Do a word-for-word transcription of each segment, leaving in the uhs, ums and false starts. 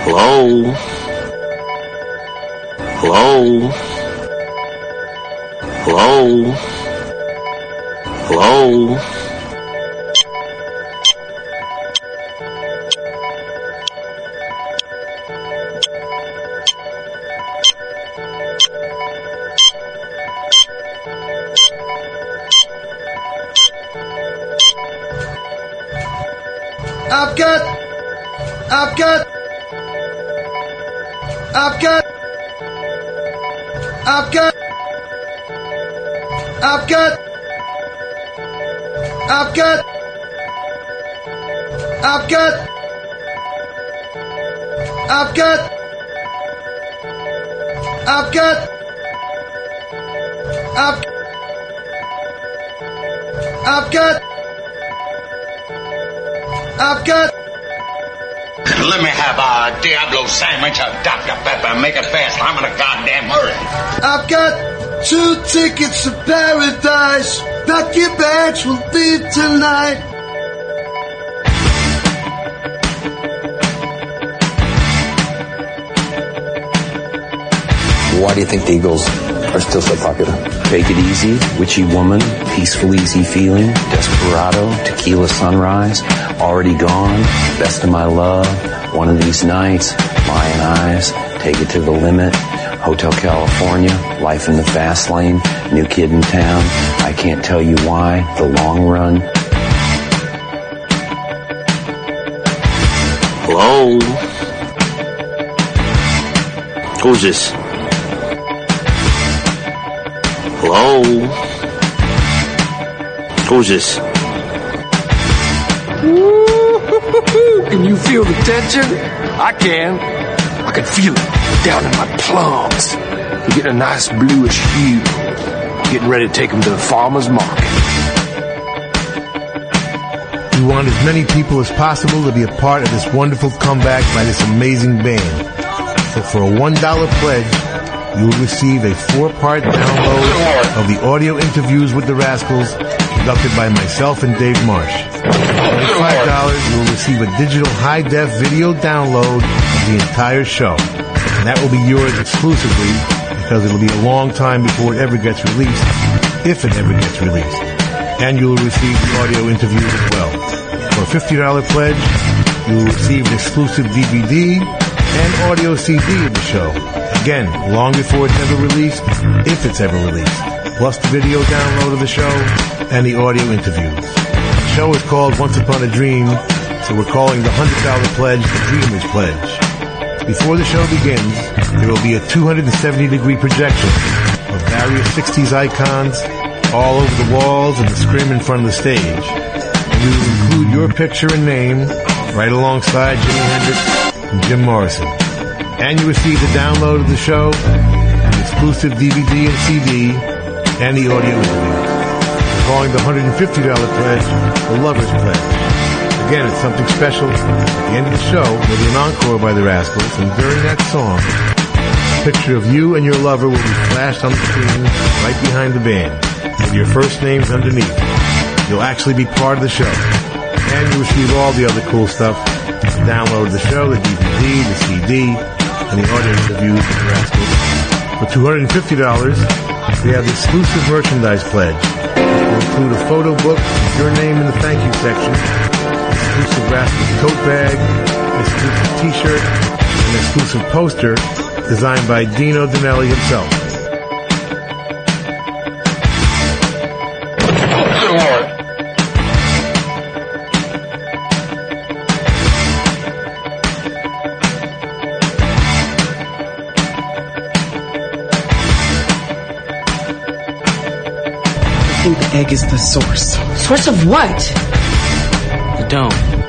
Hello? Hello? Hello? Hello? I've got, I've got, I've got, I've got, I've got, I've got, I've got, I've got, I've got, I've, I've got, I've got. Let me have a Diablo sandwich, a Doctor Pepper, make it fast. I'm in a goddamn hurry. I've got two tickets to paradise. Pack your bags, we'll leave tonight. Why do you think the Eagles are still so popular? Take It Easy, Witchy Woman, Peaceful Easy Feeling, Desperado, Tequila Sunrise, Already Gone, Best of My Love, One of These Nights, Lion Eyes, Take It to the Limit, Hotel California, Life in the Fast Lane, New Kid in Town, I Can't Tell You Why, The Long Run. Hello? Who's this? Hello? Who's this? Can you feel the tension? I can. I can feel it down in my plums. You're getting a nice bluish hue. Getting ready to take them to the farmer's market. We want as many people as possible to be a part of this wonderful comeback by this amazing band. So for a one dollar pledge, you will receive a four-part download of the audio interviews with the Rascals conducted by myself and Dave Marsh. For twenty-five dollars, you will receive a digital high-def video download of the entire show. And that will be yours exclusively because it will be a long time before it ever gets released, if it ever gets released. And you will receive the audio interviews as well. For a fifty dollar pledge, you will receive an exclusive D V D and audio C D of the show. Again, long before it's ever released, if it's ever released. Plus the video download of the show and the audio interviews. The show is called Once Upon a Dream, so we're calling the one hundred dollar pledge the Dreamer's Pledge. Before the show begins, there will be a two hundred seventy degree projection of various sixties icons all over the walls and the screen in front of the stage. And we will include your picture and name right alongside Jimi Hendrix and Jim Morrison. And you receive the download of the show, the exclusive D V D and C D, and the audio interview. We're calling the one hundred fifty dollar pledge the Lover's Pledge. Again, it's something special. At the end of the show, there'll be an encore by the Rascals, and during that song, a picture of you and your lover will be flashed on the screen right behind the band, with your first names underneath. You'll actually be part of the show. And you'll receive all the other cool stuff. The download of the show, the D V D, the C D, and the audio interviews with the Rascals. For two hundred fifty dollars, we have the exclusive merchandise pledge, which will include a photo book with your name in the thank you section, exclusive Rascals tote bag, exclusive t-shirt, and an exclusive poster designed by Dino Danelli himself. I think the egg is the source. Source of what? The dome.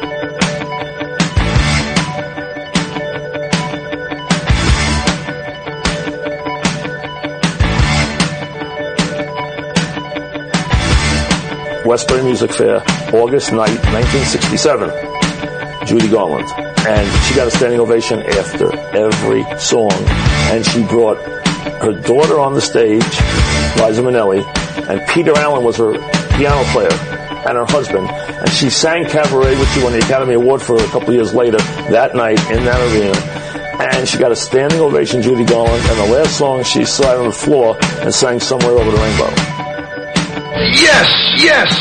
Westbury Music Fair, August night, nineteen sixty-seven. Judy Garland. And she got a standing ovation after every song. And she brought her daughter on the stage, Liza Minnelli, and Peter Allen was her piano player, and her husband. And she sang Cabaret, which she won the Academy Award for a couple of years later, that night in that arena. And she got a standing ovation, Judy Garland. And the last song, she sat on the floor and sang Somewhere Over the Rainbow. Yes, yes.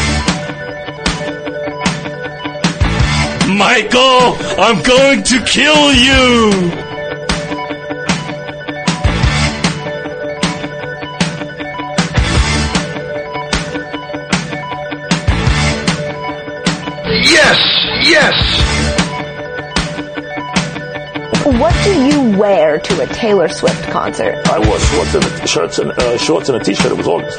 Michael, I'm going to kill you. Yes, yes. What do you wear to a Taylor Swift concert? I wore shorts and a, shirts and uh, shorts and a t-shirt. It was August.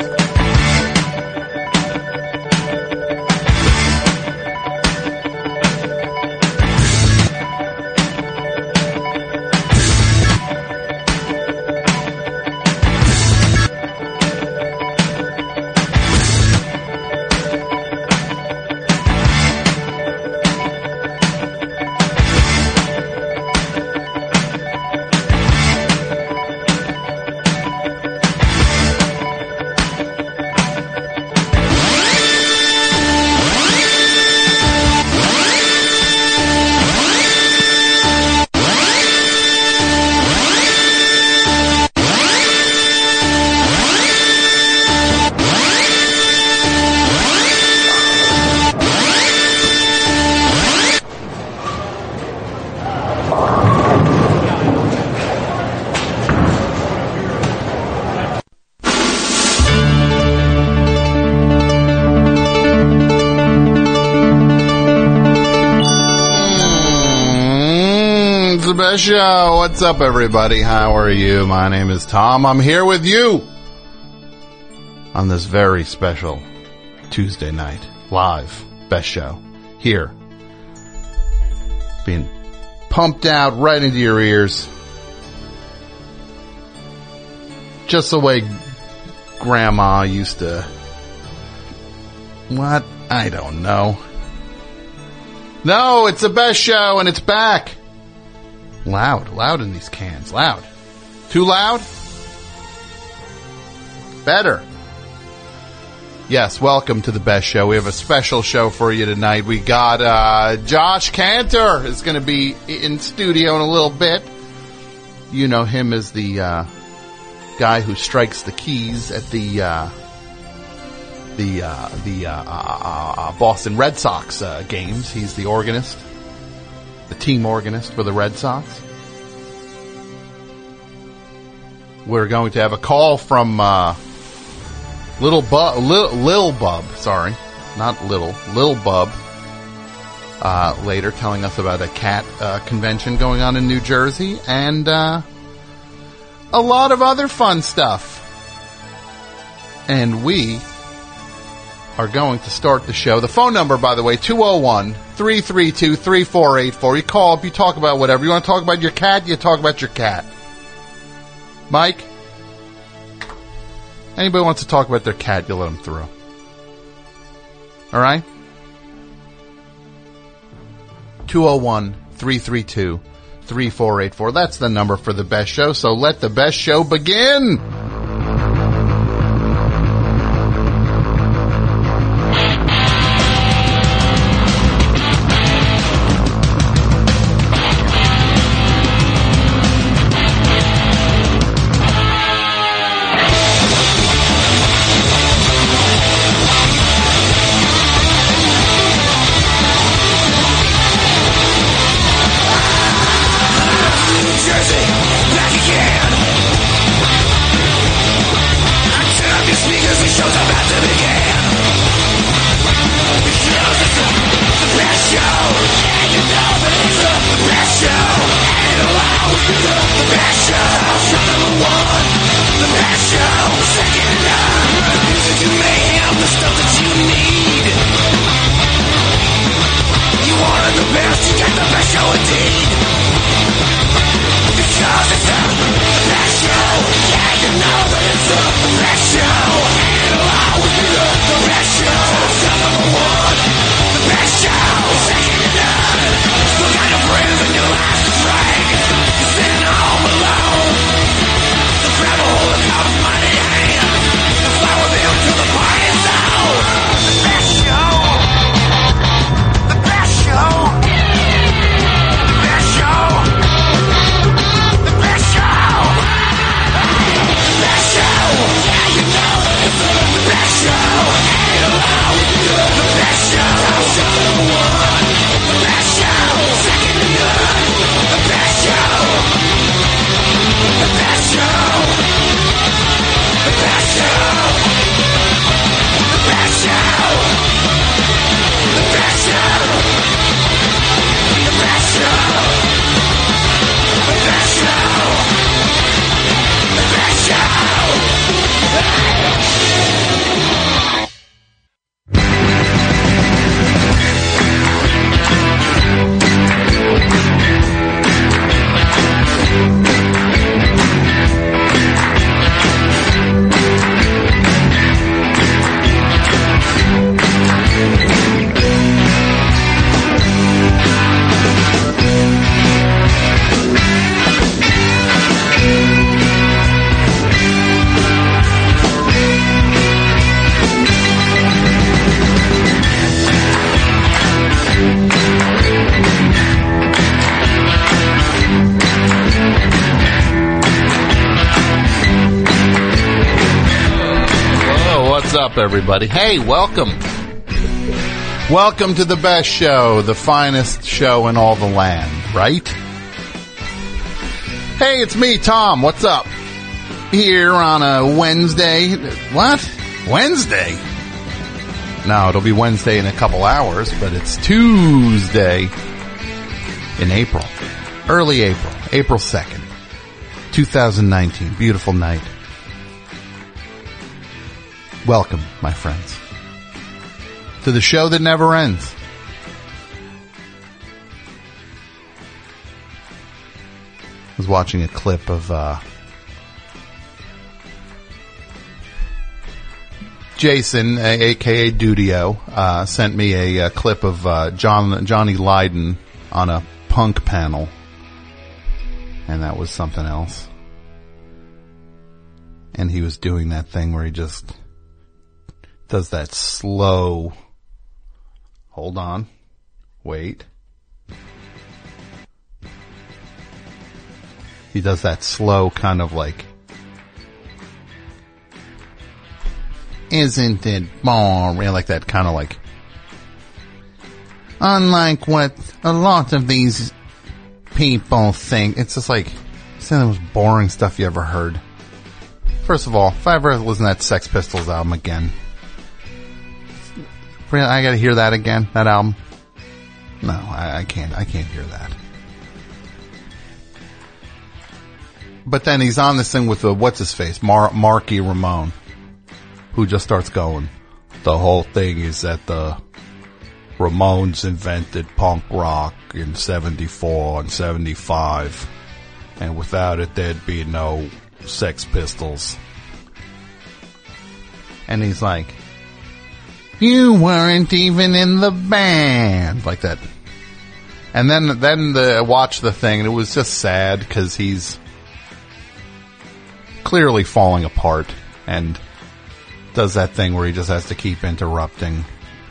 Show. What's up, everybody? How are you? My name is Tom. I'm here with you on this very special Tuesday night live best show here, being pumped out right into your ears, just the way Grandma used to. What? I don't know. No, it's the best show and it's back. Loud, loud in these cans, loud. Too loud? Better. Yes, welcome to the best show. We have a special show for you tonight. We got, uh, Josh Cantor is going to be in studio in a little bit. You know him as the, uh, guy who strikes the keys at the, uh, the, uh, the, uh, uh, uh Boston Red Sox, uh, games. He's the organist. The team organist for the Red Sox. We're going to have a call from uh, Little Bub, Lil, Lil Bub, sorry, not Little, Lil Bub, uh, later, telling us about a cat uh, convention going on in New Jersey and uh, a lot of other fun stuff. And we are going to start the show. The phone number, by the way, two oh one, three three two, three four eight four. You call up, you talk about whatever. You want to talk about your cat, you talk about your cat. Mike? Anybody wants to talk about their cat, you let them through. Alright? two oh one, three three two, three four eight four. That's the number for the best show, so let the best show begin! Jersey, back again. What's up, everybody? Hey, welcome. Welcome to the best show, the finest show in all the land, right? Hey, it's me, Tom. What's up? Here on a Wednesday. What? Wednesday? No, it'll be Wednesday in a couple hours, but it's Tuesday in April. Early April. April second. twenty nineteen. Beautiful night. Welcome, my friends, to the show that never ends. I was watching a clip of uh, Jason, a k a. Dudio, uh, sent me a, a clip of uh, John Johnny Lydon on a punk panel, and that was something else. And he was doing that thing where he just does that slow, hold on, wait. He does that slow kind of like, isn't it boring? Like that kind of like, unlike what a lot of these people think. It's just like, it's the most boring stuff you ever heard. First of all, if I ever listen to that Sex Pistols album again, I gotta hear that again, that album. No, I, I can't, I can't hear that. But then he's on this thing with the, what's his face, Mar- Marky Ramone, who just starts going, the whole thing is that the Ramones invented punk rock in seventy-four and seventy-five, and without it there'd be no Sex Pistols. And he's like, you weren't even in the band, like that. And then, then the, I watched the thing, and it was just sad because he's clearly falling apart and does that thing where he just has to keep interrupting.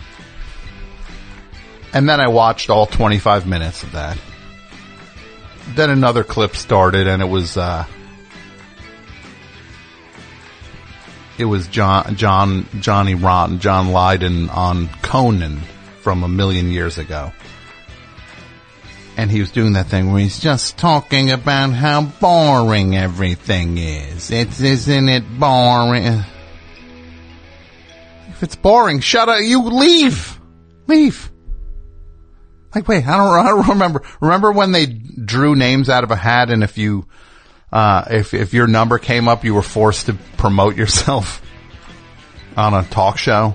And then I watched all twenty-five minutes of that. Then another clip started, and it was, uh, it was John, John, Johnny Rotten, John Lydon on Conan from a million years ago. And he was doing that thing where he's just talking about how boring everything is. It's, isn't it boring? If it's boring, shut up. You leave. Leave. Like, wait, I don't, I don't remember. Remember when they drew names out of a hat, and if you, uh, if, if your number came up, you were forced to promote yourself on a talk show?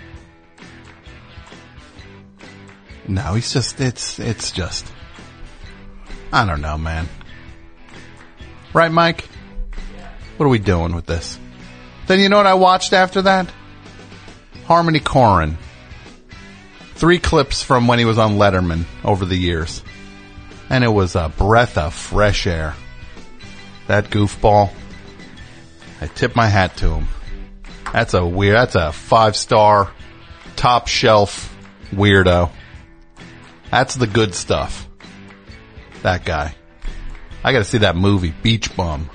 No, he's just, it's, it's just, I don't know, man. Right, Mike? What are we doing with this? Then you know what I watched after that? Harmony Korine. Three clips from when he was on Letterman over the years. And it was a breath of fresh air. That goofball. I tip my hat to him. That's a weird, that's a five-star, top shelf weirdo. That's the good stuff. That guy. I gotta see that movie, Beach Bum.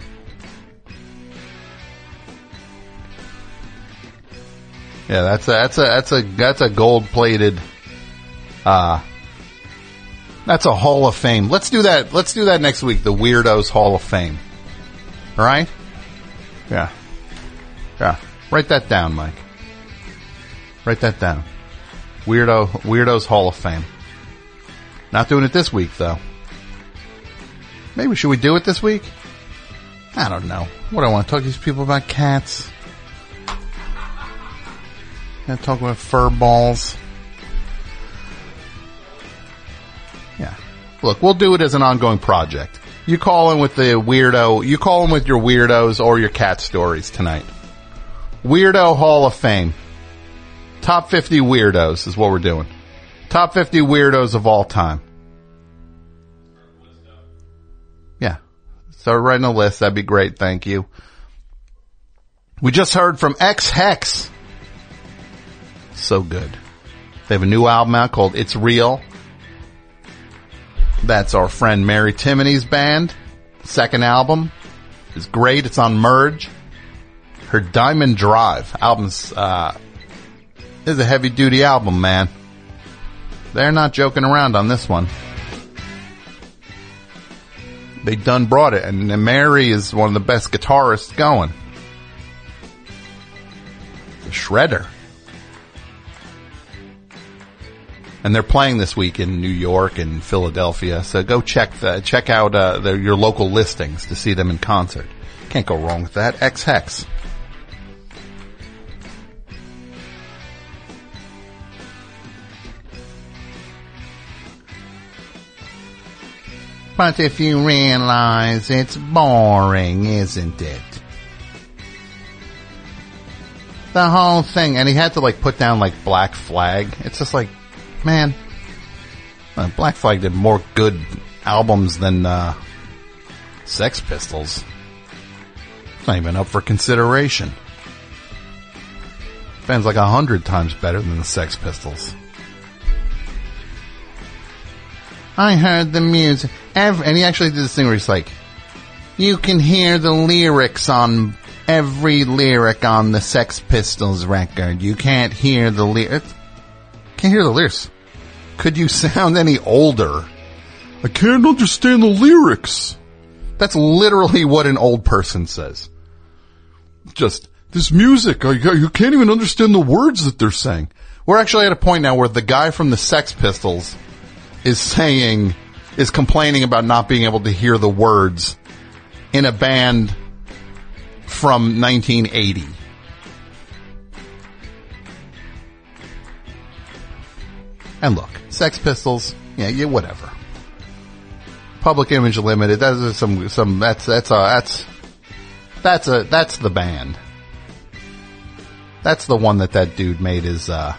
Yeah, that's a, that's a, that's a, that's a gold-plated, uh, that's a Hall of Fame. Let's do that, let's do that next week, the Weirdos Hall of Fame. Alright? Yeah. Yeah. Write that down, Mike. Write that down. Weirdo, Weirdos Hall of Fame. Not doing it this week, though. Maybe should we do it this week? I don't know. What do I want to talk to these people about? Cats? I talk about fur balls. Yeah. Look, we'll do it as an ongoing project. You call in with the weirdo, you call in with your weirdos or your cat stories tonight. Weirdo Hall of Fame. Top fifty weirdos is what we're doing. Top fifty weirdos of all time. Yeah. Start writing a list. That'd be great. Thank you. We just heard from X-Hex. So good. They have a new album out called It's Real. That's our friend Mary Timony's band. Second album is great. It's on Merge. her Diamond Drive album's, uh, is a heavy duty album, man. They're not joking around on this one. They done brought it, and Mary is one of the best guitarists going. The shredder. And they're playing this week in New York and Philadelphia, so go check the, check out uh, the, your local listings to see them in concert. Can't go wrong with that. X-Hex. But if you realize it's boring, isn't it? The whole thing, and he had to like put down like Black Flag. It's just like, man, uh, Black Flag did more good albums than uh, Sex Pistols. It's not even up for consideration. Band's like a hundred times better than the Sex Pistols. I heard the music. Every, and he actually did this thing where he's like, you can hear the lyrics on every lyric on the Sex Pistols record. You can't hear the lyrics. Can't hear the lyrics. Could you sound any older? I can't understand the lyrics. That's literally what an old person says. Just, this music, I, you can't even understand the words that they're saying. We're actually at a point now where the guy from the Sex Pistols is saying, is complaining about not being able to hear the words in a band from nineteen eighty. And look, Sex Pistols, yeah, yeah, whatever. Public Image Limited, that's some, some, that's, that's a, that's, that's a, that's the band. That's the one that that dude made his, uh,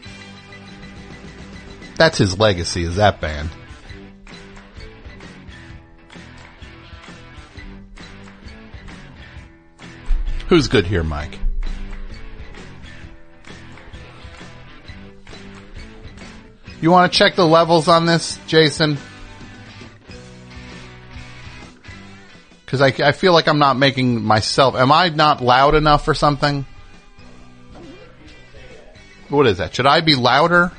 that's his legacy, is that band. Who's good here, Mike? You want to check the levels on this, Jason? Because I, I feel like I'm not making myself... Am I not loud enough or something? What is that? Should I be louder?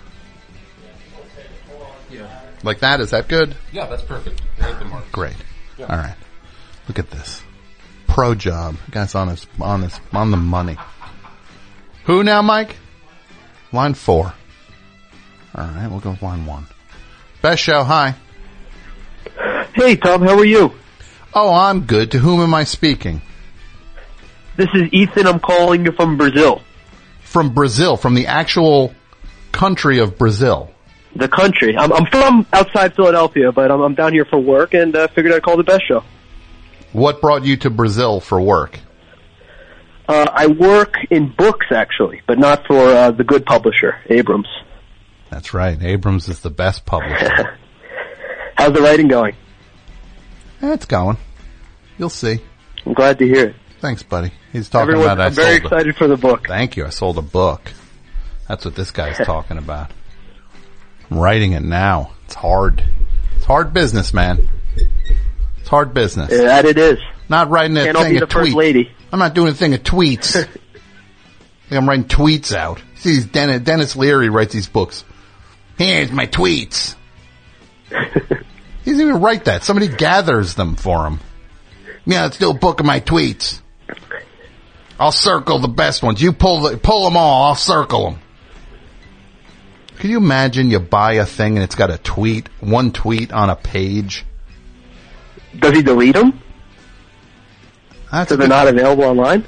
Yeah. Like that? Is that good? Yeah, that's perfect. Right at the mark. Great. Yeah. All right. Look at this. Pro job. Guy's on his, on his, on the money. Who now, Mike? Line four. All right, we'll go with line one. Best show, hi. Hey, Tom, how are you? Oh, I'm good. To whom am I speaking? This is Ethan. I'm calling you from Brazil. From Brazil, from the actual country of Brazil. The country. I'm, I'm from outside Philadelphia, but I'm, I'm down here for work and uh, figured I'd call the Best Show. What brought you to Brazil for work? Uh, I work in books, actually, but not for uh, the good publisher, Abrams. That's right. Abrams is the best publisher. How's the writing going? It's going. You'll see. I'm glad to hear it. Thanks, buddy. He's talking Everyone, about I I'm very sold excited a, for the book. Thank you. I sold a book. That's what this guy's talking about. I'm writing it now. It's hard. It's hard business, man. It's hard business. Yeah, that it is. Not writing a Can't thing be of the first tweets. lady. I'm not doing a thing of tweets. I think I'm writing tweets out. See, Dennis, Dennis Leary writes these books. Here's my tweets. He doesn't even write that. Somebody gathers them for him. Yeah, let's do a book of my tweets. I'll circle the best ones. You pull the, pull them all. I'll circle them. Can you imagine you buy a thing and it's got a tweet, one tweet on a page? Does he delete them? That's so they're not available online?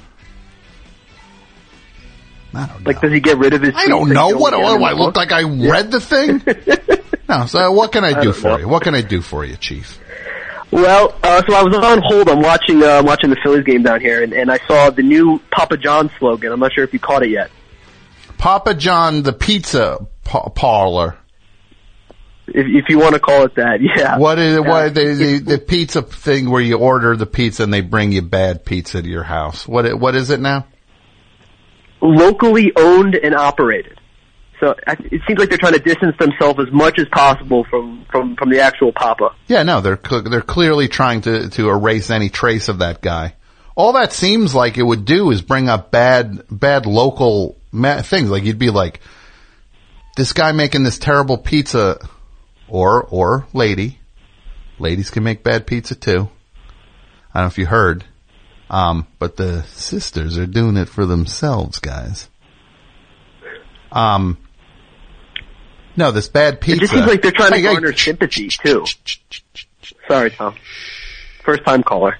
I don't know. Like, does he get rid of his tweets? I don't know. What, what do I look like? I read the thing? No, so what can I do I for know. you? What can I do for you, Chief? Well, uh, so I was on hold. I'm watching, uh, watching the Phillies game down here, and, and I saw the new Papa John slogan. I'm not sure if you caught it yet. Papa John, the pizza pa- parlor. If, if you want to call it that, yeah. What is uh, what the, the the pizza thing where you order the pizza and they bring you bad pizza to your house? What what is it now? Locally owned and operated. So it seems like they're trying to distance themselves as much as possible from, from, from the actual Papa. Yeah, no, they're they're clearly trying to, to erase any trace of that guy. all that seems like it would do is bring up bad, bad local ma- things. Like you'd be like, this guy making this terrible pizza, or, or lady. Ladies can make bad pizza too. I don't know if you heard. Um, but the sisters are doing it for themselves, guys. Um, no, this bad pizza. It just seems like they're trying to Hey, hey, garner sympathy too. Sorry, Tom. First time caller.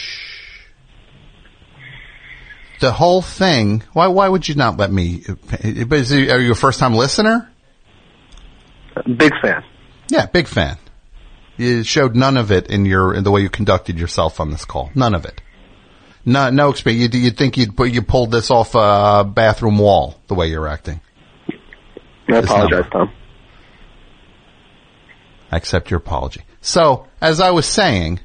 The whole thing. Why? Why would you not let me? But is he, are you a first time listener? Big fan. Yeah, big fan. You showed none of it in your in the way you conducted yourself on this call. None of it. No, no experience. You you think you'd put you pulled this off a bathroom wall the way you're acting? I apologize, Tom. I accept your apology. So, as I was saying,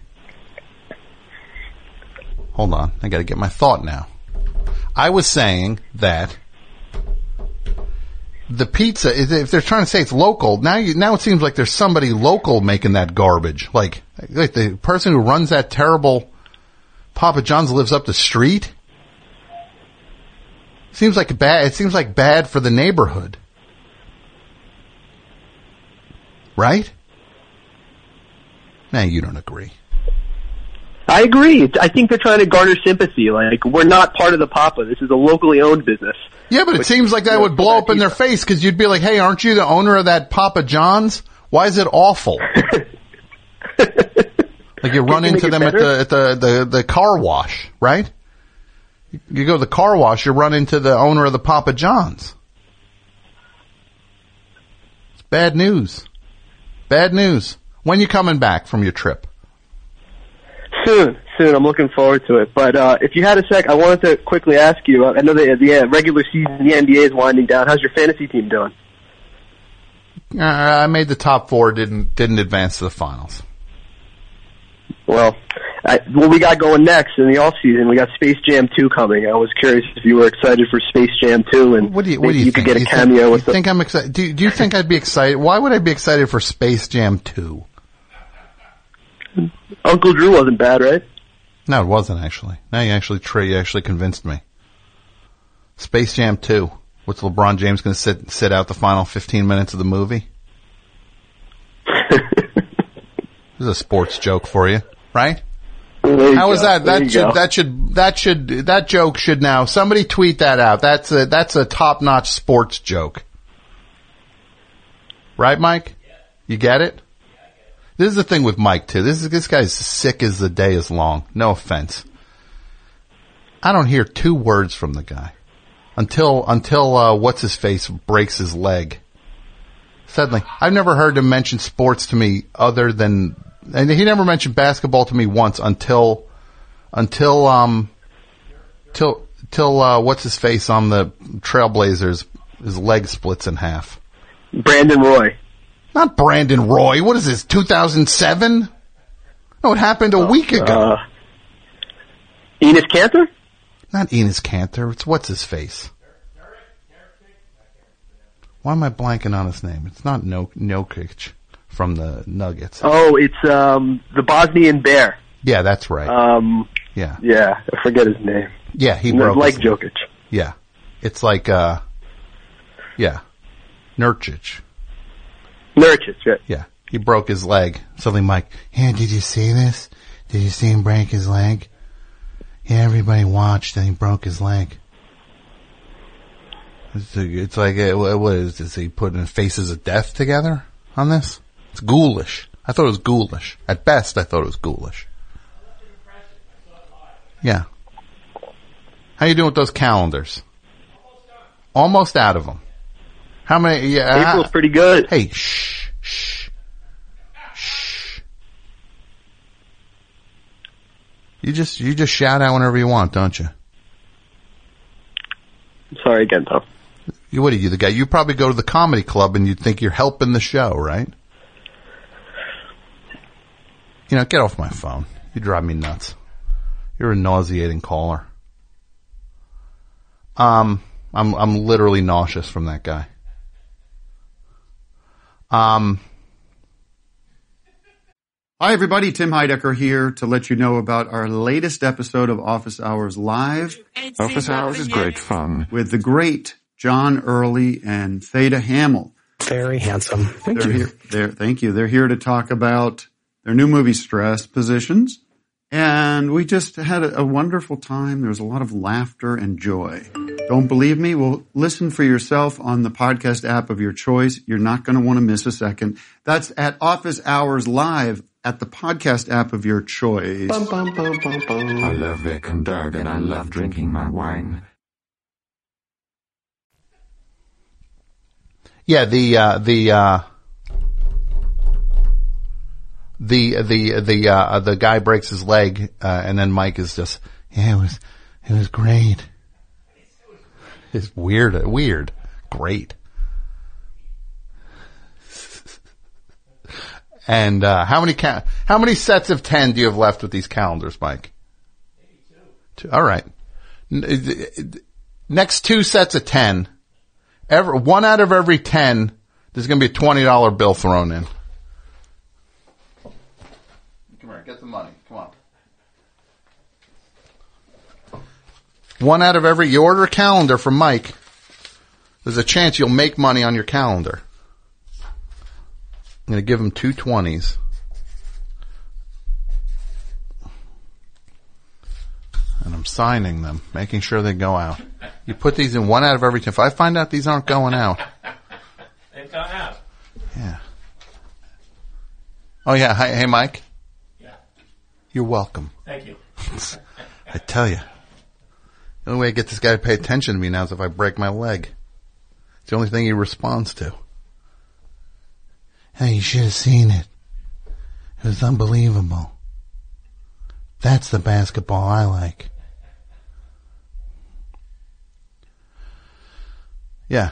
hold on, I got to get my thought now. I was saying that the pizza, if they're trying to say it's local, now you, now it seems like there's somebody local making that garbage. Like, like the person who runs that terrible Papa John's lives up the street. Seems like bad. It seems like bad for the neighborhood, right? Now you don't agree. I agree. I think they're trying to garner sympathy. Like, we're not part of the Papa. This is a locally owned business. Yeah, but it Which, seems like that you know, would blow up in their face because you'd be like, hey, aren't you the owner of that Papa John's? Why is it awful? Like you run into them at the, at the, the, the car wash, right? You go to the car wash, you run into the owner of the Papa John's. It's bad news. Bad news. When you coming back from your trip? Soon, soon. I'm looking forward to it. But uh, if you had a sec, I wanted to quickly ask you. I know that the uh, regular season, the N B A is winding down. How's your fantasy team doing? Uh, I made the top four, didn't didn't advance to the finals. Well, I, what we got going next in the off season, we got Space Jam two coming. I was curious if you were excited for Space Jam two, and what do you, what maybe do you, you think? could get a you cameo think, with you the. Think I'm excited? Do, do you think I'd be excited? Why would I be excited for Space Jam two? Uncle Drew wasn't bad, right? No, it wasn't actually. Now you actually, you actually convinced me. Space Jam two. What's LeBron James going to sit sit out the final fifteen minutes of the movie? This is a sports joke for you, right? How was that? That should, that should, that should, that joke should now, somebody tweet that out. That's a, that's a top-notch sports joke. Right, Mike? You get it? This is the thing with Mike, too. This is, this guy's sick as the day is long. No offense. I don't hear two words from the guy. Until, until, uh, what's-his-face breaks his leg. Suddenly. I've never heard him mention sports to me other than, and he never mentioned basketball to me once until, until, um, till, till, uh, what's-his-face on the Trailblazers, his leg splits in half. Brandon Roy. Not Brandon Roy. What is this, two thousand seven? No, it happened a week ago. Uh, Enes Kanter? Not Enes Kanter. It's what's-his-face. Why am I blanking on his name? It's not no- Jokic from the Nuggets. Oh, it's um the Bosnian Bear. Yeah, that's right. Um, yeah. Yeah, I forget his name. Yeah, he No, broke like his leg. Jokic. Yeah. It's like, uh, yeah. Nurkic. Nurkic, right. Yeah. He broke his leg. Suddenly Mike, yeah, did you see this? Did you see him break his leg? Yeah, everybody watched and he broke his leg. It's, it's like, uh, what is this? He putting faces of death together on this? It's ghoulish. I thought it was ghoulish. At best, I thought it was ghoulish. Yeah. How you doing with those calendars? Almost out of them. How many? Yeah, April's pretty good. Hey, shh, shh, shh. You just you just shout out whenever you want, don't you? Sorry again, Tom. You, what are you, the guy? You probably go to the comedy club and you'd think you're helping the show, right? You know, get off my phone. You drive me nuts. You're a nauseating caller. Um, I'm I'm literally nauseous from that guy. Um, Hi, everybody. Tim Heidecker here to let you know about our latest episode of Office Hours Live. Office Hours is great fun. With the great John Early and Theda Hamill. Very handsome. Thank they're you. Here, they're, thank you. They're here to talk about their new movie, Stress Positions. And we just had a, a wonderful time. There was a lot of laughter and joy. Don't believe me? Well, listen for yourself on the podcast app of your choice. You're not going to want to miss a second. That's at Office Hours Live at the podcast app of your choice. Bum, bum, bum, bum, bum. I love Vic and Doug, and I love drinking my wine. Yeah, the uh, the uh, the the the uh, the guy breaks his leg, uh, and then Mike is just, yeah, it was it was great. It's weird, weird, great. And uh, how many ca- how many sets of ten do you have left with these calendars, Mike? Two. All right. Next two sets of ten. Every, one out of every ten, there's going to be a twenty dollar bill thrown in. Come here, get the money. Come on. One out of every, you order a calendar from Mike, there's a chance you'll make money on your calendar. I'm going to give him two twenties. And I'm signing them, making sure they go out. You put these in one out of every ten. If I find out these aren't going out. They've gone out. Yeah. Oh, yeah. Hi, hey, Mike. Yeah. You're welcome. Thank you. I tell you. The only way I get this guy to pay attention to me now is if I break my leg. It's the only thing he responds to. Hey, you should have seen it. It was unbelievable. That's the basketball I like. Yeah.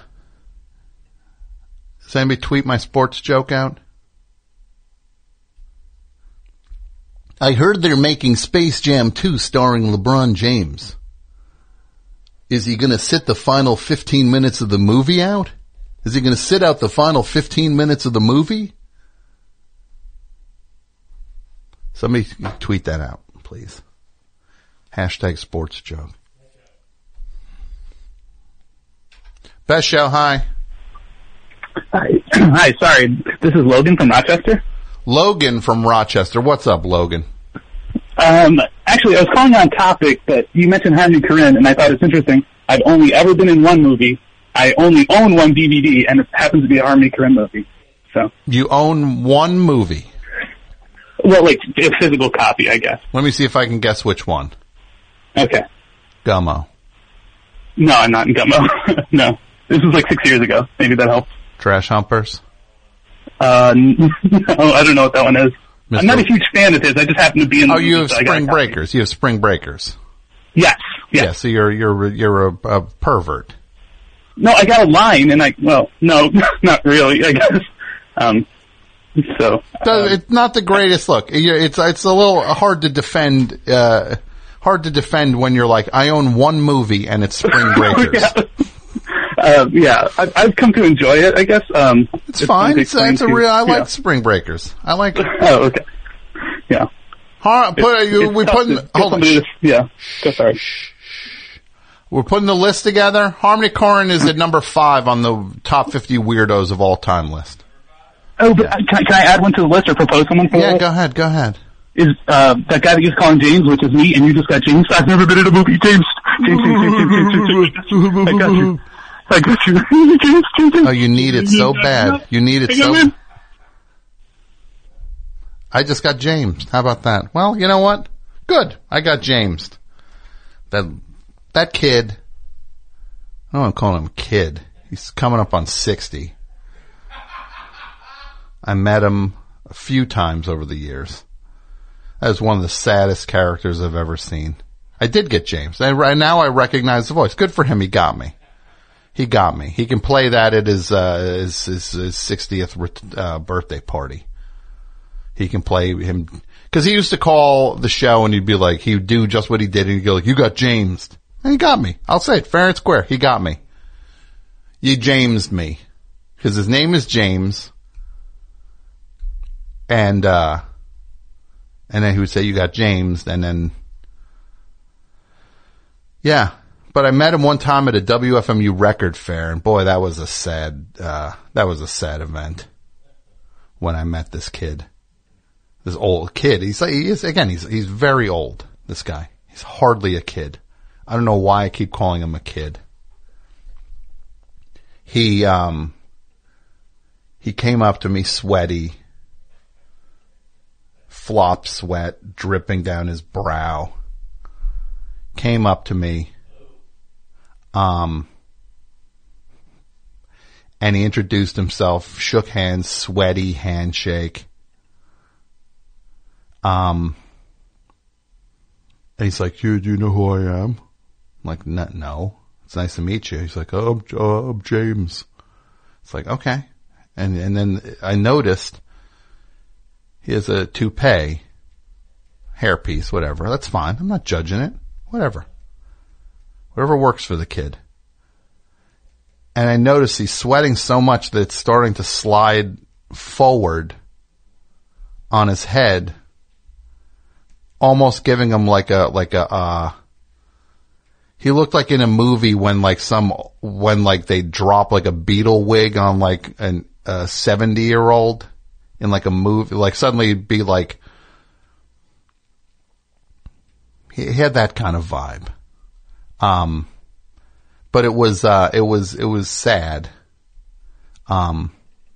Does anybody tweet my sports joke out? I heard they're making Space Jam two starring LeBron James. Is he going to sit the final fifteen minutes of the movie out? Is he going to sit out the final fifteen minutes of the movie? Somebody tweet that out, please. Hashtag sports joke. Best show, hi. Hi. Hi, sorry. This is Logan from Rochester. Logan from Rochester. What's up, Logan? Um, actually, I was calling on topic that you mentioned Harmony Korine, and I thought it's interesting. I've only ever been in one movie. I only own one D V D, and it happens to be a Harmony Korine movie. So you own one movie? Well, like a physical copy, I guess. Let me see if I can guess which one. Okay. Gummo. No, I'm not in Gummo. No. This was like six years ago. Maybe that helps. Trash Humpers? Uh, no, I don't know what that one is. Mister I'm not a huge fan of his. I just happen to be in the Oh, you have so Spring Breakers. You have Spring Breakers. Yes. Yes. Yeah, so you're, you're, you're a, a pervert. No, I got a line, and I, well, no, not really, I guess. Um, so. Um, it's not the greatest look. It's, it's a little hard to defend, uh, hard to defend when you're like, I own one movie and it's Spring Breakers. yeah. Uh, yeah, I, I've come to enjoy it, I guess. Um, it's, it's fine. It's, it's a real, I like yeah. Spring Breakers. I like it. Oh, okay. Yeah. Har- put, it's, you, it's we putting, hold on. To, yeah. Go, sorry. We're putting the list together. Harmony Korine is at number five on the top fifty weirdos of all time list. Oh, but yeah. can, can I add one to the list or propose someone for Yeah, it? go ahead, go ahead. Is, uh, that guy that you're calling James, which is me, and you just got James? I've never been in a movie, James. James, James, James, James, James, James. I got you. I got you. James, James, James. Oh, you need it so bad. You need it so bad. I just got James. How about that? Well, you know what? Good. I got James. That, that kid, I don't want to call him a kid. He's coming up on sixty. I met him a few times over the years. That was one of the saddest characters I've ever seen. I did get James. And right now I recognize the voice. Good for him. He got me. He got me. He can play that at his, uh, his, his, his sixtieth, uh, birthday party. He can play him, cause he used to call the show and he'd be like, he would do just what he did and he'd go like, you got James. And he got me. I'll say it fair and square. He got me. You Jamesed me. Cause his name is James. And, uh, And then he would say, you got James, and then, yeah. But I met him one time at a W F M U record fair, and boy, that was a sad, uh, that was a sad event when I met this kid. This old kid. He's like, he is, again, he's, he's very old, this guy. He's hardly a kid. I don't know why I keep calling him a kid. He, um, he came up to me sweaty, flop sweat dripping down his brow. Came up to me, um, and he introduced himself, shook hands, sweaty handshake. Um, and he's like, you, do you know who I am? I'm like, no, no, it's nice to meet you. He's like, oh, I'm, uh, I'm James. It's like, okay. And, and then I noticed he has a toupee, hairpiece, whatever. That's fine. I'm not judging it. Whatever. Whatever works for the kid. And I noticed he's sweating so much that it's starting to slide forward on his head, almost giving him like a, like a, uh, he looked like in a movie when like some, when like they drop like a beetle wig on like an, a seventy year old in like a movie, like suddenly it'd be like, he had that kind of vibe. Um, but it was, uh, it was, it was sad. Um,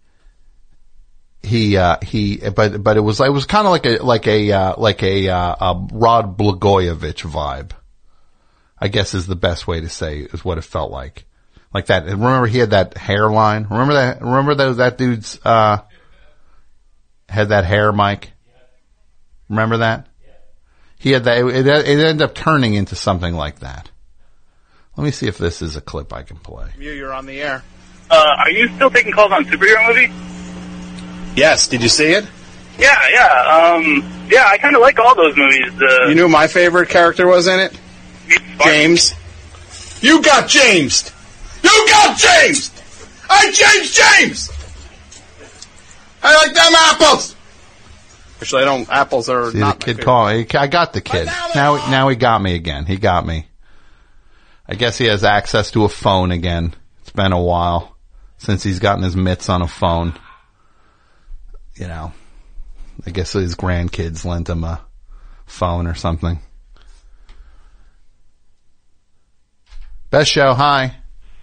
he, uh, he, but, but it was, it was kind of like a, like a, uh, like a, uh, a Rod Blagojevich vibe, I guess is the best way to say is what it felt like. Like that. And remember he had that hairline. Remember that, remember that, that dude's, uh, had that hair, Mike? Remember that? He had that, it, it ended up turning into something like that. Let me see if this is a clip I can play. You, you're on the air. Uh, are you still taking calls on superhero movie? Yes, did you see it? Yeah, yeah, um, yeah, I kind of like all those movies. Uh, You knew my favorite character was in it? James. You got Jamesed! You got Jamesed! I James James! I like them apples! Actually, I don't, apples are See not the kid call me. I got the kid. Now, now he got me again. He got me. I guess he has access to a phone again. It's been a while since he's gotten his mitts on a phone. You know, I guess his grandkids lent him a phone or something. Best show, hi.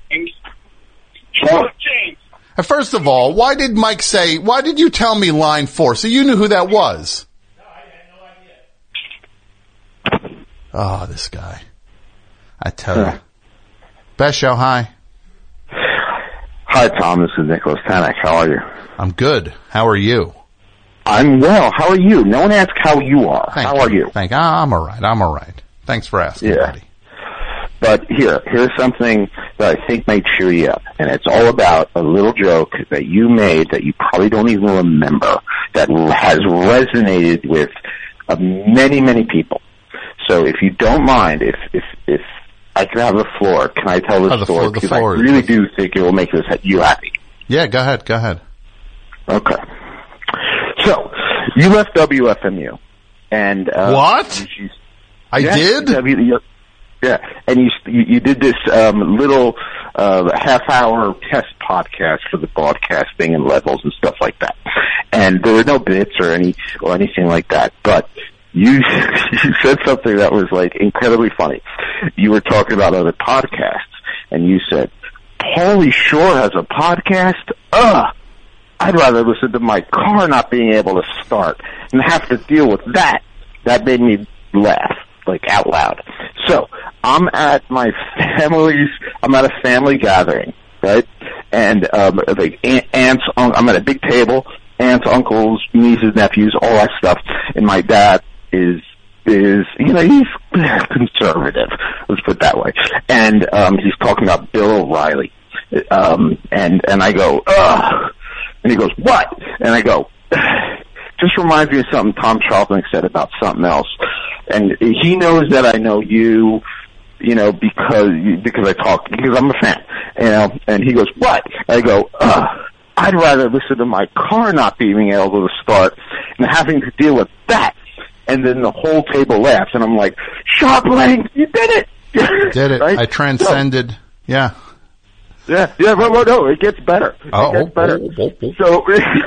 James. Uh, First of all, why did Mike say, why did you tell me line four? So you knew who that was. No, I had no idea. Oh, this guy. I tell you. Best show, hi. Hi, Tom. This is Nicholas Tanek. How are you? I'm good. How are you? I'm well. How are you? No one asked how you are. Thank how you. are you? Thank. I'm all right. I'm all right. Thanks for asking, Yeah. buddy. But here, here's something that I think may cheer you up, and it's all about a little joke that you made that you probably don't even remember that has resonated with uh, many, many people. So if you don't mind, if if if I can have the floor, can I tell this Oh, the story? floor- the Because floor I is- really do think it will make this you happy. Yeah, go ahead. Go ahead. Okay. So you left W F M U, and uh, What? You, I yeah, did? W, you, yeah, and you you, you did this um, little uh, half-hour test podcast for the broadcasting and levels and stuff like that. And there were no bits or any or anything like that, but you you said something that was like incredibly funny. You were talking about other podcasts, and you said, "Pauly Shore has a podcast? Ugh! I'd rather listen to my car not being able to start and have to deal with that." That made me laugh, like out loud. So I'm at my family's. I'm at a family gathering, right? And um, like aunts. I'm at a big table. Aunts, uncles, nieces, nephews, all that stuff. And my dad is is you know he's conservative. Let's put it that way. And um, he's talking about Bill O'Reilly. Um, and and I go, ugh. And he goes, what? And I go, just reminds me of something Tom Charlton said about something else. And he knows that I know you, you know, because because I talk, because I'm a fan, you know. And he goes, what? And I go, ugh, I'd rather listen to my car not being able to start and having to deal with that. and then the whole table laughs, and I'm like, Sharpling, you did it! Did it. Right? I transcended. So, yeah. Yeah, yeah, well, well, no, it gets better. It oh, gets better. Oh, oh, oh. So,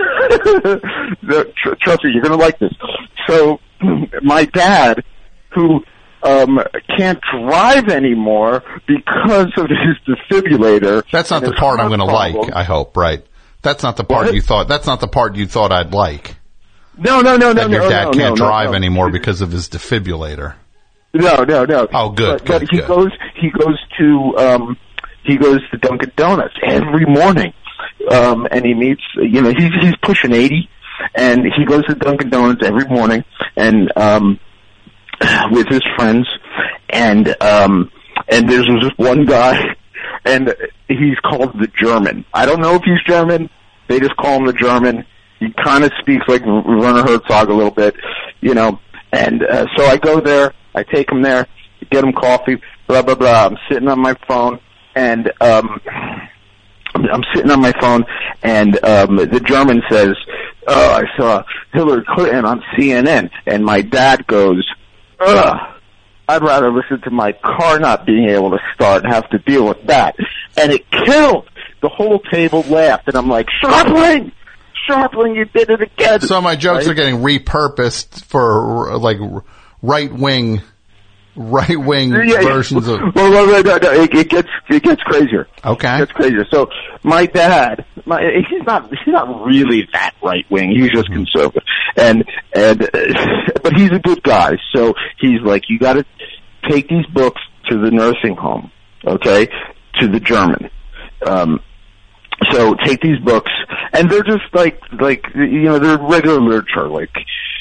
the, tr- trust me, you're going to like this. So, my dad, who um can't drive anymore because of his defibrillator. That's not the part I'm going to like, I hope, right? That's not the part what? you thought, that's not the part you thought I'd like. No, no, no, no, that your no, dad no, can't no, drive no, no. anymore because of his defibrillator. No, no, no. Oh, good, but, good, but he good. goes, he goes to, um, he goes to Dunkin' Donuts every morning. Um, and he meets, you know, he's, he's pushing eighty, and he goes to Dunkin' Donuts every morning, and, um, with his friends, and, um, and there's this one guy, and he's called the German. I don't know if he's German. They just call him the German. He kind of speaks like Werner Herzog a little bit, you know, and, uh, so I go there, I take him there, get him coffee, blah, blah, blah. I'm sitting on my phone, and, um, I'm sitting on my phone, and um, the German says, "Oh, I saw Hillary Clinton on C N N," and my dad goes, "Ugh, I'd rather listen to my car not being able to start and have to deal with that." And it killed. The whole table laughed, and I'm like, "Sharpling, Sharpling, you did it again." So my jokes right? are getting repurposed for like right wing. Right wing yeah, versions of. Well, well, well no, no, it, it gets it gets crazier. Okay, it gets crazier. So my dad, my, he's not he's not really that right wing. He's just mm-hmm. conservative, and and uh, but he's a good guy. So he's like, you got to take these books to the nursing home, okay, to the German. Um, so take these books, and they're just like like you know they're regular literature, like.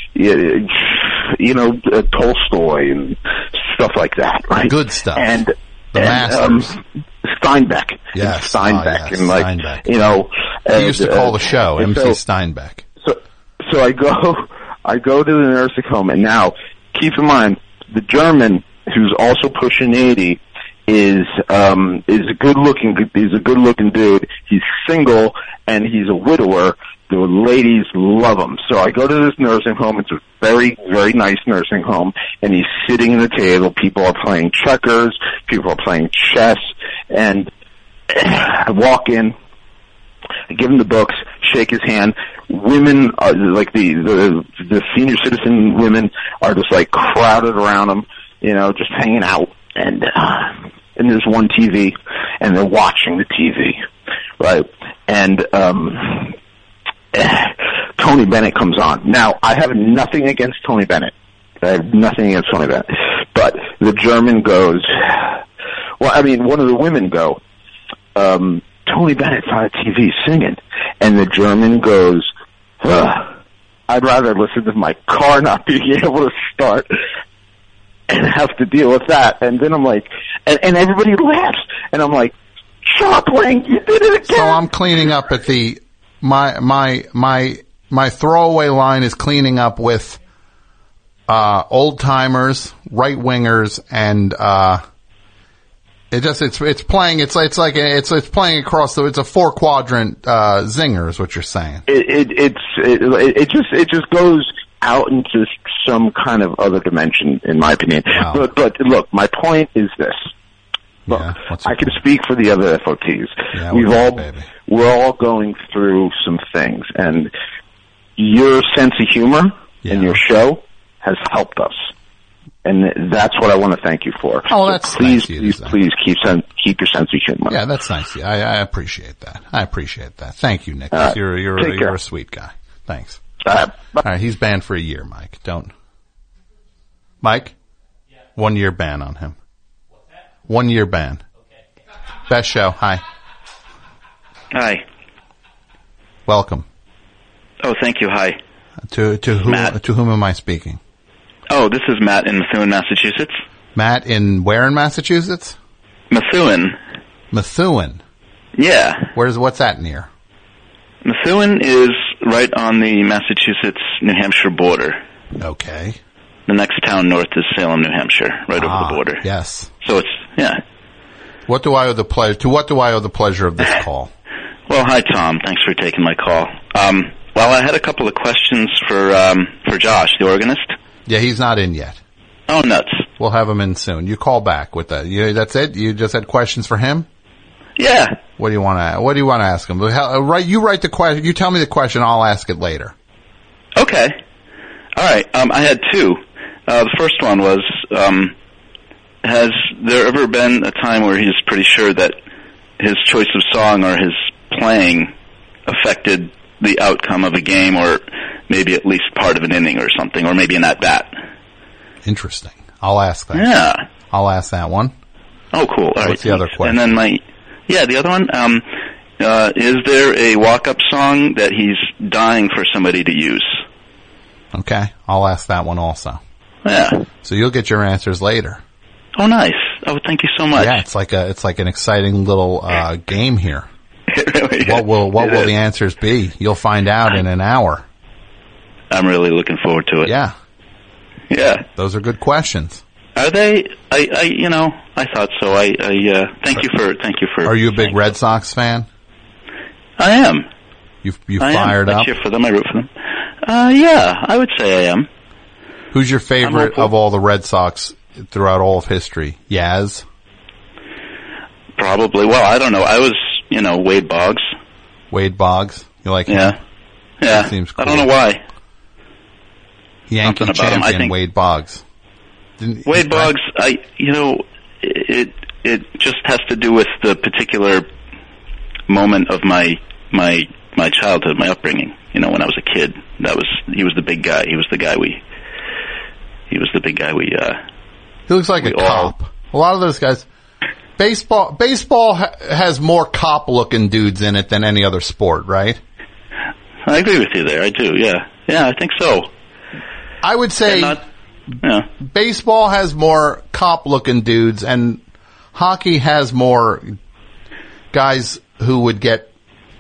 You know, uh, Tolstoy and stuff like that, right? Good stuff. And, the and um, Steinbeck. Yes. Steinbeck. Oh, yes. And like, Steinbeck. you know. He and, used to call uh, the show M C so, Steinbeck. So, so I go, I go to the nursing home, and now, keep in mind, the German, who's also pushing eighty, is, um, is a good looking, he's a good looking dude. He's single, and he's a widower. The ladies love him. So I go to this nursing home. It's a very, very nice nursing home. And he's sitting at the table. People are playing checkers. People are playing chess. And I walk in. I give him the books, shake his hand. Women, are, like the, the the senior citizen women, are just like crowded around him, you know, just hanging out. And uh, and there's one T V, and they're watching the T V, right? And um Tony Bennett comes on. Now, I have nothing against Tony Bennett. I have nothing against Tony Bennett. But the German goes, well, I mean, one of the women go, um, Tony Bennett's on a T V singing. And the German goes, ugh, I'd rather listen to my car not being able to start and have to deal with that. And then I'm like, and, and everybody laughs. And I'm like, Sharpling, you did it again. So I'm cleaning up at the... My my my my throwaway line is cleaning up with uh, old timers, right wingers, and uh, it just it's it's playing it's it's like a, it's it's playing across the it's a four quadrant uh, zinger is what you're saying. It, it it's it, it just it just goes out into some kind of other dimension, in my opinion. Wow. But but look, my point is this. Look, yeah, I can speak for the other F O Ts. Yeah, We've all, baby. we're all going through some things, and your sense of humor yeah. and your show has helped us, and that's what I want to thank you for. Oh, so that's please, nice please, please keep sen- keep your sense of humor. Yeah, that's nice. I, I appreciate that. I appreciate that. Thank you, Nick. Right. You're you're Take you're care. a sweet guy. Thanks. Uh, all right, he's banned for a year, Mike. Don't, Mike. Yeah. One year ban on him. What's that? One year ban. Best show. Hi. Hi. Welcome. Oh, thank you. Hi. To to whom Matt. to whom am I speaking? Oh, this is Matt in Methuen, Massachusetts. Matt in where in Massachusetts? Methuen. Methuen. Yeah. Where's what's that near? Methuen is right on the Massachusetts-New Hampshire border. Okay. The next town north is Salem, New Hampshire, right ah, over the border. Yes. So it's yeah. What do I owe the pleasure? To what do I owe the pleasure of this call? Well, hi Tom. Thanks for taking my call. Um, well, I had a couple of questions for um, for Josh, the organist. Yeah, he's not in yet. Oh, nuts. We'll have him in soon. You call back with that. You, that's it? You just had questions for him? Yeah. What do you want to, what do you want to ask him? How, right, you write the question, you tell me the question, I'll ask it later. Okay. All right. Um, I had two. Uh, the first one was, um, has there ever been a time where he's pretty sure that his choice of song or his playing affected the outcome of a game, or maybe at least part of an inning or something, or maybe an at-bat? Interesting. I'll ask that. Yeah. I'll ask that one. Oh, cool. All What's right, the other question? And then my, yeah, the other one, um, uh, is there a walk-up song that he's dying for somebody to use? Okay. I'll ask that one also. Yeah. So you'll get your answers later. Oh, nice. Oh, thank you so much. Yeah, it's like a, it's like an exciting little, uh, game here. It really What is. will, what It will is. the answers be? You'll find out in an hour. I'm really looking forward to it. Yeah. Yeah. Those are good questions. Are they? I, I, you know, I thought so. I, I, uh, thank you for, thank you for. Are you a big Red Sox fan? I am. You, you I fired am. up? I cheer for them. I root for them. Uh, yeah, I would say I am. Who's your favorite hopeful. of all the Red Sox throughout all of history? Yaz? Probably. Well, I don't know. I was, you know, Wade Boggs. Wade Boggs? You like him? Yeah. Yeah. That seems cool. I don't know why. Yankee Something about him, I champion think- Wade Boggs. Didn't, Wade Boggs, I, you know, it, it just has to do with the particular moment of my, my, my childhood, my upbringing. You know, when I was a kid, that was, he was the big guy. He was the guy we, he was the big guy we, uh, He looks like a all- cop. A lot of those guys. Baseball, baseball ha- has more cop-looking dudes in it than any other sport, right? I agree with you there. I do, yeah. Yeah, I think so. I would say Not, yeah. baseball has more cop-looking dudes, and hockey has more guys who would get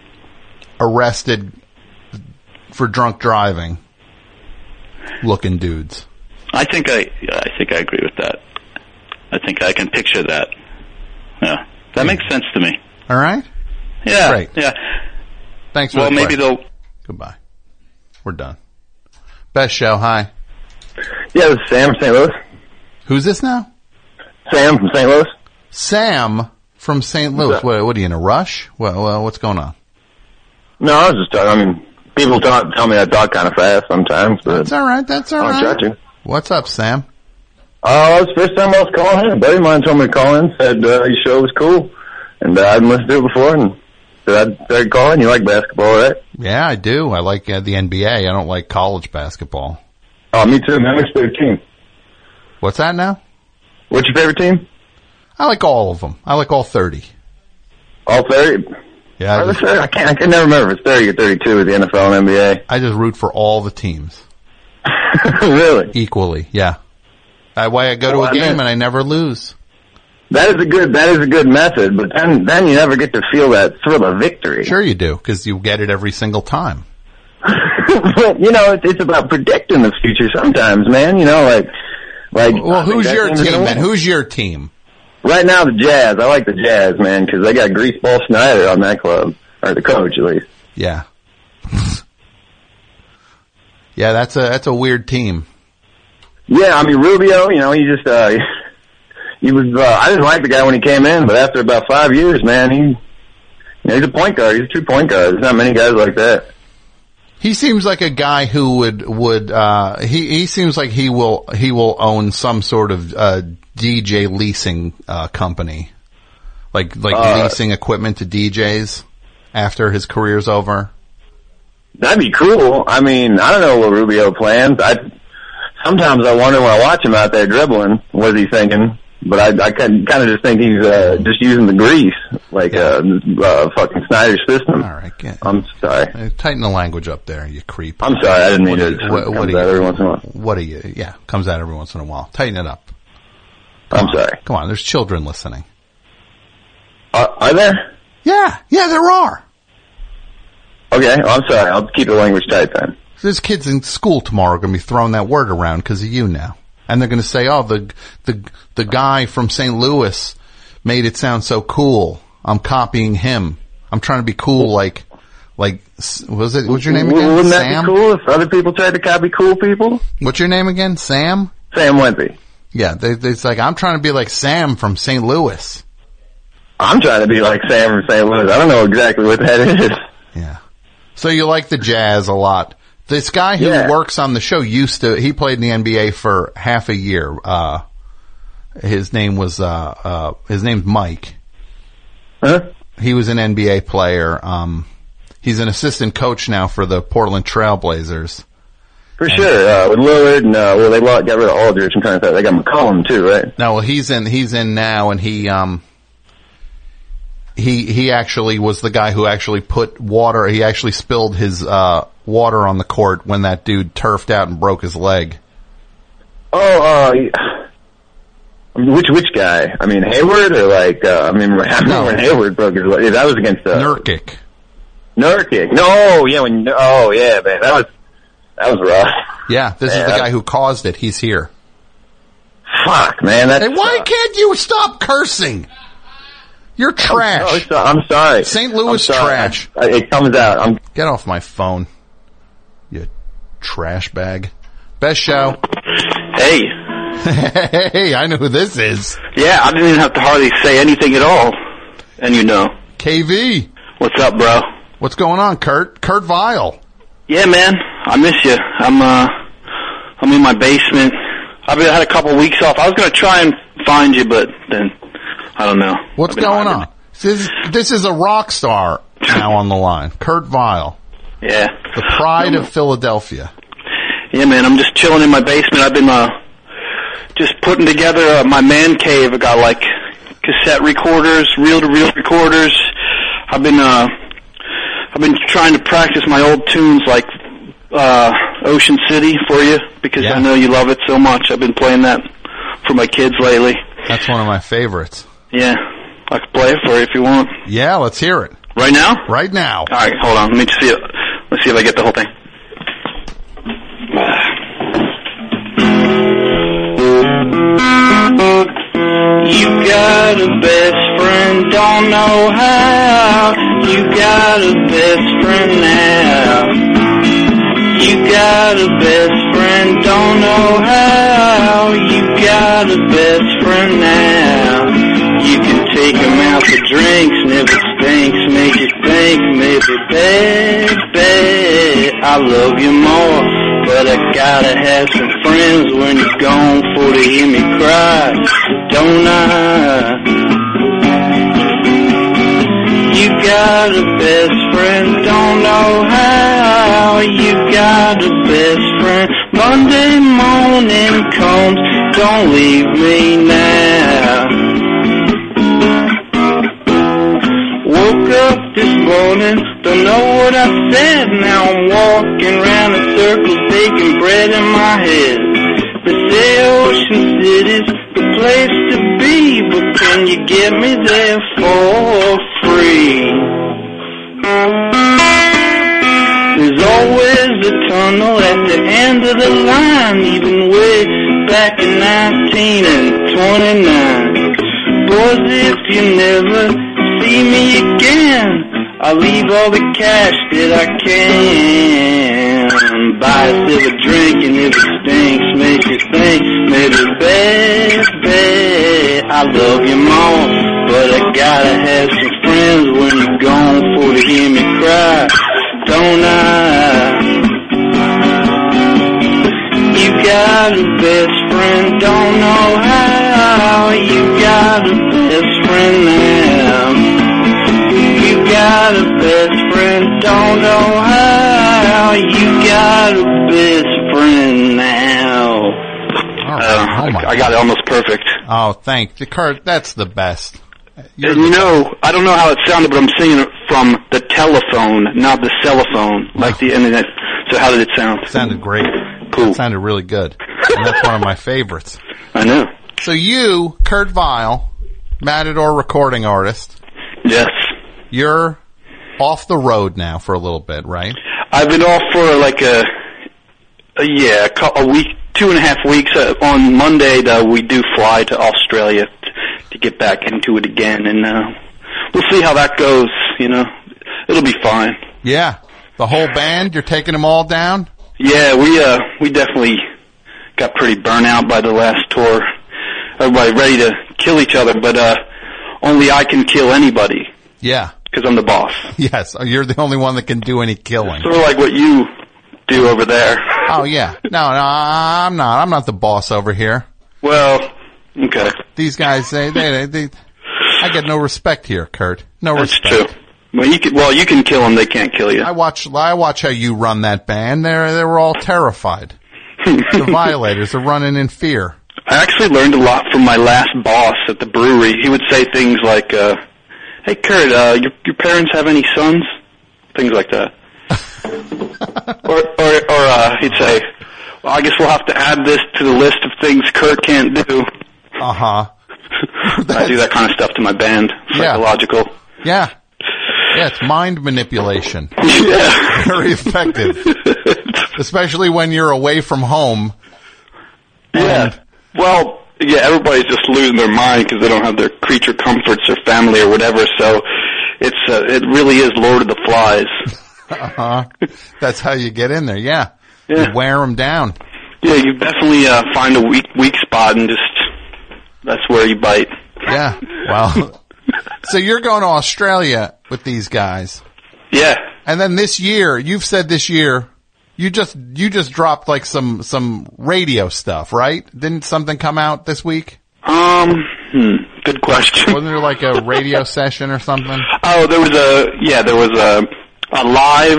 arrested for drunk driving looking dudes. I think I, I think I agree with that. I think I can picture that. Yeah. That makes sense to me. All right? Yeah. Great. Yeah. Thanks for Well, the maybe question. they'll, Goodbye. We're done. Best show, hi. Yeah, this is Sam from Saint Louis. Who's this now? Sam from Saint Louis. Sam from Saint Louis. What's What, what are you in a rush? What, what, what's going on? No, I was just talking. I mean, people talk, tell me I talk kind of fast sometimes, but That's all right. That's all I'll right. try to. What's up, Sam? Uh, it was the first time I was calling in. A buddy of mine told me to call in, said uh, your show was cool, and uh, I hadn't listened to it before, and said I'd start calling. You like basketball, right? Yeah, I do. I like uh, the N B A. I don't like college basketball. Oh, me too, man. What's your favorite team? What's that now? What's your favorite team? I like all of them. I like all thirty. All thirty? Yeah, I I, just, I can't. I can never remember if it's thirty or thirty-two with the N F L and N B A. I just root for all the teams. Really? Equally, yeah. That way I go to Well, a I game meant- and I never lose. That is a good. That is a good method, but then then you never get to feel that thrill of victory. Sure you do, because you get it every single time. You know, it's, it's about predicting the future sometimes, man. You know, like like. Well, I think who's that your team's team, gonna then? win. Who's your team? Right now, the Jazz. I like the Jazz, man, because they got Greaseball Snyder on that club, or the coach at least. Yeah. Yeah, that's a that's a weird team. Yeah, I mean Rubio. You know, he just uh, he was. Uh, I didn't like the guy when he came in, but after about five years, man, he you know, he's a point guard. He's a true point guard. There's not many guys like that. He seems like a guy who would would uh he he seems like he will he will own some sort of uh D J leasing uh company. Like like Uh, leasing equipment to D Js after his career's over. That'd be cool. I mean, I don't know what Rubio plans. I sometimes I wonder when I watch him out there dribbling, what is he thinking? But I, I kind of just think he's uh, just using the grease, like uh, uh, fucking Snyder's system. All right, get, I'm sorry. uh, tighten the language up there, you creep. I'm sorry. I didn't mean What, to. what, It what comes are out you? every once in a while. What are you? Yeah, comes out every once in a while. Tighten it up. I'm on. sorry. Come on, there's children listening. Uh, are there? Yeah, yeah, there are. Okay, I'm sorry. I'll keep the language tight then. There's kids in school tomorrow going to be throwing that word around because of you now. And they're going to say, oh, the, the, the guy from Saint Louis made it sound so cool. I'm copying him. I'm trying to be cool like, Like, was it, what's your name again? Wouldn't that Sam? be cool if other people tried to copy cool people? What's your name again? Sam? Sam Wenthy. Yeah, they, they, it's like, I'm trying to be like Sam from Saint Louis. I'm trying to be like Sam from Saint Louis. I don't know exactly what that is. Yeah. So you like the Jazz a lot. This guy who Yeah. works on the show used to, he played in the N B A for half a year. Uh, his name was, uh, uh, his name's Mike. Huh? He was an N B A player. Um, he's an assistant coach now for the Portland Trailblazers. For sure. Uh, with Lillard and, uh, well, they got rid of Aldridge and kind of thought they got McCollum too, right? No, well, he's in, he's in now, and he, um, he, he actually was the guy who actually put water, he actually spilled his, uh, water on the court when that dude turfed out and broke his leg. Oh, uh, he- which, which guy? I mean, Hayward or like, uh, I mean, I remember when Hayward broke his leg. That was against, uh, Nurkic. Nurkic. No, yeah, when, oh yeah, man, that was, that was rough. Yeah, this Man, is the that- guy who caused it. He's here. Fuck, man, that's, Hey, why can't you stop cursing? You're trash. Oh, it's- I'm sorry. Saint Louis I'm sorry. trash. I- It comes out. I'm, Get off my phone, you trash bag. Best show. Hey. Hey, I know who this is. Yeah, I didn't even have to hardly say anything at all. And you know. K V. What's up, bro? What's going on, Kurt? Kurt Vile. Yeah, man. I miss you. I'm, uh, I'm in my basement. I've been, had a couple weeks off. I was gonna try and find you, but then, I don't know. What's going on? This is, this is a rock star now on the line. Kurt Vile. Yeah. The pride of Philadelphia. Yeah, man. I'm just chilling in my basement. I've been, uh, just putting together uh, my man cave. I got like cassette recorders, reel-to-reel recorders. I've been, uh, I've been trying to practice my old tunes like, uh, Ocean City for you because Yeah. I know you love it so much. I've been playing that for my kids lately. That's one of my favorites. Yeah. I can play it for you if you want. Yeah, let's hear it. Right now? Right now. All right, hold on. Let me just see it. Let's see if I get the whole thing. You got a best friend, don't know how. You got a best friend now. You got a best friend, don't know how. You got a best friend now. You can take him out for drinks, never stinks, make you think, maybe, baby, I love you more. But I gotta have some friends when you're gone for to hear me cry, don't I? You got a best friend, don't know how. You got a best friend, Monday morning comes, don't leave me now. Woke up this morning, don't know what I said. Now I'm walking around in circles, baking bread in my head. They say Ocean City's the place to be, but can you get me there for free? There's always a tunnel at the end of the line, even way back in nineteen twenty-nine. Boys, if you never see me again, I'll leave all the cash that I can. Buy a silver drink and if it stinks, make you think, maybe, baby, I love you more. But I gotta have some friends when you're gone for to hear me cry, don't I? You got a best friend, don't know how. You got a best friend now. You got a best friend, don't know how. You got a best friend now. All right. Uh, oh my I got it almost perfect. Oh, thank you, Kurt. That's the best. And you know, I don't know how it sounded, but I'm singing it from the telephone, not the cellophone, like the internet. So how did it sound? It sounded great. Cool. It sounded really good. And that's one of my favorites. I know. So you, Kurt Vile, Matador recording artist. Yes. You're off the road now for a little bit, right? I've been off for like a, a yeah, a, cou- a week, two and a half weeks. Uh, on Monday, though, we do fly to Australia t- to get back into it again, and uh, we'll see how that goes. You know, it'll be fine. Yeah. The whole band, you're taking them all down? Yeah, we uh we definitely got pretty burnt out by the last tour. Everybody ready to kill each other, but uh only I can kill anybody. Yeah. Because I'm the boss. Yes, you're the only one that can do any killing. Sort of like what you do over there. Oh, yeah. No, no, I'm not. I'm not the boss over here. Well, okay. These guys, they, they, they, I get no respect here, Kurt. No That's respect. true. Well, you can, well, you can kill them. They can't kill you. I watch, I watch how you run that band. They're, they were all terrified. The Violators are running in fear. I actually learned a lot from my last boss at the brewery. He would say things like, uh, hey, Kurt, uh, your, your parents have any sons? Things like that. or, or, or, uh, he'd say, well, I guess we'll have to add this to the list of things Kurt can't do. Uh-huh. I do that kind of stuff to my band. Psychological. Yeah. Yeah, it's mind manipulation. Yeah. Very effective. Especially when you're away from home. Yeah. Well, yeah, everybody's just losing their mind because they don't have their creature comforts or family or whatever, so it's, uh, it really is Lord of the Flies. Uh-huh. That's how you get in there, yeah. Yeah. You wear them down. Yeah, you definitely, uh, find a weak, weak spot and just, that's where you bite. Yeah, well, so you're going to Australia with these guys. Yeah. And then this year, you've said this year, you just, you just dropped like some, some radio stuff, right? Didn't something come out this week? Um, hmm, good question. Wasn't there like a radio session or something? Oh, there was a, yeah, there was a, a live,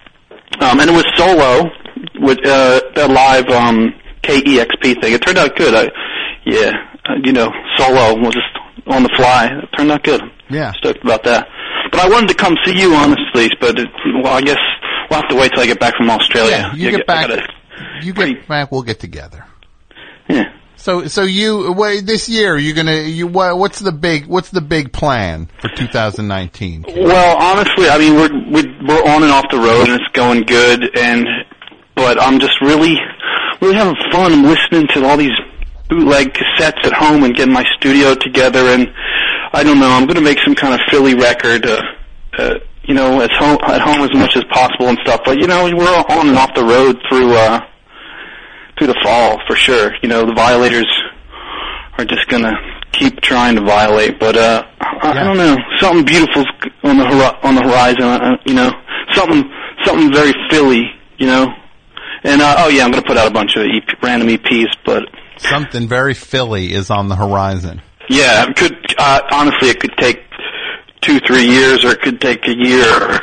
um, and it was solo with, uh, a live, um, K E X P thing. It turned out good. I, yeah, uh, you know, solo was just on the fly. It turned out good. Yeah. Stoked about that. But I wanted to come see you, honestly, but it, well, I guess we'll have to wait till I get back from Australia. Yeah, you Yeah, get back, gotta, you get back, we'll get together. Yeah. So, so you, wait, this year, you're gonna, you, what, what's the big, what's the big plan for two thousand nineteen? Well, honestly, I mean, we're, we're, we're on and off the road and it's going good and, but I'm just really, really having fun. I'm listening to all these bootleg cassettes at home and getting my studio together and I don't know, I'm gonna make some kind of Philly record, uh, uh, you know, at home, at home as much as possible and stuff, but you know, we're on and off the road through, uh, through the fall for sure. You know, the Violators are just gonna keep trying to violate, but uh, I, yeah. I don't know, something beautiful's on the hor- on the horizon. Uh, you know, something something very Philly. You know, and uh, oh yeah, I'm gonna put out a bunch of E P, random E Ps, but something very Philly is on the horizon. Yeah, it could uh, honestly, it could take two, three years, or it could take a year.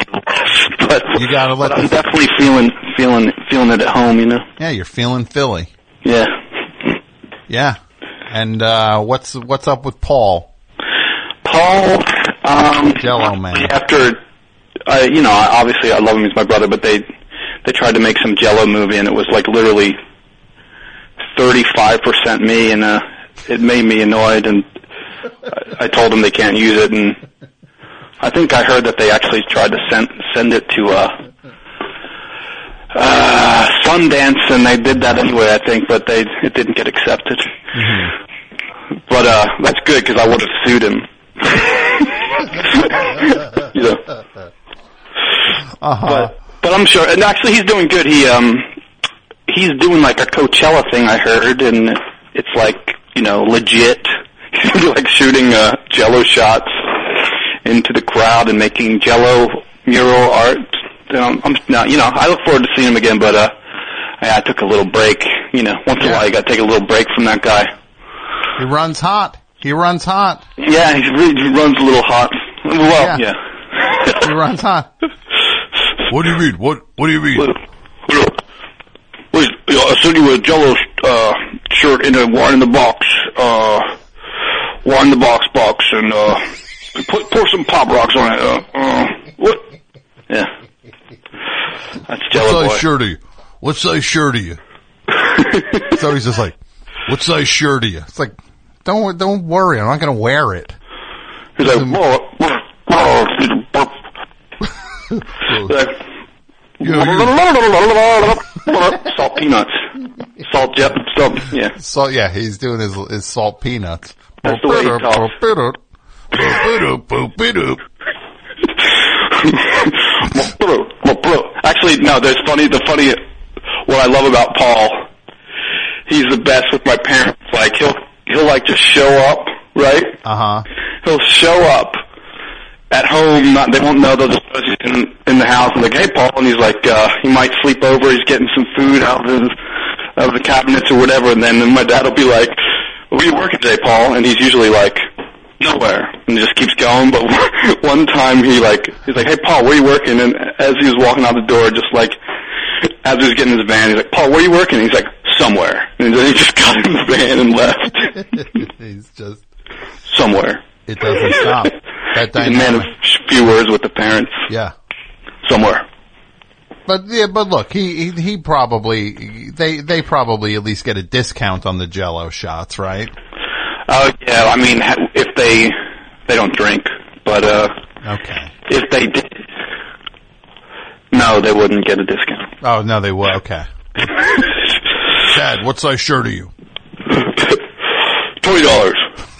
But you gotta let. But I'm definitely feeling, feeling, feeling it at home. You know. Yeah, you're feeling Philly. Yeah. Yeah. And uh what's what's up with Paul? Paul, um, Jello Man. After, uh, you know, obviously I love him. He's my brother, but they they tried to make some Jello movie, and it was like literally thirty-five percent me, and uh, it made me annoyed. And I, I told them they can't use it, and I think I heard that they actually tried to send send it to uh, uh, Sundance, and they did that anyway, I think, but they it didn't get accepted. Mm-hmm. But uh, that's good because I would have sued him. You know. Uh-huh. But but I'm sure, and actually he's doing good. He um he's doing like a Coachella thing, I heard, and it's like, you know, legit. He's like shooting uh, Jello shots into the crowd and making Jello mural art. Um, I'm now, you know, I look forward to seeing him again, but uh, I, I took a little break. You know, once in a while you got to take a little break from that guy. He runs hot. He runs hot. Yeah, he, really, he runs a little hot. Well, yeah. yeah. He runs hot. What do you mean? What What do you mean? What, what, wait, I sent you a Jello uh, shirt in a wine in the box. Uh, wine in the box box, and uh, put pour some Pop Rocks on it. Uh, uh, what? Yeah. That's Jello What boy. size shirt are you? What size shirt are you? So he's just like, what size shirt are you? It's like, don't don't worry, I'm not going to wear it. He's like, whoa, whoa, whoa. Like, salt peanuts. Salt jet, salt, yeah. So yeah, he's doing his his salt peanuts. That's the way he talks. Actually, no, there's funny, the funny, what I love about Paul, he's the best with my parents. Like, he'll, he'll like just show up, right? Uh-huh. He'll show up at home, not, they won't know, they'll just put us in, in the house and like, hey, Paul, and he's like, uh, he might sleep over, he's getting some food out of, his, out of the cabinets or whatever, and then my dad will be like, where are you working today, Paul? And he's usually like, nowhere, and he just keeps going. But one time he like, he's like, hey Paul, where are you working? And as he was walking out the door, just like, as he was getting in his van, he's like, Paul, where are you working? And he's like, somewhere. And then he just got in the van and left. He's just somewhere. It doesn't stop. That He's a man of few words with the parents. Yeah. Somewhere. But yeah, but look, he, he he probably they they probably at least get a discount on the Jell-O shots, right? Oh uh, yeah, I mean if they they don't drink, but uh okay. If they did, no, they wouldn't get a discount. Oh no, they would. Okay. Dad, what size shirt are you? Twenty dollars.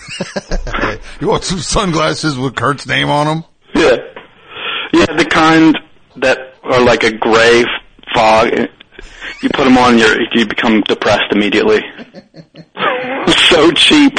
You want some sunglasses with Kurt's name on them? Yeah, yeah, the kind that are like a gray fog. You put them on, you you become depressed immediately. So cheap.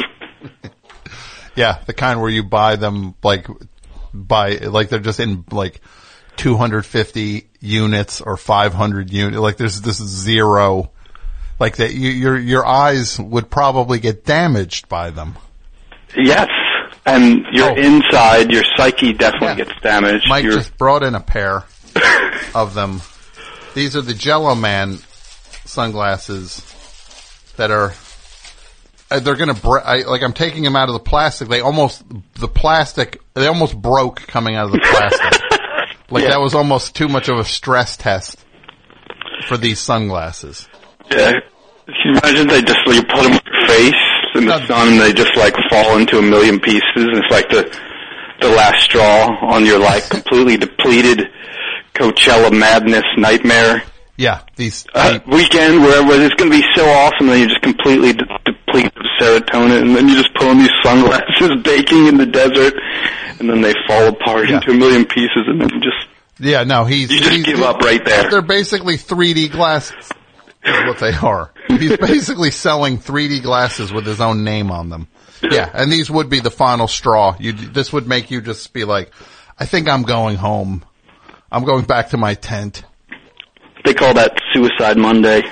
Yeah, the kind where you buy them like by like they're just in like two hundred fifty units or five hundred units. Like there's this zero, like that. You, your your eyes would probably get damaged by them. Yes, and your oh. inside, your psyche definitely yeah. gets damaged. Mike You're... just brought in a pair of them. These are the Jell-O Man sunglasses that are. Uh, they're gonna br- I, like I'm taking them out of the plastic. They almost the plastic. They almost broke coming out of the plastic. Like yeah. that was almost too much of a stress test for these sunglasses. Yeah, can you imagine they just you put them on your face in the sun and they just like fall into a million pieces and it's like the the last straw on your like completely depleted Coachella madness nightmare. Yeah, these uh, weekend where, where it's going to be so awesome, and then you're just completely de- depleted of serotonin, and then you just put on these sunglasses, baking in the desert, and then they fall apart yeah. into a million pieces, and then you just yeah, no, he's you just he's, give up right there. They're basically three D glasses. Is what they are. He's basically selling three D glasses with his own name on them. Yeah, and these would be the final straw. You this would make you just be like, I think I'm going home. I'm going back to my tent. They call that Suicide Monday.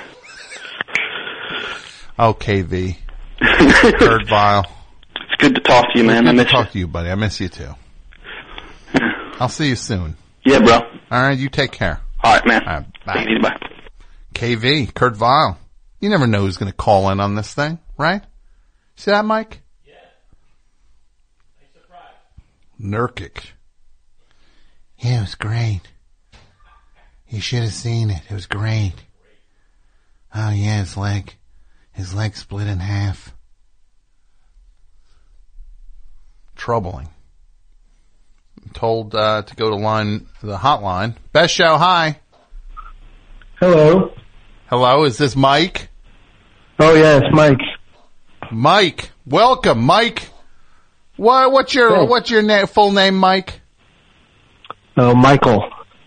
Oh, K V. Kurt Vile. It's good to talk to you, man. It's good I miss to talk you. to you, buddy. I miss you too. I'll see you soon. Yeah, bro. All right, you take care. All right, man. All right, bye. Take it easy, bye. K V, Kurt Vile. You never know who's going to call in on this thing, right? See that, Mike? Yeah. I'm surprised. Nurkic. Yeah, it was great. You should have seen it. It was great. Oh yeah, his leg, his leg split in half. Troubling. I'm told uh, to go to line the hotline. Best show. Hi. Hello. Hello. Is this Mike? Oh yeah, it's Mike. Mike, welcome, Mike. What? What's your Hey. What's your na- full name, Mike? Oh, Michael.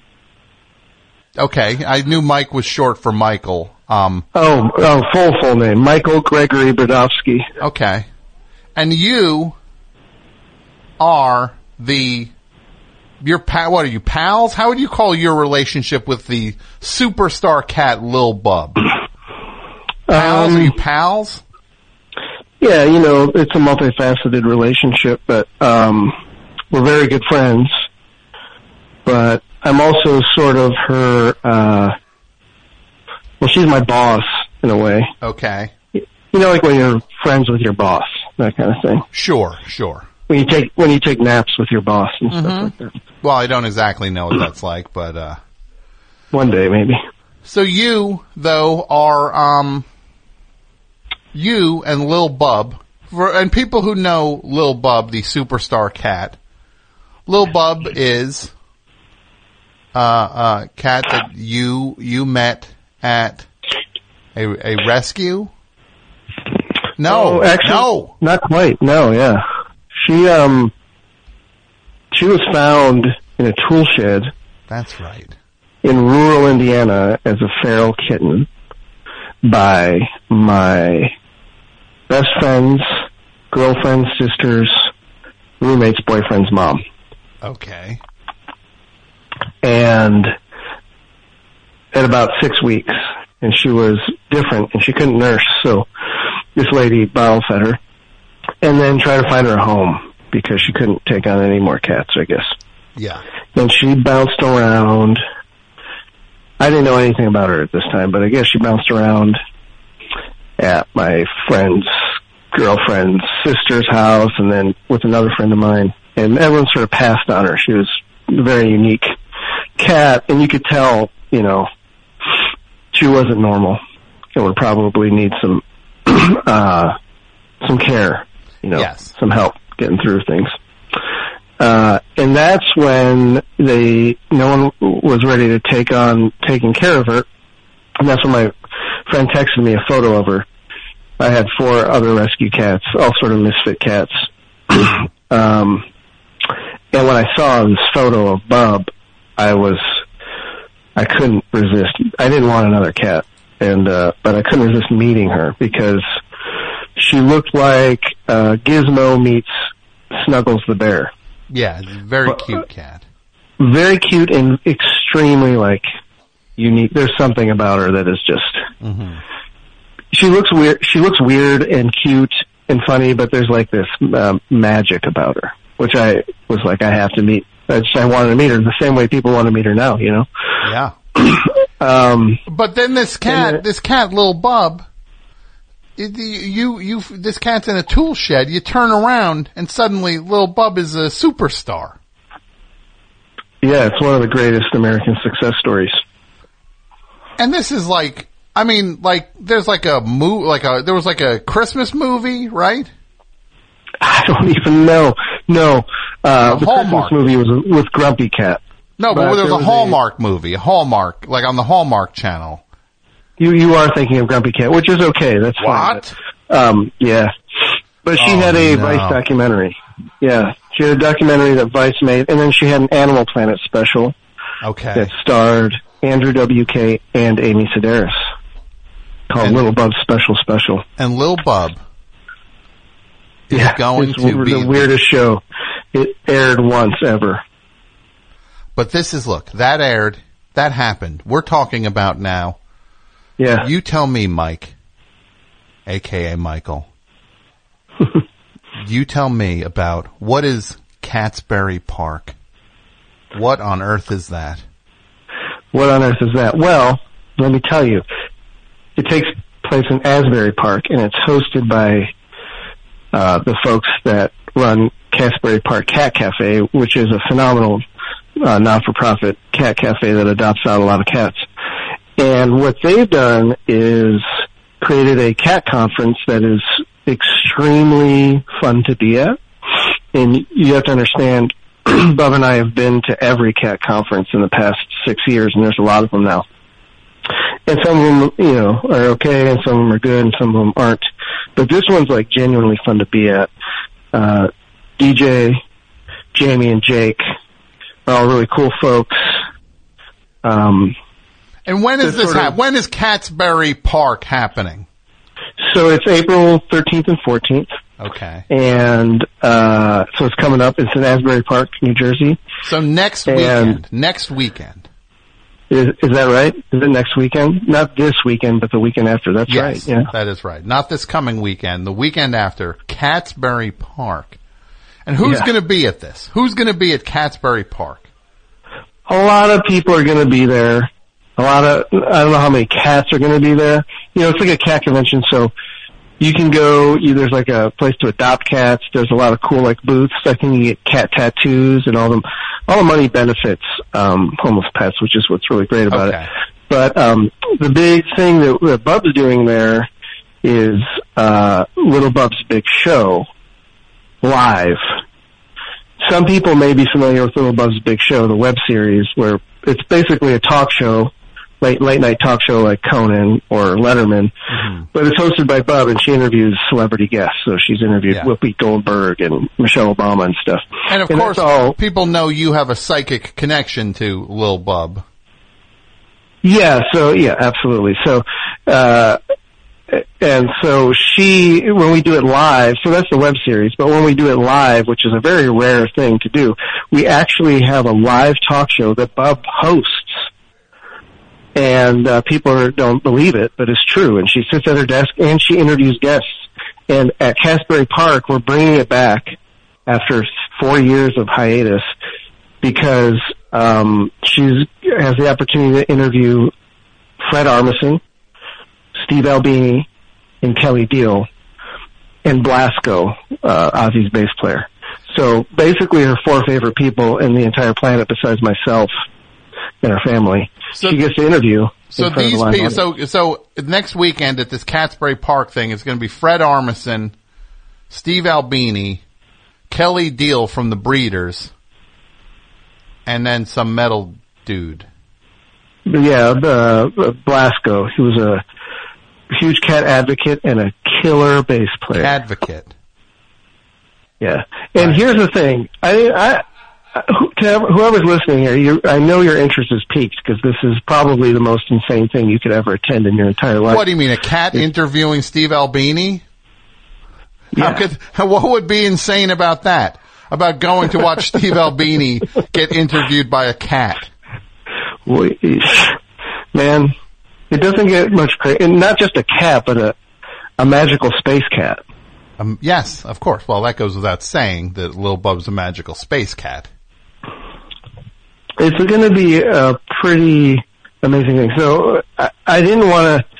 Okay, I knew Mike was short for Michael. Um, oh, oh, full full name, Michael Gregory Brodowski. Okay, and you are the your pa- what are you pals? How would you call your relationship with the superstar cat Lil Bub? Pals? Um, are you pals? Yeah, you know, it's a multifaceted relationship, but um, we're very good friends. But I'm also sort of her, uh, well, she's my boss, in a way. Okay. You know, like when you're friends with your boss, that kind of thing. Sure, sure. When you take, when you take naps with your boss and Mm-hmm. stuff like that. Well, I don't exactly know what that's like, but, uh. One day, maybe. So you, though, are, um, you and Lil Bub, for, and people who know Lil Bub, the superstar cat, Lil Bub is, uh, uh, cat that you, you met at a, a rescue? No, oh, actually, no. Not quite, no, yeah. She, um, she was found in a tool shed That's right. In rural Indiana as a feral kitten by my best friend's girlfriend's sister's roommate's boyfriend's mom. Okay. And at about six weeks, and she was different, and she couldn't nurse, so this lady bottle fed her, and then tried to find her a home, because she couldn't take on any more cats, I guess. Yeah. And she bounced around. I didn't know anything about her at this time, but I guess she bounced around at my friend's girlfriend's sister's house, and then with another friend of mine, and everyone sort of passed on her. She was a very unique cat, and you could tell, you know, she wasn't normal. It would probably need some uh, some care, you know, yes. some help getting through things. Uh, and that's when they, no one was ready to take on taking care of her. And that's when my friend texted me a photo of her. I had four other rescue cats, all sort of misfit cats. um, and when I saw this photo of Bub, I was, I couldn't resist. I didn't want another cat, and uh, but I couldn't resist meeting her because she looked like uh, Gizmo meets Snuggles the bear. Yeah, very cute cat. Very cute and extremely, like, unique. There's something about her that is just... Mm-hmm. She looks weird. She looks weird and cute and funny, but there's, like, this um, magic about her, which I was like, I have to meet. I just I wanted to meet her the same way people want to meet her now, you know? Yeah. um, but then this cat, this cat, little Bub... It, you, you, this cat's in a tool shed. You turn around, and suddenly, little Bub is a superstar. Yeah, it's one of the greatest American success stories. And this is like, I mean, like there's like a mo- like a there was like a Christmas movie, right? I don't even know. No, uh, the Hallmark. Christmas movie was with Grumpy Cat. No, but, But there was there a was Hallmark movie, a Hallmark, like on the Hallmark Channel. You you are thinking of Grumpy Cat, which is okay. That's fine. What? But, um, yeah, but she Oh, had a no. Vice documentary. Yeah, she had a documentary that Vice made, and then she had an Animal Planet special Okay. that starred Andrew W K and Amy Sedaris called And- Little Bub's Special Special. And Lil Bub is Yeah, going it's to be the weirdest show. It aired once ever. But this is, look, that aired, that happened. We're talking about now. Yeah. You tell me, Mike, a k a. Michael. You tell me about what is Catsbury Park? What on earth is that? What on earth is that? Well, let me tell you. It takes place in Asbury Park, and it's hosted by uh, the folks that run Catsbury Park Cat Cafe, which is a phenomenal uh, not-for-profit cat cafe that adopts out a lot of cats. And what they've done is created a cat conference that is extremely fun to be at. And you have to understand, Bub and I have been to every cat conference in the past six years, and there's a lot of them now. And some of them, you know, are okay, and some of them are good, and some of them aren't. But this one's, like, genuinely fun to be at. Uh, D J, Jamie, and Jake are all really cool folks. Um... And when is It's this sort of- hap- When is Catsbury Park happening? So it's April thirteenth and fourteenth. Okay. And, uh, so it's coming up. It's in Asbury Park, New Jersey. So next And- weekend. Next weekend. Is, is that right? Is it next weekend? Not this weekend, but the weekend after. That's Yes, right, yeah. that is right. Not this coming weekend. The weekend after, Catsbury Park. And who's Yeah. going to be at this? Who's going to be at Catsbury Park? A lot of people are going to be there. A lot of, I don't know how many cats are going to be there. You know, it's like a cat convention, so you can go, you, there's like a place to adopt cats. There's a lot of cool, like, booths. I think you get cat tattoos and all them. All the money benefits, um, homeless pets, which is what's really great about Okay. it. But, um, the big thing that, that Bub's doing there is, uh, Little Bub's Big Show live. Some people may be familiar with Little Bub's Big Show, the web series, where it's basically a talk show late late night talk show like Conan or Letterman, mm-hmm. but it's hosted by Bub, and she interviews celebrity guests. So she's interviewed yeah. Whoopi Goldberg and Michelle Obama and stuff. And of and course, all, people know you have a psychic connection to Lil Bub. Yeah. So yeah, absolutely. So. uh And so she, when we do it live, so that's the web series, but when we do it live, which is a very rare thing to do, we actually have a live talk show that Bub hosts. And uh, people are, don't believe it, but it's true. And she sits at her desk and she interviews guests. And at Casbury Park, we're bringing it back after four years of hiatus because um, she has the opportunity to interview Fred Armisen, Steve Albini, and Kelly Deal, and Blasco, uh, Ozzy's bass player. So basically her four favorite people in the entire planet besides myself and her family. So, she gets to interview. So these the people, so, so next weekend at this Casbury Park thing, it's going to be Fred Armisen, Steve Albini, Kelly Deal from the Breeders, and then some metal dude. Yeah, uh, Blasco. He was a huge Cat advocate and a killer bass player. Advocate. Yeah. And right. Here's the thing. I, I, to whoever's listening here, you, I know your interest is piqued because this is probably the most insane thing you could ever attend in your entire life. What do you mean, a cat it's, interviewing Steve Albini? Yeah. How could, what would be insane about that? About going to watch Steve Albini get interviewed by a cat? Well, man, it doesn't get much crazy. And not just a cat, but a, a magical space cat. Um, yes, of course. Well, that goes without saying that Lil Bub's a magical space cat. It's going to be a pretty amazing thing. So I, I didn't want to,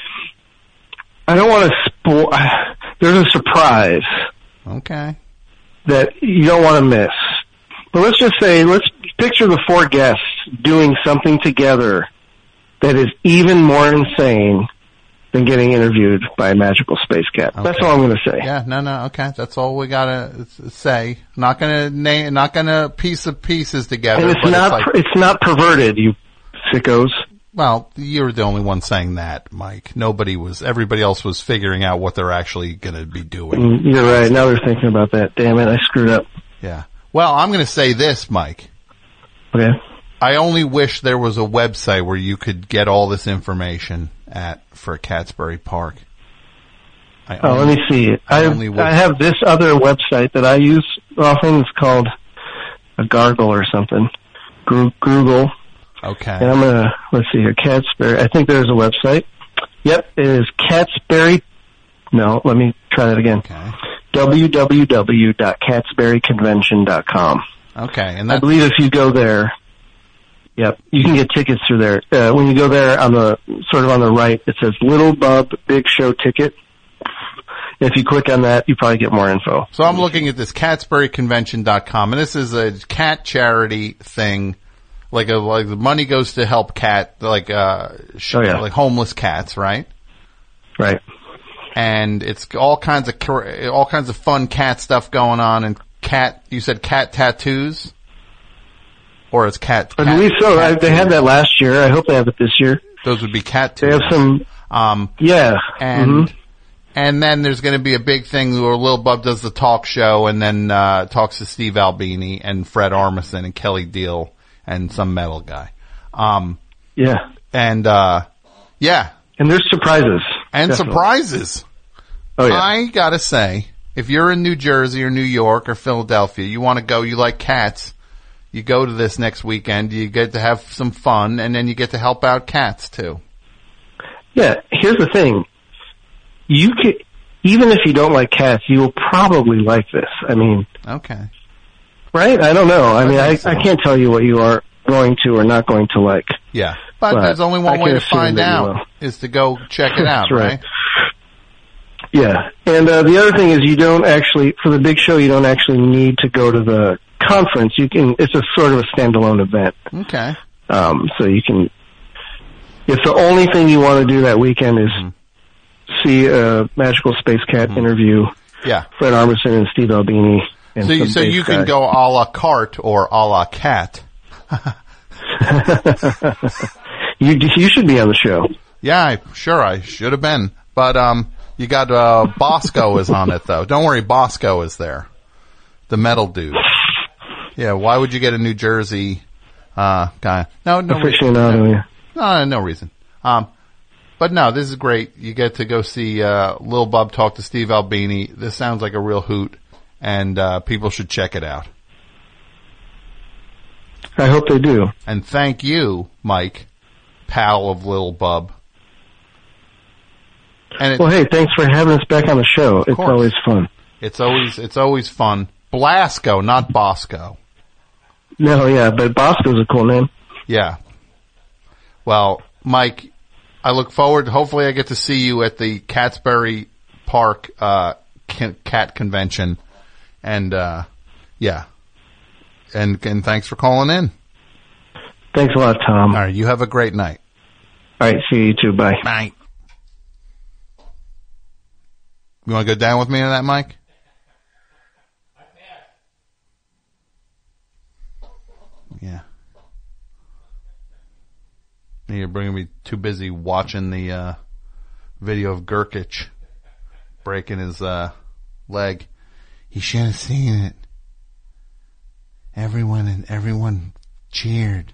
I don't want to spoil, there's a surprise. Okay. That you don't want to miss. But let's just say, let's picture the four guests doing something together that is even more insane than getting interviewed by a magical space cat. Okay. That's all I'm going to say. Yeah, no, no, okay. That's all we got to say. Not going to name, not going to piece of pieces together. And it's but not, it's, like, it's not perverted, you sickos. Well, you're the only one saying that, Mike. Nobody was, everybody else was figuring out what they're actually going to be doing. Mm, you're right. Now they're thinking about that. Damn it, I screwed up. Yeah. Well, I'm going to say this, Mike. Okay. I only wish there was a website where you could get all this information at for Casbury Park. I oh, only, let me see. I, I, I have this other website that I use often. It's called a Gargle or something. Google. Okay. And I'm gonna let's see here. Catsbury. I think there's a website. Yep, it is Catsbury. No, let me try that again. Okay. w w w dot catsbury convention dot com. Okay, and I believe if you go there, yep, you can get tickets through there. Uh, when you go there, on the sort of on the right, it says Little Bub Big Show Ticket. If you click on that, you probably get more info. So I'm looking at this catsbury convention dot com, and this is a cat charity thing. Like a, like the money goes to help cat, like, uh, sh- oh, yeah. like homeless cats, right? Right. And it's all kinds of, all kinds of fun cat stuff going on, and cat, you said cat tattoos? Or it's cat, I cat believe so. I, they had that last year. I hope they have it this year. Those would be cat tattoos. They have some, um, yeah. And, mm-hmm. and then there's going to be a big thing where Lil Bub does the talk show and then, uh, talks to Steve Albini and Fred Armisen and Kelly Deal and some metal guy. Um, yeah. And, uh, yeah. And there's surprises. And Definitely. surprises. Oh, yeah. I gotta say, if you're in New Jersey or New York or Philadelphia, you want to go, you like cats, you go to this next weekend, you get to have some fun, and then you get to help out cats too. Yeah, here's the thing. You can, even if you don't like cats, you will probably like this. I mean. Okay. Right? I don't know. I mean, I, I can't tell you what you are going to or not going to like. Yeah. But, but there's only one way to find out is to go check it out, right. right? Yeah. And uh, the other thing is you don't actually, for the big show, you don't actually need to go to the conference. You can, it's a sort of a standalone event. Okay. Um, so you can, if the only thing you want to do that weekend is mm-hmm. see a Magical Space Cat mm-hmm. interview yeah. Fred Armisen and Steve Albini. So you, so you can go a la carte or a la cat. You you should be on the show. Yeah, I, sure, I should have been. But um, you got uh, Bosco is on it, though. Don't worry, Bosco is there. The metal dude. Yeah, why would you get a New Jersey uh, guy? No, no reason. Yeah. No, no reason. Um, but no, this is great. You get to go see uh, Lil Bub talk to Steve Albini. This sounds like a real hoot, and uh, people should check it out. I hope they do. And thank you, Mike, pal of Lil Bub. And it, well, hey, thanks for having us back on the show. It's course. always fun. It's always it's always fun. Blasco, not Bosco. No, yeah, but Bosco's a cool name. Yeah. Well, Mike, I look forward. Hopefully, I get to see you at the Catsbury Park uh, cat convention, and uh, yeah, and and thanks for calling in. Thanks a lot, Tom. All right, you have a great night. All right, see you too. Bye. Bye. You want to go down with me on that, Mike? Yeah. You're bringing me too busy watching the uh, video of Gurkic breaking his uh, leg. You should have seen it. Everyone and everyone cheered.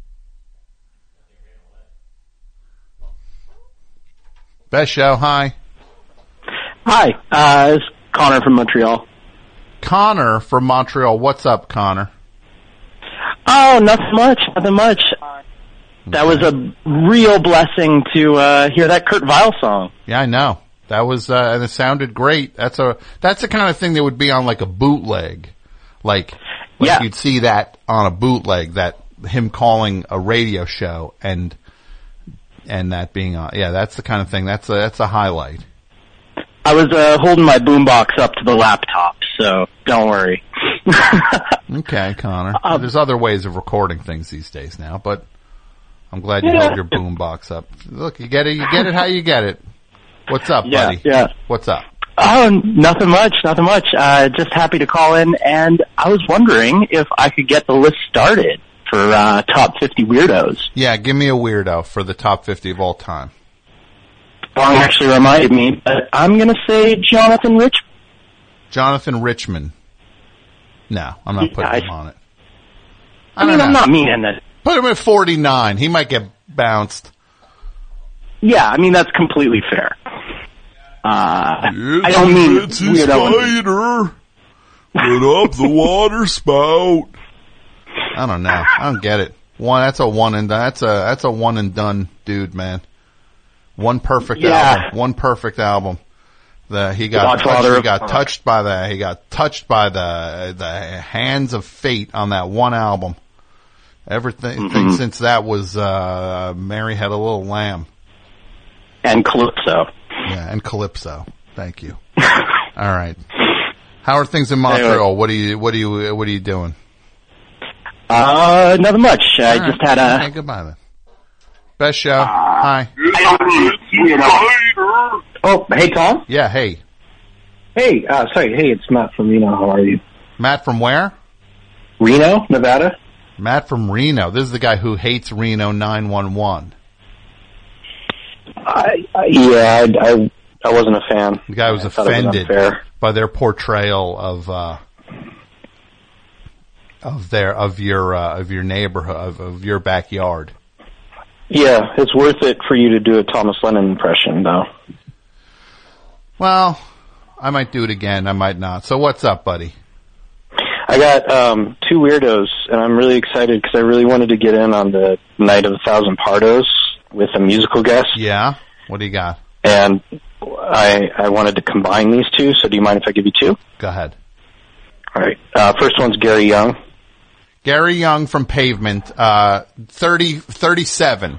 Best show. Hi. Hi, uh, it's Connor from Montreal. Connor from Montreal. What's up, Connor? Oh, nothing much, nothing much. That was a real blessing to uh, hear that Kurt Vile song. Yeah, I know. That was, uh, and it sounded great. That's a, that's the kind of thing that would be on like a bootleg. Like, like yeah. you'd see that on a bootleg, that him calling a radio show and, and that being on. Yeah, that's the kind of thing. That's a, that's a highlight. I was uh, holding my boombox up to the laptop, so don't worry. Okay, Connor. Um, There's other ways of recording things these days now, but I'm glad you yeah. held your boombox up. Look, you get it. You get it how you get it. What's up, yeah, buddy? Yeah. What's up? Oh, nothing much, nothing much. Uh, just happy to call in, and I was wondering if I could get the list started for uh, top fifty weirdos. Yeah, give me a weirdo for the top fifty of all time. Song actually reminded me, but I'm going to say Jonathan Rich. Jonathan Richman. No, I'm not putting yeah, him on it. I, I mean, I'm not meaning that. Put him at forty-nine. He might get bounced. Yeah, I mean, that's completely fair. Uh, it's I don't mean it's a spider. Put up the water spout. I don't know. I don't get it. One, that's a one and done. That's a that's a one and done dude, man. One perfect yeah. album. One perfect album. The he got touched, he got touched by the he got touched by the the hands of fate on that one album. Everything mm-hmm. since that was uh Mary Had a Little Lamb. And Calypso. Yeah, and Calypso. Thank you. All right. How are things in Montreal? Anyway. What are you what are you what are you doing? Uh nothing much. I All just right. had a Okay, goodbye then. Best show. Uh, Hi. You know. Oh, hey Tom. Yeah, hey. Hey, uh, sorry, hey, it's Matt from Reno. How are you? Matt from where? Reno, Nevada. Matt from Reno. This is the guy who hates Reno nine one one. I, I yeah, I, I I wasn't a fan. The guy was I offended was by their portrayal of uh, of their of your uh, of your neighborhood of, of your backyard. Yeah, it's worth it for you to do a Thomas Lennon impression, though. Well, I might do it again. I might not. So what's up, buddy? I got um, two weirdos, and I'm really excited because I really wanted to get in on the Night of a Thousand Pardos with a musical guest. Yeah? What do you got? And I I wanted to combine these two, so do you mind if I give you two? Go ahead. All right. Uh, first one's Gary Young. Gary Young from Pavement, uh, thirty, thirty-seven.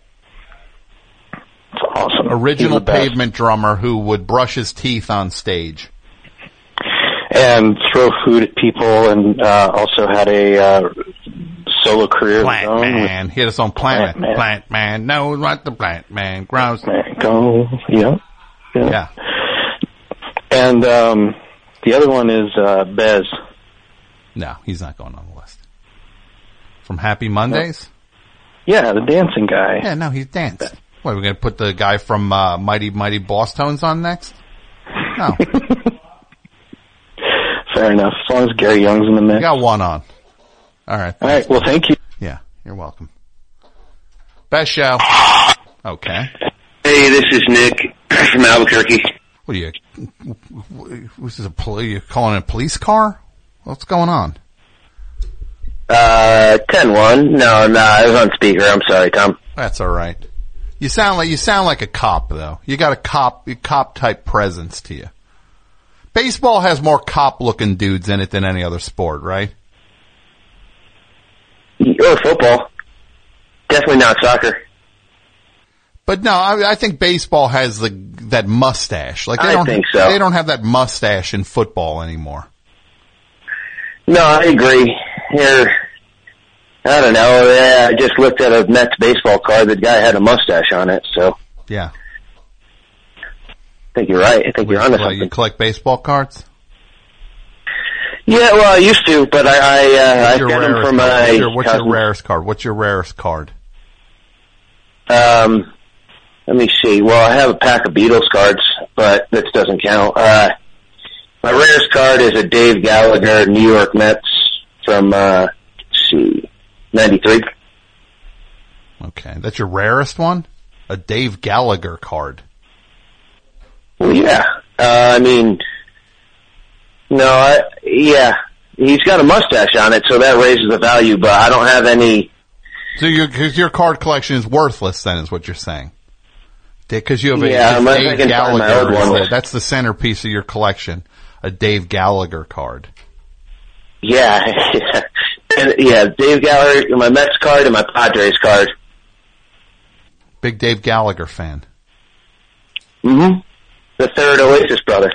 That's awesome. Original Pavement drummer who would brush his teeth on stage. And throw food at people, and uh, also had a uh, solo career Plant of his own. Man. He had his own plant, Plant Man. Plant Man knows what the Plant Man grows. Man, go, yeah. Yeah. Yeah. And um, the other one is uh, Bez. No, he's not going on the list. From Happy Mondays? Yeah, the dancing guy. Yeah, no, he's danced. What, are we going to put the guy from uh, Mighty Mighty Boss Tones on next? No. Fair enough. As long as Gary Young's in the mix. You got one on. All right. All right. Well, thank you. Yeah, you're welcome. Best show. Okay. Hey, this is Nick from Albuquerque. What are you? This is a pol- you calling it a police car? What's going on? Uh, ten one. No, no, I was on speaker. I'm sorry, Tom. That's all right. You sound like you sound like a cop, though. You got a cop, a cop type presence to you. Baseball has more cop looking dudes in it than any other sport, right? Or football. Definitely not soccer. But no, I, I think baseball has the that mustache. Like they I don't, think so. They don't have that mustache in football anymore. No, I agree. Here, I don't know. Yeah, I just looked at a Mets baseball card. The guy had a mustache on it, so. Yeah. I think you're right. I think you're onto something. You collect baseball cards? Yeah, well, I used to, but I I, uh, I What's your got them rarest from card? my What's your, what's your cousins. rarest card? What's your rarest card? Um, let me see. Well, I have a pack of Beatles cards, but this doesn't count. Uh, my rarest card is a Dave Gallagher New York Mets from, uh, let's see, ninety-three. Okay, that's your rarest one? A Dave Gallagher card. Well, yeah. Uh, I mean, no, I, yeah. He's got a mustache on it, so that raises the value, but I don't have any. So your, cause your card collection is worthless then, is what you're saying? Because you have a Yeah, unless I Dave can find my Gallagher. old one. is the- That's the centerpiece of your collection, a Dave Gallagher card. Yeah, and, yeah, Dave Gallagher, my Mets card and my Padres card. Big Dave Gallagher fan. Mm-hmm. The third Oasis brother.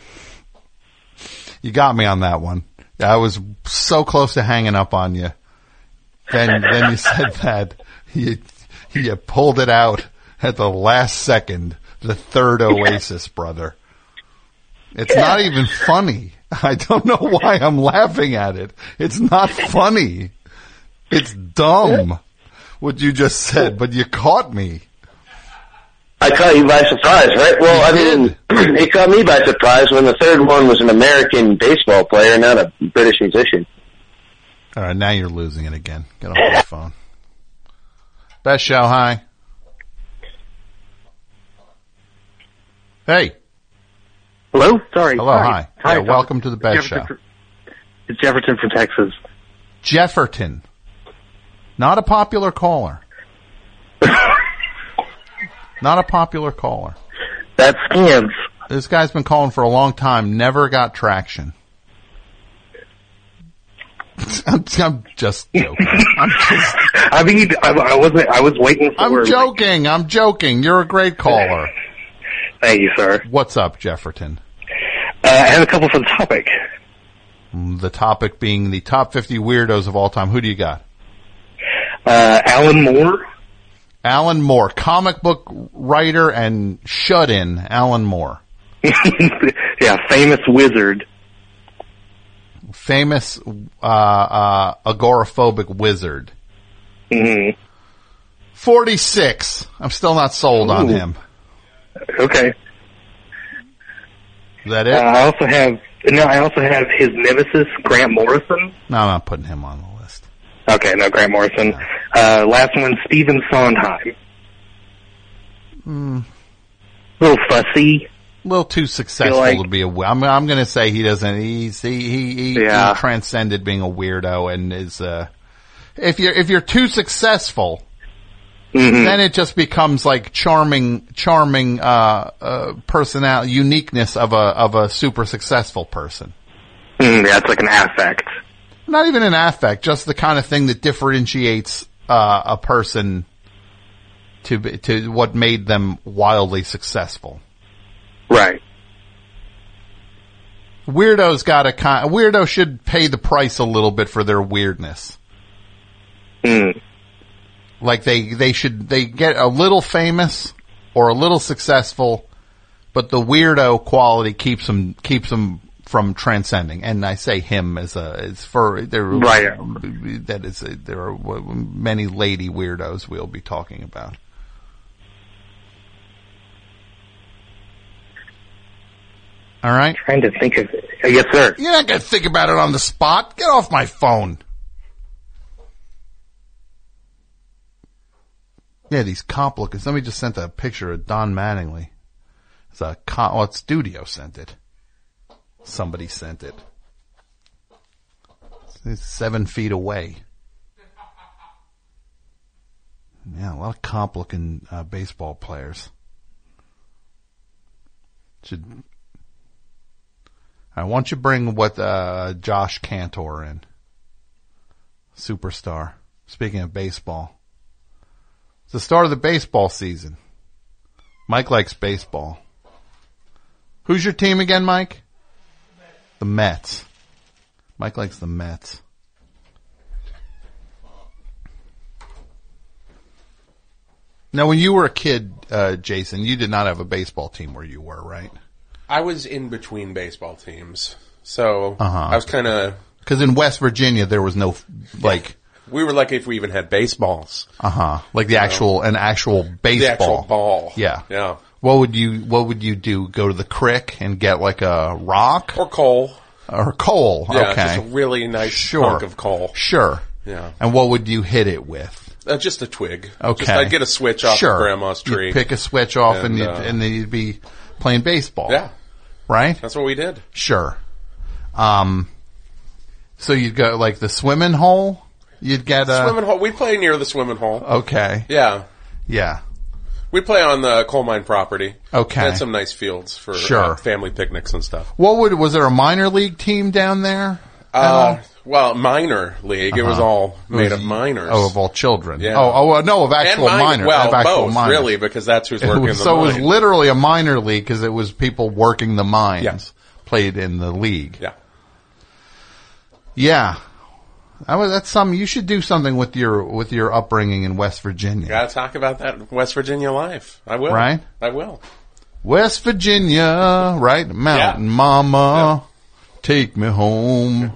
You got me on that one. I was so close to hanging up on you. Then, then you said that you you pulled it out at the last second. The third Oasis brother. It's Yeah. not even funny. I don't know why I'm laughing at it. It's not funny. It's dumb. What you just said, but you caught me. I caught you by surprise, right? Well, I mean, it caught me by surprise when the third one was an American baseball player, not a British musician. All right, now you're losing it again. Get off the phone. Best show, hi. Hey. Hello? Sorry. Hello, hi. Hi, hi, Yeah, Tom. welcome to the Best Jefferson Show. fr- It's Jefferson from Texas. Jefferton. Not a popular caller. Not a popular caller. That's scams. This guy's been calling for a long time, never got traction. I'm, I'm just joking. I'm just. I mean, I, I wasn't. I was waiting for. I'm joking. I'm joking. You're a great caller. Thank you, sir. What's up, Jefferton? Uh, I have a couple from topic. The topic being the top fifty weirdos of all time. Who do you got? Uh, Alan Moore. Alan Moore, comic book writer and shut-in Alan Moore. Yeah, famous wizard. Famous uh, uh, agoraphobic wizard. Mm-hmm. forty-six. I'm still not sold on Ooh. him. Okay. Is that it? Uh, I also have no. I also have his nemesis, Grant Morrison. No, I'm not putting him on the list. Okay, no, Grant Morrison. Uh, last one, Stephen Sondheim. Mm. A little fussy. A little too successful like- to be a. I'm, I'm going to say he doesn't. He's he he, he, Yeah. he transcended being a weirdo and is. Uh, if you're if you're too successful, Mm-hmm. then it just becomes like charming, charming uh, uh, personal uniqueness of a of a super successful person. Mm, yeah, it's like an affect. Not even an affect, just the kind of thing that differentiates uh, a person to be- to what made them wildly successful. Right. Weirdos got a kind. Weirdo should pay the price a little bit for their weirdness. Mm. Like they they should they get a little famous or a little successful, but the weirdo quality keeps them keeps them from transcending. And I say him as a, it's for, there, Right. that is, a, there are many lady weirdos we'll be talking about. All right? Trying to think of, uh, yes, sir. You're not going to think about it on the spot. Get off my phone. Yeah, these complicated. Somebody just sent a picture of Don Mattingly. It's a com- well, it's Studio sent it. Somebody sent it. It's seven feet away. Yeah, a lot of complicated uh, baseball players. Should. I want you to bring what uh, Josh Cantor in. Superstar. Speaking of baseball. It's the start of the baseball season. Mike likes baseball. Who's your team again, Mike? The Mets. Mike likes the Mets. Now, when you were a kid, uh, Jason, you did not have a baseball team where you were, right? I was in between baseball teams. So Uh-huh. I was kind of... Because in West Virginia, there was no, like... We were lucky if we even had baseballs. Uh-huh. Like the actual, an actual baseball. The actual ball. Yeah. Yeah. What would you, what would you do? Go to the creek and get like a rock? Or coal. Or coal. Yeah, okay. just a really nice Sure. chunk of coal. Sure. Yeah. And what would you hit it with? Uh, just a twig. Okay. Just, I'd get a switch off Sure. of Grandma's tree. You'd pick a switch off and, And, you'd, uh, and then you'd be playing baseball. Yeah. Right? That's what we did. Sure. Um, so you'd go like the swimming hole? You'd get a... Swimming hole. We'd play near the swimming hole. Okay. Yeah. Yeah. We'd play on the coal mine property. Okay. Had some nice fields for Sure. uh, family picnics and stuff. What would, was there a minor league team down there? Uh, well, minor league. It was Uh-huh. all It made was- of minors. Oh, of all children. Yeah. Oh, oh, uh, no, of actual And minor- minor. well, of actual both, minors. really, because that's who's It working was- the So mine. it was literally a minor league because it was people working the mines. Yeah. Played in the league. Yeah. Yeah. I was, that's something, you should do something with your, with your upbringing in West Virginia. Gotta talk about that West Virginia life. I will. Right? I will. West Virginia, right? Mountain Yeah. Mama, take me home.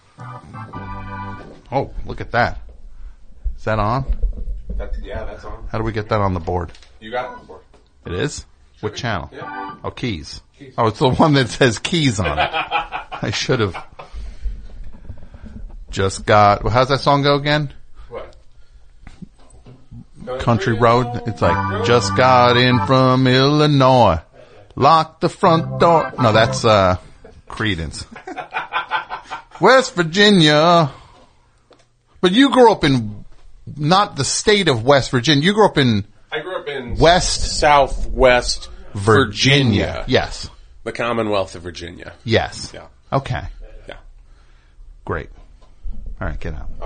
Oh, look at that. Is that on? That's, yeah, that's on. How do we get that on the board? You got it on board. It is? What channel? Yeah. Oh, keys. Keys. Oh, it's the one that says keys on it. I should have. Just got, well, how's that song go again? What? Country Road. It's like, just got in from Illinois. Locked the front door. No, that's, uh, Creedence. West Virginia. But you grew up in, not the state of West Virginia. You grew up in I grew up in West Southwest Virginia. Virginia. Yes. The Commonwealth of Virginia. Yes. Yeah. Okay. Yeah. Great. All right, get out.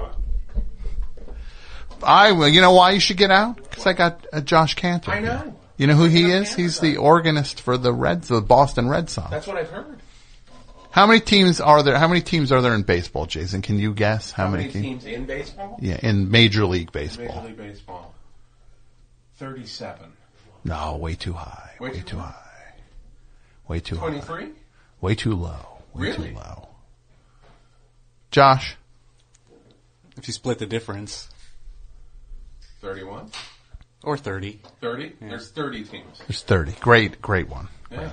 I, well, you know why you should get out? Because I got uh, Josh Cantor. I know. here. You know who he is? He's the organist for the Reds, the Boston Red Sox. That's what I've heard. How many teams are there? How many teams are there in baseball, Jason? Can you guess how, How many, many teams? teams in baseball? Yeah, in Major League Baseball. Major League Baseball. thirty-seven. No, way too high. Way Way, too too high. Way too high. twenty-three? Way too low. Way Really? too low. Josh. If you split the difference. thirty-one? Or thirty. thirty? Yeah. There's thirty teams. There's thirty. Great, great one. Yeah.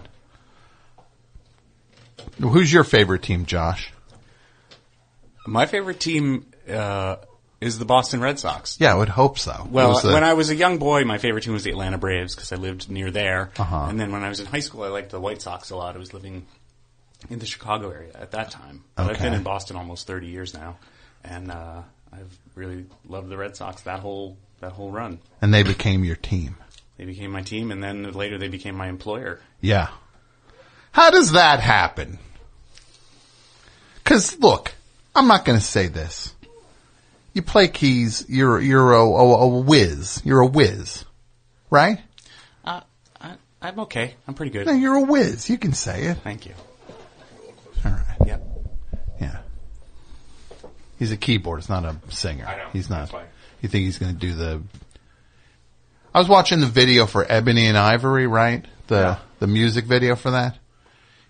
Who's your favorite team, Josh? My favorite team uh, is the Boston Red Sox. Yeah, I would hope so. It Well, was the- when I was a young boy, my favorite team was the Atlanta Braves because I lived near there. Uh-huh. And then when I was in high school, I liked the White Sox a lot. I was living in the Chicago area at that time. But I've Okay. been in Boston almost thirty years now, and uh, I've really loved the Red Sox that whole that whole run. and they became your team. They became my team, and then later they became my employer. Yeah. How does that happen? Because look, I'm not going to say this. You play keys. You're you're a, a, a whiz. You're a whiz, right? Uh, I, I'm okay. I'm pretty good. No, you're a whiz. You can say it. Thank you. All right. Yeah. Yeah. He's a keyboardist, not a singer. I know. He's not. That's why. You think he's going to do the? I was watching the video for Ebony and Ivory, right? The Yeah. the music video for that.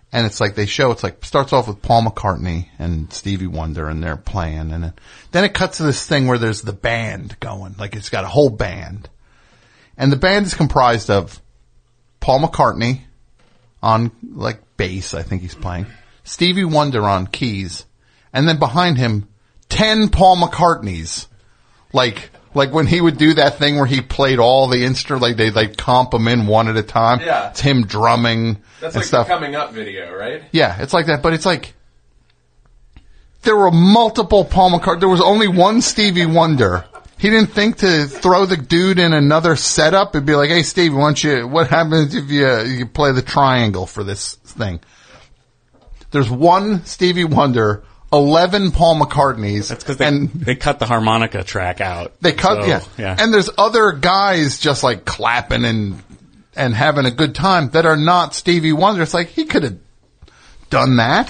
And it's like they show, it's like, starts off with Paul McCartney and Stevie Wonder and they're playing. And then, then it cuts to this thing where there's the band going. Like it's got a whole band. And the band is comprised of Paul McCartney on like bass, I think he's playing. Stevie Wonder on keys. And then behind him, ten Paul McCartneys. Like, like when he would do that thing where he played all the instruments, like they like comp them in one at a time. Yeah. It's him drumming That's and like stuff. the Coming Up video, right? Yeah, it's like that, but it's like, there were multiple Paul McCartney. There was only one Stevie Wonder. He didn't think to throw the dude in another setup and be like, hey Stevie, why don't you, what happens if you, uh, you play the triangle for this thing? There's one Stevie Wonder, eleven Paul McCartneys. That's because they, and they cut the harmonica track out. They cut, So, yeah. yeah. And there's other guys just like clapping and, and having a good time that are not Stevie Wonder. It's like, he could have done that.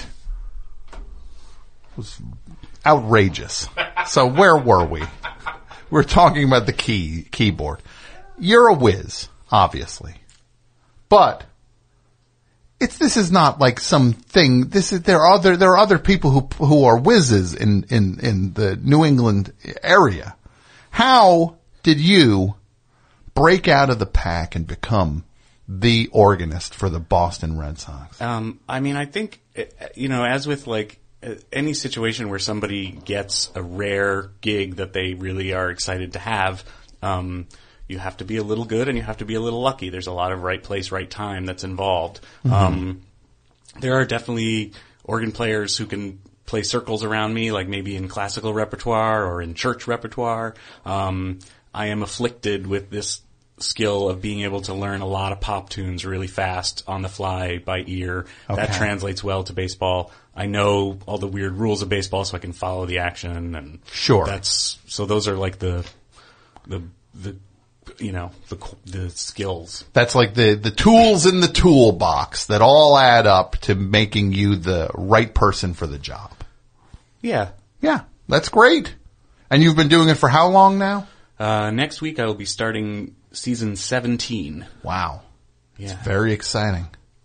It was outrageous. So where were we? We're talking about the key, keyboard. You're a whiz, obviously. But, it's, this is not like something, this is, there are other, there are other people who, who are whizzes in, in, in the New England area. How did you break out of the pack and become the organist for the Boston Red Sox? Um, I mean, I think, you know, as with like, any situation where somebody gets a rare gig that they really are excited to have, um, you have to be a little good and you have to be a little lucky. There's a lot of right place, right time that's involved. Mm-hmm. Um, there are definitely organ players who can play circles around me, like maybe in classical repertoire or in church repertoire. Um, I am afflicted with this skill of being able to learn a lot of pop tunes really fast on the fly by ear. Okay. That translates well to baseball. I know all the weird rules of baseball so I can follow the action and sure. That's, so those are like the, the, the, you know, the, the skills. That's like the, the tools in the toolbox that all add up to making you the right person for the job. Yeah. Yeah. That's great. And you've been doing it for how long now? Uh, next week I will be starting season seventeen. Wow. Yeah. It's very exciting.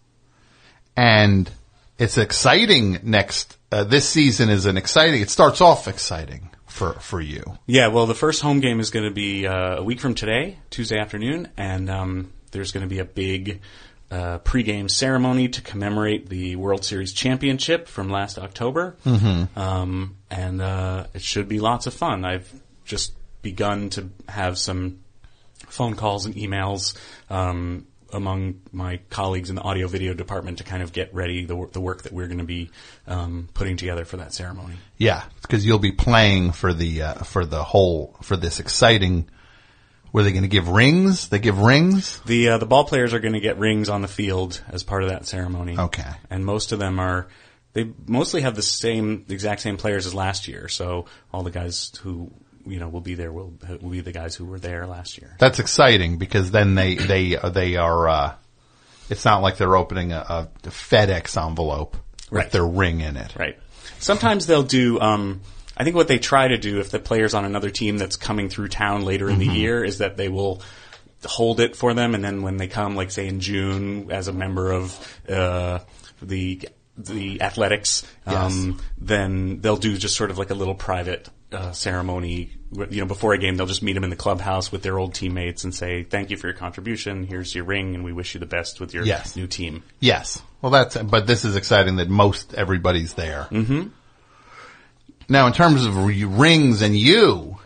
And it's exciting next, uh, this season is an exciting, it starts off exciting for, for you. Yeah, well the first home game is going to be, uh, a week from today, Tuesday afternoon, and, um, there's going to be a big, uh, pregame ceremony to commemorate the World Series championship from last October. Mm-hmm. Um, and, uh, it should be lots of fun. I've just begun to have some phone calls and emails, um, among my colleagues in the audio video department to kind of get ready the, the work that we're going to be um, putting together for that ceremony. Yeah, because you'll be playing for the uh, for the whole for this exciting. Were they going to give rings? They give rings. The uh, the ball players are going to get rings on the field as part of that ceremony. Okay, and most of them are. They mostly have the same, the exact same players as last year. So all the guys who, you know, will be there will, will be the guys who were there last year. That's exciting because then they, they, they are, uh, it's not like they're opening a, a FedEx envelope with right. their ring in it. Right. Sometimes they'll do, um, I think what they try to do if the player's on another team that's coming through town later in Mm-hmm. the year is that they will hold it for them, and then when they come, like say in June as a member of, uh, the, the athletics, um, yes. then they'll do just sort of like a little private uh, ceremony. You know, before a game, they'll just meet them in the clubhouse with their old teammates and say, "Thank you for your contribution. Here's your ring, and we wish you the best with your yes. new team." Yes. Well, that's. But this is exciting that most everybody's there. Mm-hmm. Now, in terms of rings and you,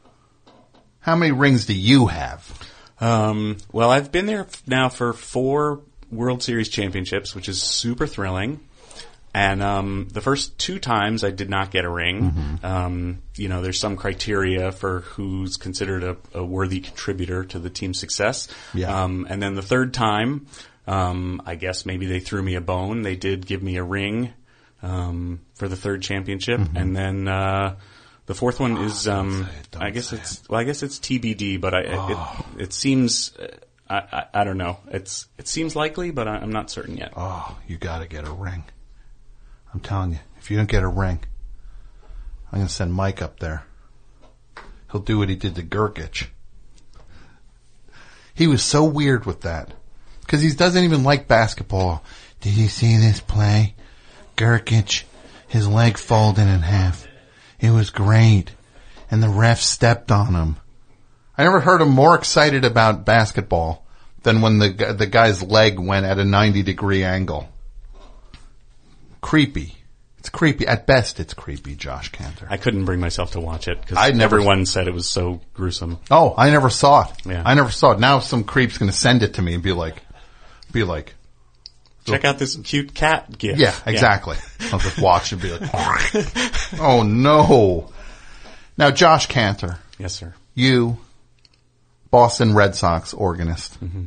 how many rings do you have? Um, well, I've been there now for four World Series championships, which is super thrilling. And um, the first two times I did not get a ring. Mm-hmm. Um, you know, there's some criteria for who's considered a, a worthy contributor to the team's success. Yeah. Um, and then the third time, um, I guess maybe they threw me a bone. They did give me a ring um, for the third championship, Mm-hmm. and then uh, the fourth one is, um, it, don't I guess say it's, well, I guess it's T B D, but I, Oh. it, it seems. Uh, I, I, I don't know. It's it seems likely, but I, I'm not certain yet. Oh, you got to get a ring. I'm telling you, if you don't get a ring, I'm going to send Mike up there. He'll do what he did to Gergich. He was so weird with that because he doesn't even like basketball. Did you see this play? Gerkic, his leg folded in half. It was great. And the ref stepped on him. I never heard him more excited about basketball than when the the guy's leg went at a ninety degree angle. Creepy. It's creepy. At best, it's creepy, Josh Cantor. I couldn't bring myself to watch it because I never- everyone said it was so gruesome. Oh, I never saw it. Yeah. I never saw it. Now some creep's going to send it to me and be like, be like, Check out this cute cat gif. yeah, exactly. I'll just watch and be like, oh no. Now, Josh Cantor. Yes, sir. You, Boston Red Sox organist. Mm-hmm.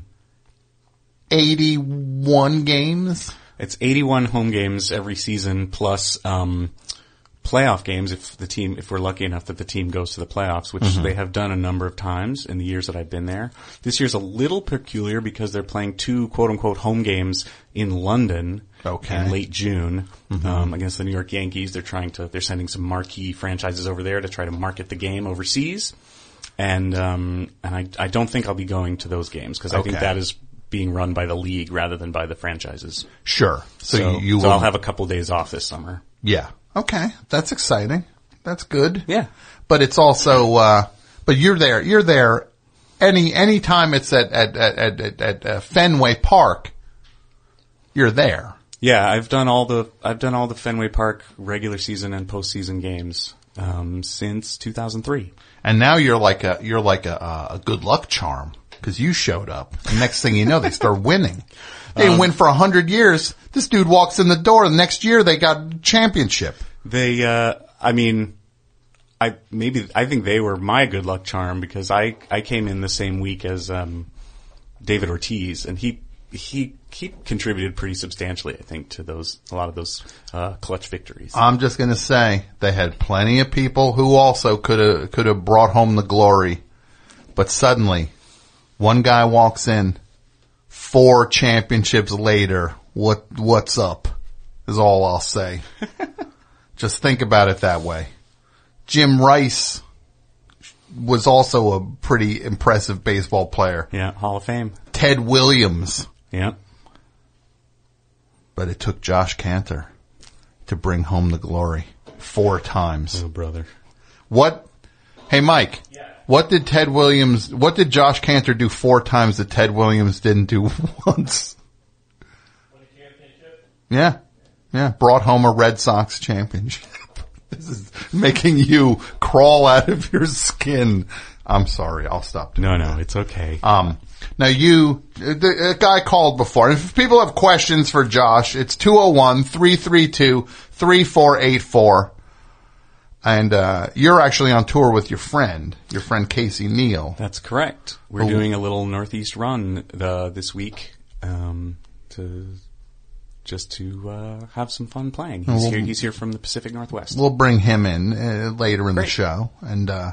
eighty-one games? It's eighty-one home games every season plus um, playoff games if the team, if we're lucky enough that the team goes to the playoffs, which Mhm. they have done a number of times in the years that I've been there. This year's a little peculiar because they're playing two quote unquote home games in London Okay. in late June Mhm. um, against the New York Yankees. They're trying to, they're sending some marquee franchises over there to try to market the game overseas. And, um, and I, I don't think I'll be going to those games because I think Okay. that is being run by the league rather than by the franchises. Sure. So, So, you, you so will. I'll have a couple days off this summer. Yeah. Okay. That's exciting. That's good. Yeah. But it's also, uh, but you're there, you're there any, any time it's at, at, at, at, at, at uh, Fenway Park, you're there. Yeah, I've done all the I've done all the Fenway Park regular season and postseason games um, since two thousand three. And now you're like a, you're like a, a good luck charm because you showed up. And next thing you know, they start winning. They didn't Um, win for a hundred years. This dude walks in the door and next year they got championship. They, uh, I mean, I maybe I think they were my good luck charm because I I came in the same week as um, David Ortiz, and he he he contributed pretty substantially, I think, to those a lot of those uh, clutch victories. I'm just going to say they had plenty of people who also could have could have brought home the glory, but suddenly one guy walks in, four championships later. What what's up? Is all I'll say. Just think about it that way. Jim Rice was also a pretty impressive baseball player. Yeah, Hall of Fame. Ted Williams. Yeah. But it took Josh Cantor to bring home the glory four times. Oh, brother. What? Hey, Mike. Yeah. What did Ted Williams, what did Josh Cantor do four times that Ted Williams didn't do once? Yeah. Yeah. Brought home a Red Sox championship. This is making you crawl out of your skin. I'm sorry. I'll stop doing No, that. no, it's okay. Um, now you, the, a guy called before. If people have questions for Josh, it's two oh one, three three two, three four eight four. And, uh, you're actually on tour with your friend, your friend Casey Neal. That's correct. We're Oh. doing a little Northeast run uh, this week um, to just to uh, have some fun playing. He's Well, here. He's here from the Pacific Northwest. We'll bring him in uh, later in Great. the show. And, uh,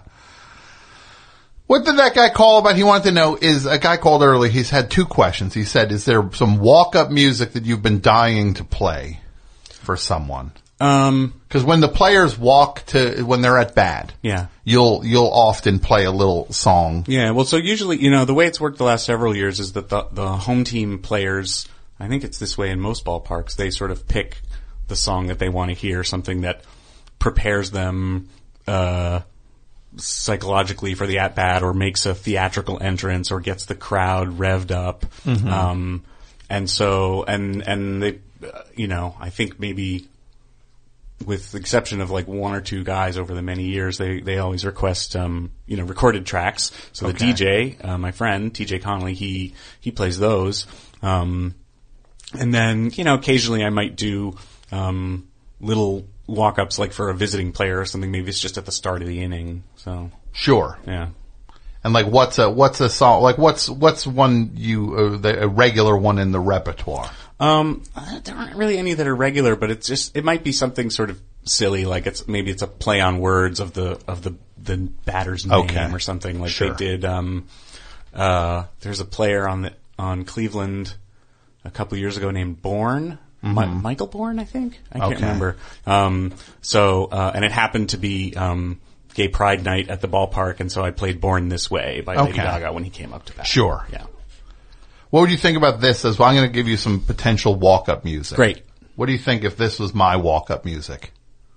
what did that guy call about? He wanted to know is a guy called early. He's had two questions. He said, is there some walk-up music that you've been dying to play for someone? Um, cause when the players walk to, when they're at bat, Yeah. you'll, you'll often play a little song. Yeah, well, so usually, you know, the way it's worked the last several years is that the, the home team players, I think it's this way in most ballparks, they sort of pick the song that they want to hear, something that prepares them, uh, psychologically for the at-bat or makes a theatrical entrance or gets the crowd revved up. Mhm. Um, and so, and, and they, uh, you know, I think maybe, with the exception of like one or two guys over the many years, they, they always request, um, you know, recorded tracks. So Okay. the D J, uh, my friend, T J Connolly, he, he plays those. Um, and then, you know, occasionally I might do, um, little walk-ups like for a visiting player or something. Maybe it's just at the start of the inning. So. Sure. Yeah. And like, what's a, what's a song, like what's, what's one you, uh, the, a regular one in the repertoire? Um, there aren't really any that are regular, but it's just, it might be something sort of silly, like it's, maybe it's a play on words of the, of the, the batter's name Okay. or something, like Sure. they did, um, uh, there's a player on the, on Cleveland a couple years ago named Bourne, Mi- Mhm. Michael Bourne, I think? I can't Okay. remember. Um, so, uh, and it happened to be, um, Gay Pride Night at the ballpark, and so I played Born This Way by Lady Okay. Gaga when he came up to bat. Sure. Yeah. What would you think about this as well? I'm going to give you some potential walk-up music. Great. What do you think if this was my walk-up music?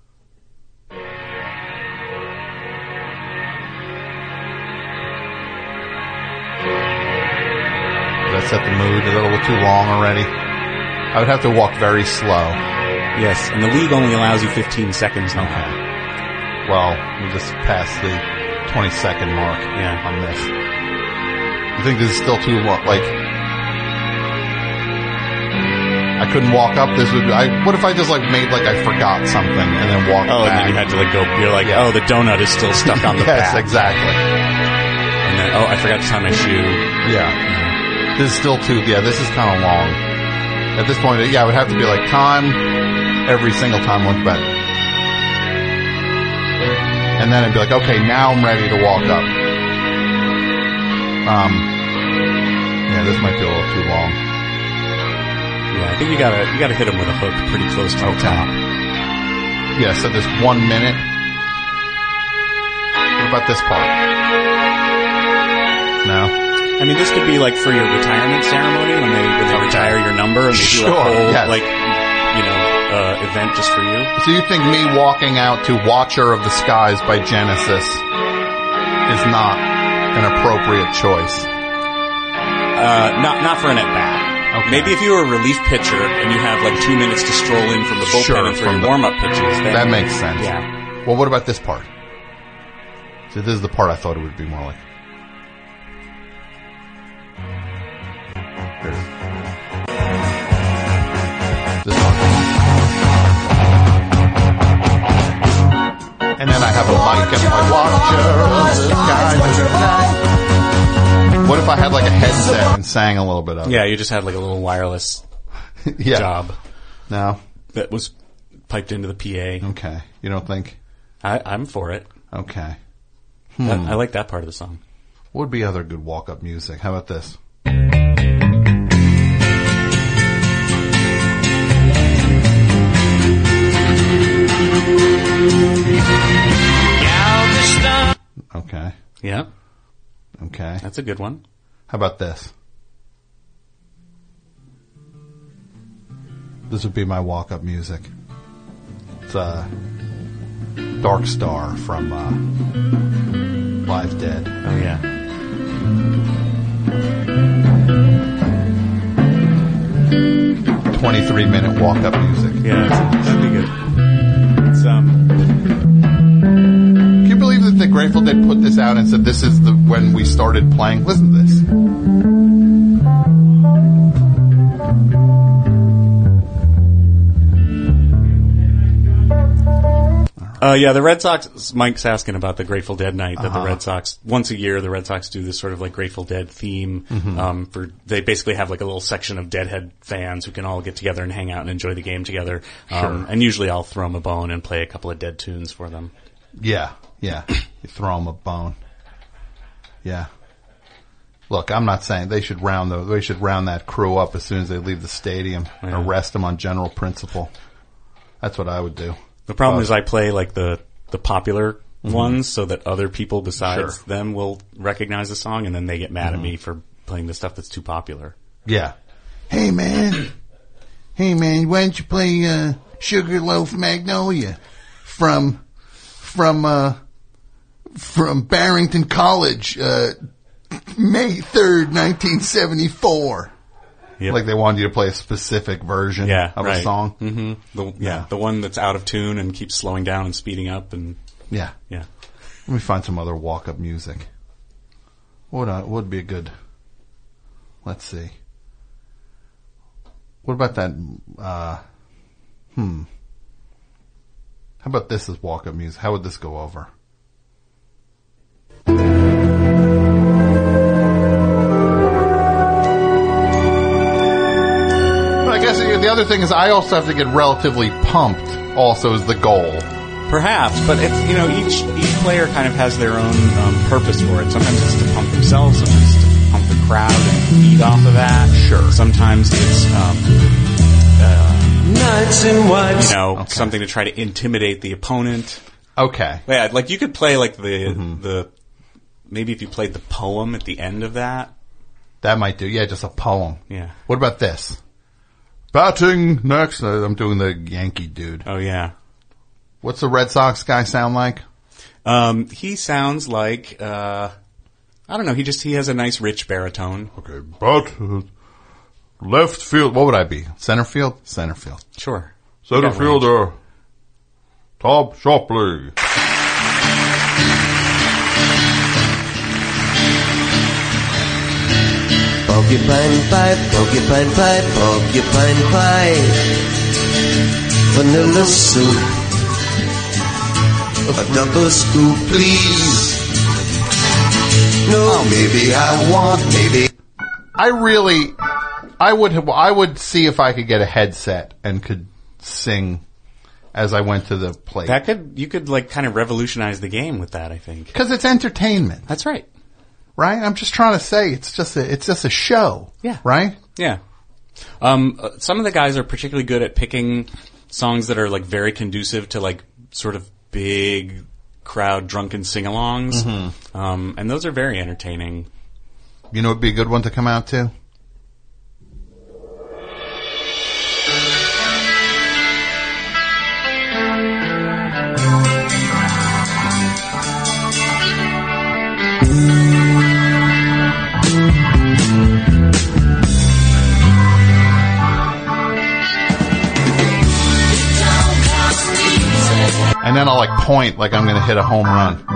Did I set the mood a little too long already? I would have to walk very slow. Yes, and the league only allows you fifteen seconds now. Okay. Well, we just passed the twenty second mark yeah. on this. I think this is still too long. Like, I couldn't walk up. This would. I. What if I just like made like I forgot something and then walked oh, back? and then you had to like go. You're like, yeah. oh, the donut is still stuck on the yes, back. Yes, exactly. And then, oh, I forgot to tie my shoe. Yeah. Mm-hmm. This is still too. Yeah, this is kind of long. At this point, yeah, it would have to be like time every single time went back. And then I'd be like, okay, now I'm ready to walk up. Um, yeah, this might be a little too long. Yeah, I think you gotta, you gotta hit him with a hook pretty close to okay. the top. Yeah, so this one minute. What about this part? No? I mean, this could be like for your retirement ceremony when they, when they retire your number and they sure, do a whole, yes. like, you know, uh, event just for you. So you think me walking out to Watcher of the Skies by Genesis is not an appropriate choice? Uh, not, not for an at-bat. Okay. Maybe if you were a relief pitcher and you have like two minutes to stroll in from the bullpen sure, and for your warm-up pitches. Then, that makes sense. Yeah. Well, what about this part? So this is the part I thought it would be more like. This one. And then I have a mic and my watcher. What if I had like a headset and sang a little bit of it? Yeah, you just had like a little wireless yeah. job. No. That was piped into the P A. Okay. You don't think? I, I'm for it. Okay. Hmm. I, I like that part of the song. What would be other good walk-up music? How about this? Okay. Yeah. Okay. That's a good one. How about this? This would be my walk-up music. It's uh, Dark Star from uh, Live Dead. Oh, yeah. twenty-three minute walk-up music. Yeah, that'd be good. It's, um... Can you believe that the Grateful Dead put this out and said this is the when we started playing? Listen to this. Uh, yeah, the Red Sox, Mike's asking about the Grateful Dead night that Uh-huh. the Red Sox, once a year, the Red Sox do this sort of like Grateful Dead theme, Mhm. um, for, they basically have like a little section of Deadhead fans who can all get together and hang out and enjoy the game together. Um, Sure. and usually I'll throw them a bone and play a couple of Dead tunes for them. Yeah, yeah. You throw them a bone. Yeah. Look, I'm not saying they should round the, they should round that crew up as soon as they leave the stadium and Yeah. arrest them on general principle. That's what I would do. The problem But- is I play like the, the popular Mhm. ones so that other people besides Sure. them will recognize the song and then they get mad Mhm. at me for playing the stuff that's too popular. Yeah. Hey man, hey man, why don't you play uh, Sugarloaf Magnolia from from uh, from Barrington College, uh, May third, nineteen seventy four. Yep. Like they wanted you to play a specific version Yeah, of right. a song. Mm-hmm. The, yeah, Yeah. the one that's out of tune and keeps slowing down and speeding up and Yeah. yeah. Let me find some other walk-up music. What uh, would be a good? Let's see. What about that? Uh, hmm. How about this as walk-up music? How would this go over? But I guess the other thing is I also have to get relatively pumped. Also, is the goal. Perhaps, but it's, you know, each each player kind of has their own um, purpose for it. Sometimes it's to pump themselves, sometimes it's to pump the crowd and feed off of that. Sure. Sometimes it's, um, uh, Nights in white. you know, Okay. something to try to intimidate the opponent. Okay. Yeah, like you could play like the Mhm. the maybe if you played the poem at the end of that. That might do. Yeah, just a poem. Yeah. What about this? Batting next. Uh, I'm doing the Yankee dude. Oh, yeah. What's the Red Sox guy sound like? Um, he sounds like, uh, I don't know, he just, he has a nice rich baritone. Okay, but uh, left field, what would I be? Center field? Center field. Sure. Center fielder, Tom Shopley. Porcupine pie, porcupine pie, porcupine pie. Vanilla soup, a double scoop, please. No, maybe I want, maybe. I really, I would have, I would see if I could get a headset and could sing as I went to the plate. That could, you could like kind of revolutionize the game with that, I think. Because it's entertainment. That's right. Right? I'm just trying to say it's just a, it's just a show. Yeah. Right? Yeah. Um, uh, some of the guys are particularly good at picking songs that are like very conducive to like sort of big crowd drunken sing-alongs. Mm-hmm. Um, and those are very entertaining. You know what'd be a good one to come out to? And then I'll like point like I'm going to hit a home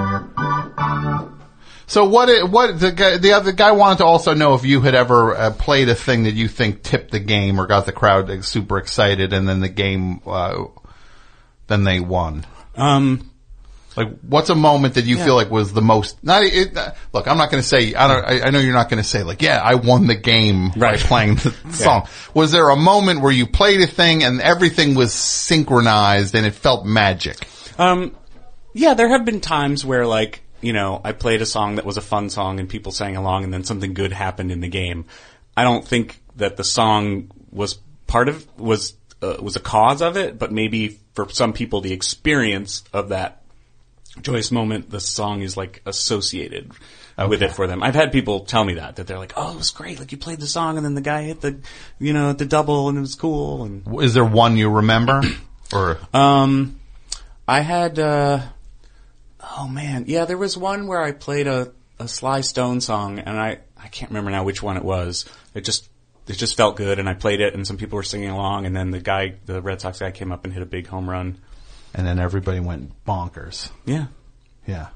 run. So what? It, what the guy, the other guy wanted to also know if you had ever uh, played a thing that you think tipped the game or got the crowd like, super excited, and then the game, uh, then they won. Um, like what's a moment that you yeah. feel like was the most? Not it, uh, look, I'm not going to say. I don't. I, I know you're not going to say like, yeah, I won the game right. by playing the yeah. song. Was there a moment where you played a thing and everything was synchronized and it felt magic? Um, yeah, there have been times where, like, you know, I played a song that was a fun song and people sang along and then something good happened in the game. I don't think that the song was part of, was, uh, was a cause of it, but maybe for some people the experience of that joyous moment, the song is, like, associated okay. with it for them. I've had people tell me that, that they're like, oh, it was great, like, you played the song and then the guy hit the, you know, the double and it was cool. And is there one you remember? Or, um... I had, uh, oh man, yeah, there was one where I played a, a Sly Stone song, and I, I can't remember now which one it was. It just, it just felt good, and I played it, and some people were singing along, and then the guy, the Red Sox guy came up and hit a big home run. And then everybody went bonkers. Yeah. Yeah.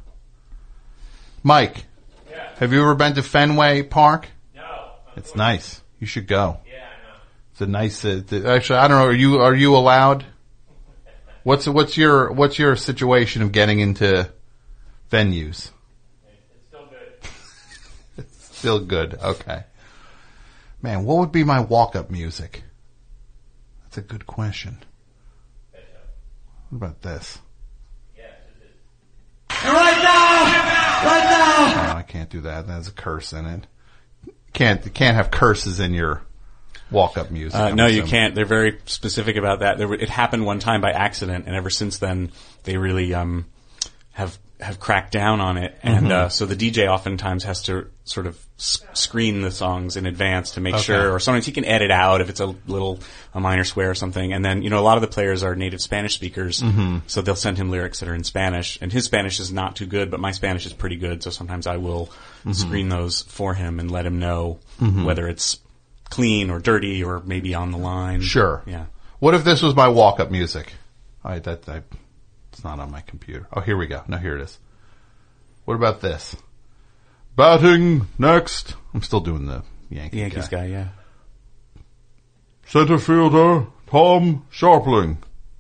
Mike. Yeah. Have you ever been to Fenway Park? No. It's nice. You should go. Yeah, I know. It's a nice, uh, th- actually, I don't know, are you, are you allowed? What's what's your what's your situation of getting into venues? It's still good. It's still good. Okay. Man, what would be my walk-up music? That's a good question. What about this? And right now, right now. No, I can't do that. There's a curse in it. Can't can't have curses in your walk-up music. Uh, no, you can't. They're very specific about that. There, were- it happened one time by accident, and ever since then, they really um, have have cracked down on it. And Mhm. uh, so the D J oftentimes has to sort of s- screen the songs in advance to make Okay. sure, or sometimes he can edit out if it's a little a minor swear or something. And then you know a lot of the players are native Spanish speakers, Mhm. so they'll send him lyrics that are in Spanish. And his Spanish is not too good, but my Spanish is pretty good. So sometimes I will Mhm. screen those for him and let him know Mhm. whether it's clean or dirty or maybe on the line. Sure. Yeah. What if this was my walk-up music? All right, that, that it's not on my computer. Oh, here we go. No, here it is. What about this? Batting next. I'm still doing the Yankee Yankees guy. guy, yeah. Center fielder, Tom Sharpling.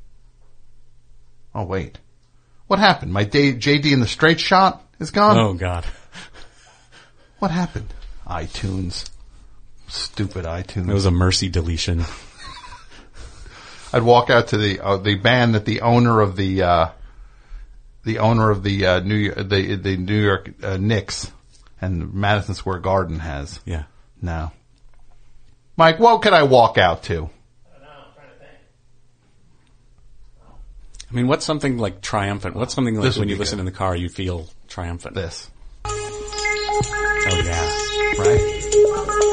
Oh, wait. What happened? My day, J D in the straight shot is gone? Oh, God. What happened? iTunes. Stupid iTunes. It was a mercy deletion. I'd walk out to the uh, the band that the owner of the uh, the owner of the uh, New York, the the New York uh, Knicks and Madison Square Garden has. Yeah. No. Mike, what could I walk out to? I mean, what's something like triumphant? What's something like This would when you be listen good. in the car you feel triumphant? This. Oh, yeah. Right?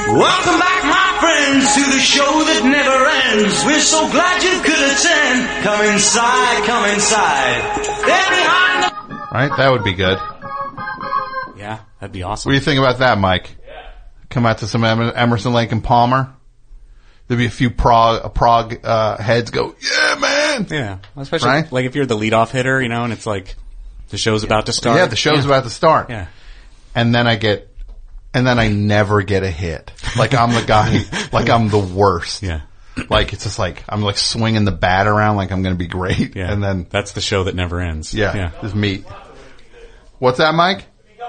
Welcome back, my friends, to the show that never ends. We're so glad you could attend. Come inside, come inside. There behind the... Right? That would be good. Yeah, that'd be awesome. What do you think about that, Mike? Yeah. Come out to some Em- Emerson, Lake and Palmer. There'd be a few Prague, uh, Prague uh, heads go, yeah, man! Yeah. Especially, right? like, if you're the leadoff hitter, you know, and it's like, the show's about to start. Yeah, the show's yeah. about to start. Yeah. And then I get... And then I never get a hit. Like I'm the guy, like I'm the worst. Yeah. Like it's just like, I'm like swinging the bat around like I'm going to be great. Yeah. And then. That's the show that never ends. Yeah. Yeah. Just me. What's that, Mike?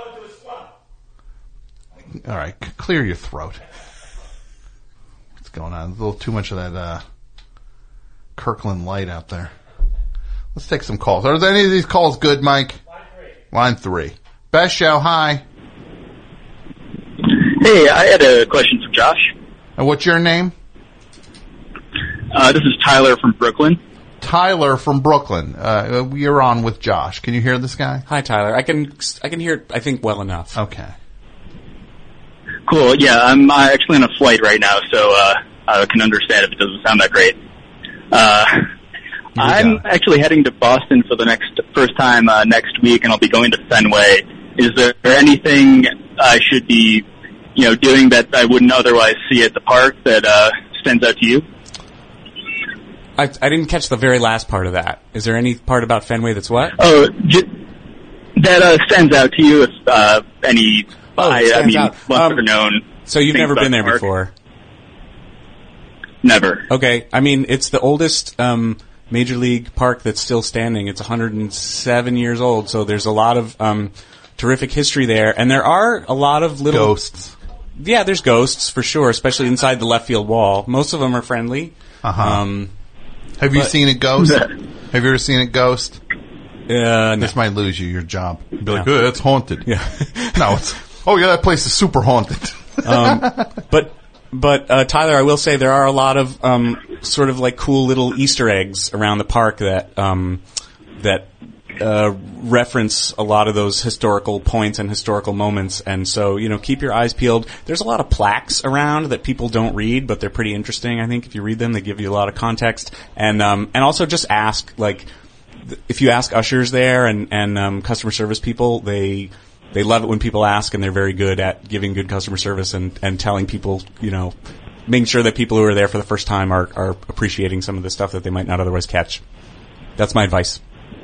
All right. C- clear your throat. What's going on? There's a little too much of that, uh, Kirkland light out there. Let's take some calls. Are there any of these calls good, Mike? Line three. Line three. Best show. Hi. Hey, I had a question for Josh. And what's your name? Uh, this is Tyler from Brooklyn. Tyler from Brooklyn. Uh, you're on with Josh. Can you hear this guy? Hi, Tyler. I can I can hear it, I think, well enough. Okay. Cool. Yeah, I'm uh, actually on a flight right now, so uh, I can understand if it doesn't sound that great. Uh, I'm actually heading to Boston for the next first time uh, next week, and I'll be going to Fenway. Is there anything I should be you know, doing that I wouldn't otherwise see at the park that uh, stands out to you? I, I didn't catch the very last part of that. Is there any part about Fenway that's what? Oh, j- that uh, stands out to you if uh, any, oh, I, I mean, out. lesser um, known. So you've never been there the before? Never. Okay. I mean, it's the oldest um, major league park that's still standing. It's one hundred seven years old, so there's a lot of um, terrific history there. And there are a lot of little... Ghosts. Yeah, there's ghosts for sure, especially inside the left field wall. Most of them are friendly. Uh-huh. Um, Have you but- seen a ghost? Have you ever seen a ghost? Uh, no. This might lose you your job. You'd be like, No. oh, it's haunted. Yeah. No, it's, oh yeah, that place is super haunted. um, but, but, uh, Tyler, I will say there are a lot of, um, sort of like cool little Easter eggs around the park that, um, that, uh, reference a lot of those historical points and historical moments. And so, you know, keep your eyes peeled. There's a lot of plaques around that people don't read, but they're pretty interesting. I think if you read them, they give you a lot of context. And, um, and also just ask, like, th- if you ask ushers there and, and, um, customer service people, they, they love it when people ask, and they're very good at giving good customer service and, and telling people, you know, making sure that people who are there for the first time are, are appreciating some of the stuff that they might not otherwise catch. That's my advice.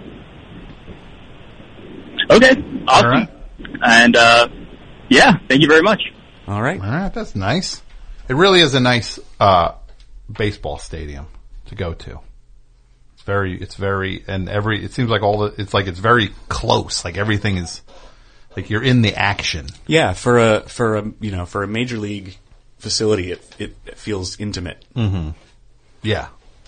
Okay, awesome. All right. And, uh, yeah, thank you very much. All right. All right, that's nice. It really is a nice uh, baseball stadium to go to. It's very, it's very, and every, it seems like all the, it's like it's very close. Like everything is, like you're in the action. Yeah, for a for a you know for a major league facility, it it, it feels intimate. Mm-hmm. Yeah.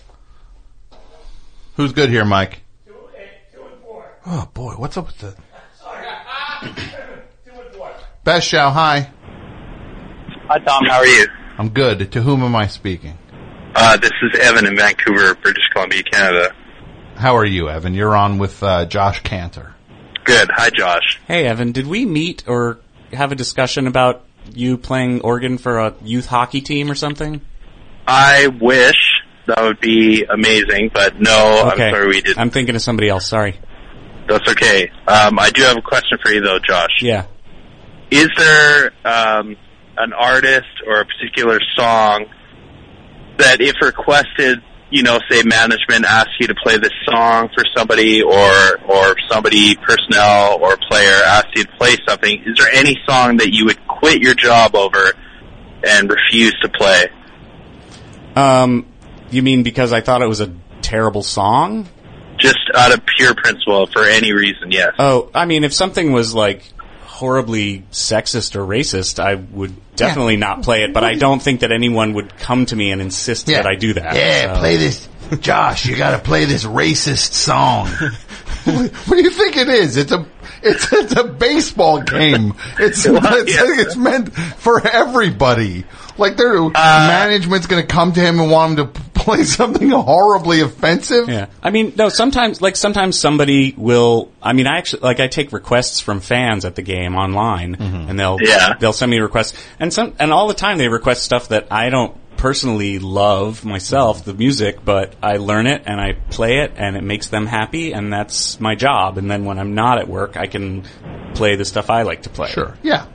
Who's good here, Mike? Two, eight, two and four. Oh boy, what's up with the Sorry. Two and four. Best Show? Hi. Hi, Tom. How are you? I'm good. To whom am I speaking? Uh, this is Evan in Vancouver, British Columbia, Canada. How are you, Evan? You're on with uh, Josh Cantor. Good. Hi, Josh. Hey, Evan, did we meet or have a discussion about you playing organ for a youth hockey team or something? I wish. That would be amazing, but no, Okay. I'm sorry we didn't. I'm thinking of somebody else. Sorry. That's okay. Um, I do have a question for you, though, Josh. Yeah. Is there um, an artist or a particular song that if requested, you know, say management asks you to play this song for somebody or or somebody, personnel or player asks you to play something, is there any song that you would quit your job over and refuse to play? Um, you mean because I thought it was a terrible song? Just out of pure principle, for any reason, yes. Oh, I mean, if something was like horribly sexist or racist, I would definitely not play it, but I don't think that anyone would come to me and insist that I do that. Yeah, so. play this. Josh, you gotta play this racist song. What do you think it is? It's a, it's, it's a baseball game. It's, Well, it's, yeah. it's meant for everybody. Like their Uh, management's gonna come to him and want him to p- play something horribly offensive? Yeah. I mean, no, sometimes, like, sometimes somebody will, I mean, I actually, like, I take requests from fans at the game online, Mm-hmm. and they'll, Yeah. they'll send me requests, and some, and all the time they request stuff that I don't personally love myself, the music, but I learn it and I play it and it makes them happy, and that's my job. And then when I'm not at work, I can play the stuff I like to play. Sure. Yeah.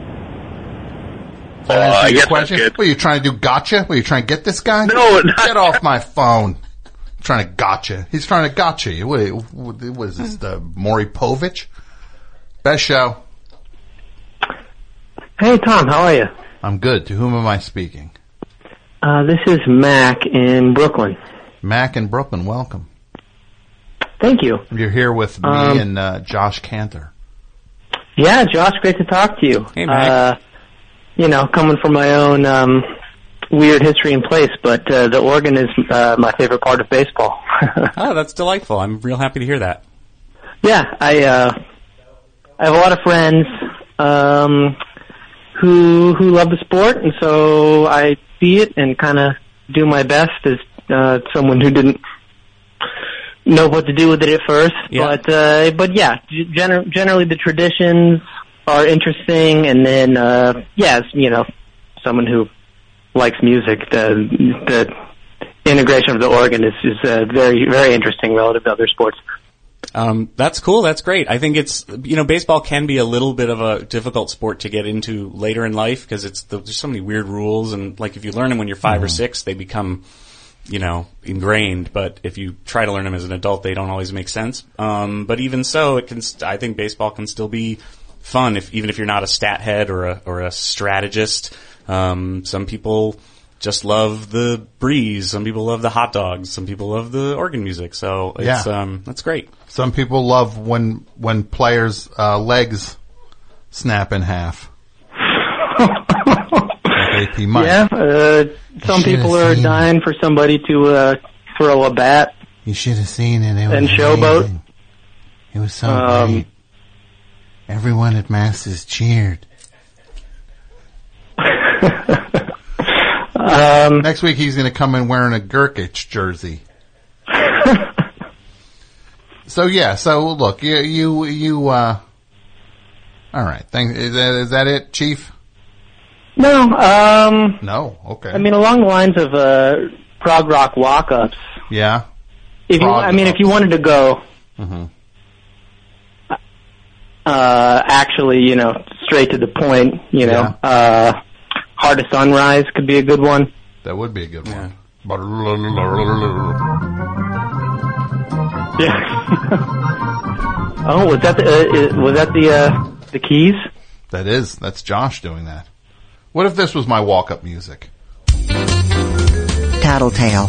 Oh, I Answer your guess that's question? good. What, are you trying to do gotcha? What, are you trying to get this guy? No, not Get off my phone. I'm trying to gotcha. He's trying to gotcha you. What, what, what is this, the Maury Povich? Best show. Hey, Tom, how are you? I'm good. To whom am I speaking? Uh, this is Mac in Brooklyn. Mac in Brooklyn, welcome. Thank you. You're here with me Um, and uh, Josh Cantor. Yeah, Josh, great to talk to you. Hey, Mac. Uh, you know, coming from my own um, weird history and place, but uh, the organ is uh, my favorite part of baseball. Oh, that's delightful. I'm real happy to hear that. Yeah, I uh, I have a lot of friends um, who who love the sport, and so I see it and kind of do my best as uh, someone who didn't know what to do with it at first. Yeah. But uh, but yeah, gener- generally the traditions are interesting, and then uh, yeah, as, you know, someone who likes music, the the integration of the organ is is uh, very very interesting relative to other sports. Um, that's cool. That's great. I think it's, you know, baseball can be a little bit of a difficult sport to get into later in life because it's the, there's so many weird rules, and like if you learn them when you're five Mm-hmm. or six, they become, you know, ingrained. But if you try to learn them as an adult, they don't always make sense. Um, but even so, it can. St- I think baseball can still be fun if even if you're not a stat head or a or a strategist. Um, some people just love the breeze. Some people love the hot dogs. Some people love the organ music. So it's Yeah. um, that's great. Some people love when when players' uh, legs snap in half. Like A P Mike. Yeah, uh, some should've people are seen dying for somebody to uh, throw a bat. You should have seen it. It was And showboat. amazing. It was so Um, great. Everyone at Masters cheered. Um, Next week he's going to come in wearing a Gurkic jersey. So yeah, so look, you you you. Uh, all right, thank. Is that is that it, Chief? No, um, No, okay. I mean along the lines of uh, prog rock walk-ups. Yeah. If you, Prog I mean, if you wanted to go, Mm-hmm. uh, actually, you know, straight to the point, you know, uh, Heart of Sunrise could be a good one. That would be a good one. Yeah. Oh, was that the uh, was that the uh, the Keys? That is. That's Josh doing that. What if this was my walk-up music? Tattletale.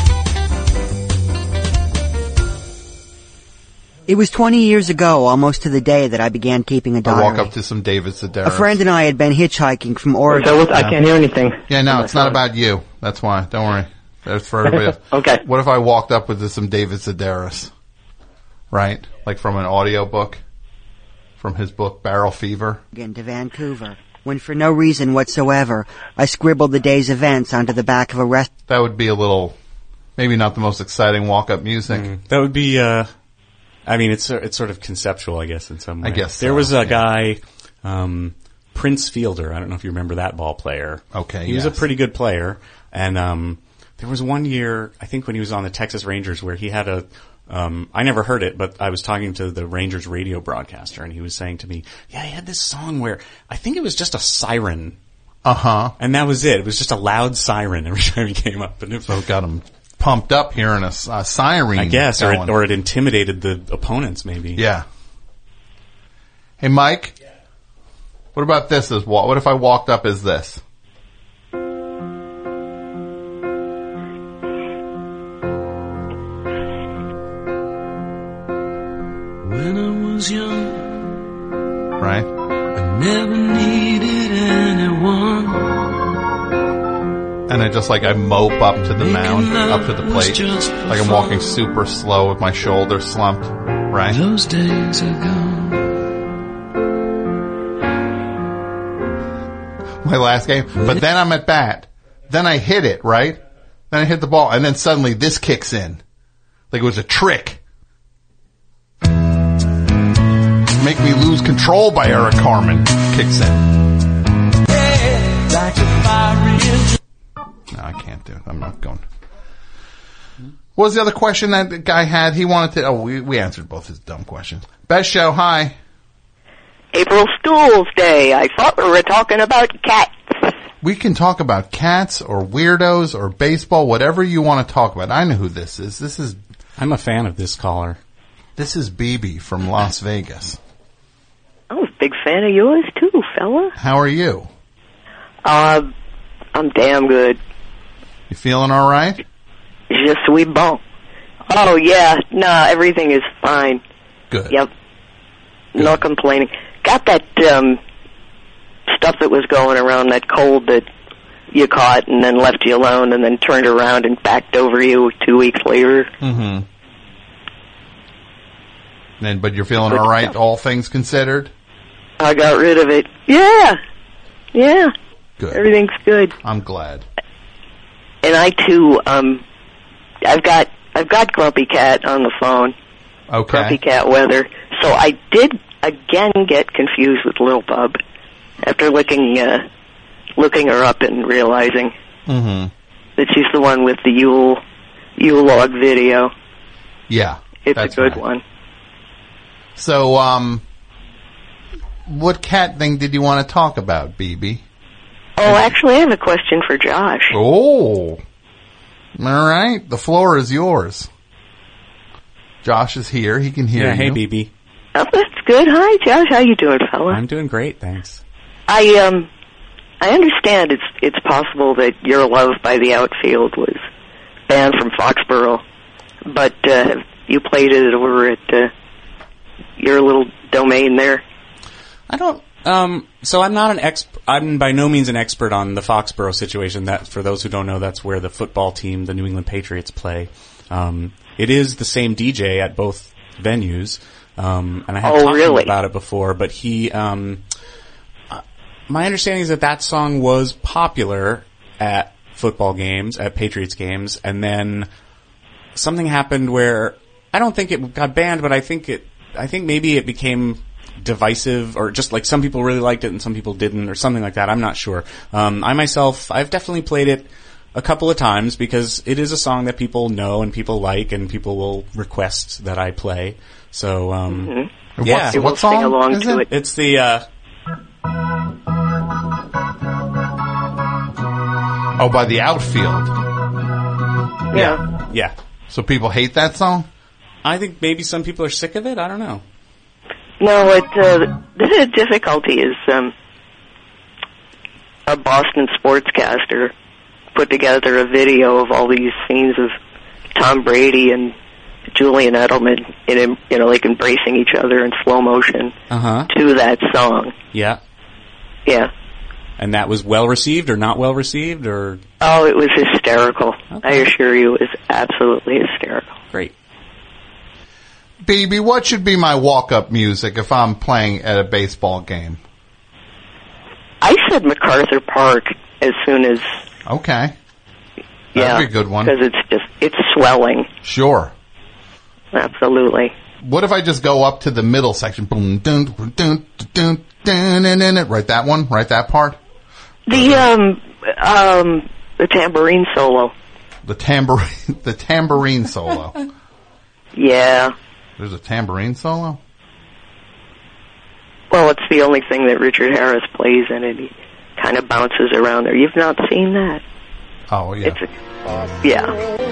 It was twenty years ago, almost to the day, that I began keeping a I diary. walk up to some David Sedaris. A friend and I had been hitchhiking from Oregon. So I can't hear anything. Yeah, no, it's not about you. That's why. Don't worry. That's for everybody else. Okay. What if I walked up with some David Sedaris? Right? Like from an audio book? From his book, Barrel Fever? To Vancouver, when for no reason whatsoever, I scribbled the day's events onto the back of a rest. That would be a little, maybe not the most exciting walk-up music. Mm. That would be, uh, I mean, it's it's sort of conceptual, I guess, in some way. I guess There so, was a yeah. guy, um, Prince Fielder. I don't know if you remember that ball player. Okay, He was a yes. pretty good player. And um, there was one year, I think when he was on the Texas Rangers, where he had a, um, I never heard it, but I was talking to the Rangers radio broadcaster, and he was saying to me, yeah, he had this song where I think it was just a siren. Uh-huh. And that was it. It was just a loud siren every time he came up. And it So it got him pumped up hearing a, a siren. I guess, or it, going. or it intimidated the opponents, maybe. Yeah. Hey, Mike. What about this? As wa- What if I walked up as this? When I was young, Right? I never needed anyone. And I just like I mope up to the mound, up to the was plate, just like I'm walking super slow with my shoulders slumped, right? Those days are gone. My last game. But then I'm at bat. Then I hit it, right? Then I hit the ball, and then suddenly this kicks in. Like it was a trick. Make Me Lose Control by Eric Carmen kicks in. No, I can't do it. I'm not going. What was the other question that the guy had? He wanted to... Oh, we, we answered both his dumb questions. Best show, hi. April Stools Day. I thought we were talking about cats. We can talk about cats or weirdos or baseball, whatever you want to talk about. I know who this is. This is... I'm a fan of this caller. This is B B from Las Vegas. I'm a big fan of yours, too, fella. How are you? Uh, I'm damn good. You feeling all right? Je suis bon. Oh, yeah. Nah, everything is fine. Good. Yep. Good. No complaining. Got that um, stuff that was going around, that cold that you caught and then left you alone and then turned around and backed over you two weeks later. Mm-hmm. And, but you're feeling all right, all things considered? I got rid of it. Yeah. Yeah. Good. Everything's good. I'm glad. And I too, um, I've got I've got Grumpy Cat on the phone. Okay. Grumpy Cat Weather. So I did again get confused with Lil Bub after looking uh, looking her up and realizing mm-hmm. that she's the one with the Yule Yule log video. Yeah, it's that's a good right. one. So, um, what cat thing did you want to talk about, B B? Oh, actually, I have a question for Josh. Oh, all right. The floor is yours. Josh is here. He can hear yeah, you. Hey, B B. Oh, that's good. Hi, Josh. How you doing, fella? I'm doing great, thanks. I um, I understand it's it's possible that Your Love by the Outfield was banned from Foxborough, but uh, you played it over at uh, your little domain there. I don't. Um, so I'm not an ex. I'm by no means an expert on the Foxborough situation. That, for those who don't know, that's where the football team, the New England Patriots, play. Um, it is the same D J at both venues, um, and I have oh, talked really? about it before. But he, um, uh, my understanding is that that song was popular at football games, at Patriots games, and then something happened where I don't think it got banned, but I think it. I think maybe it became divisive, or just like some people really liked it and some people didn't, or something like that. I'm not sure. Um, I myself, I've definitely played it a couple of times because it is a song that people know and people like and people will request that I play. So, um, mm-hmm. yeah. What, what song along is to it? it? It's the, uh, Oh, by the Outfield. Yeah. Yeah. So people hate that song? I think maybe some people are sick of it. I don't know. No, it, uh, the difficulty is, um, a Boston sportscaster put together a video of all these scenes of Tom Brady and Julian Edelman in, you know, like embracing each other in slow motion uh-huh. to that song. Yeah. Yeah. And that was well received or not well received, or? Oh, it was hysterical. Okay. I assure you, it was absolutely hysterical. Great. B B, what should be my walk-up music if I'm playing at a baseball game? I said MacArthur Park as soon as... Okay. That'd yeah, be a good one. Because it's just, it's swelling. Sure. Absolutely. What if I just go up to the middle section? Boom, dun, dun, dun, dun, dun, dun, dun, right that one? Right that part? The, um, um, the tambourine solo. The tambourine, the tambourine solo. Yeah. There's a tambourine solo? Well, it's the only thing that Richard Harris plays in it. He kind of bounces around there. You've not seen that? Oh, yeah. It's a, yeah.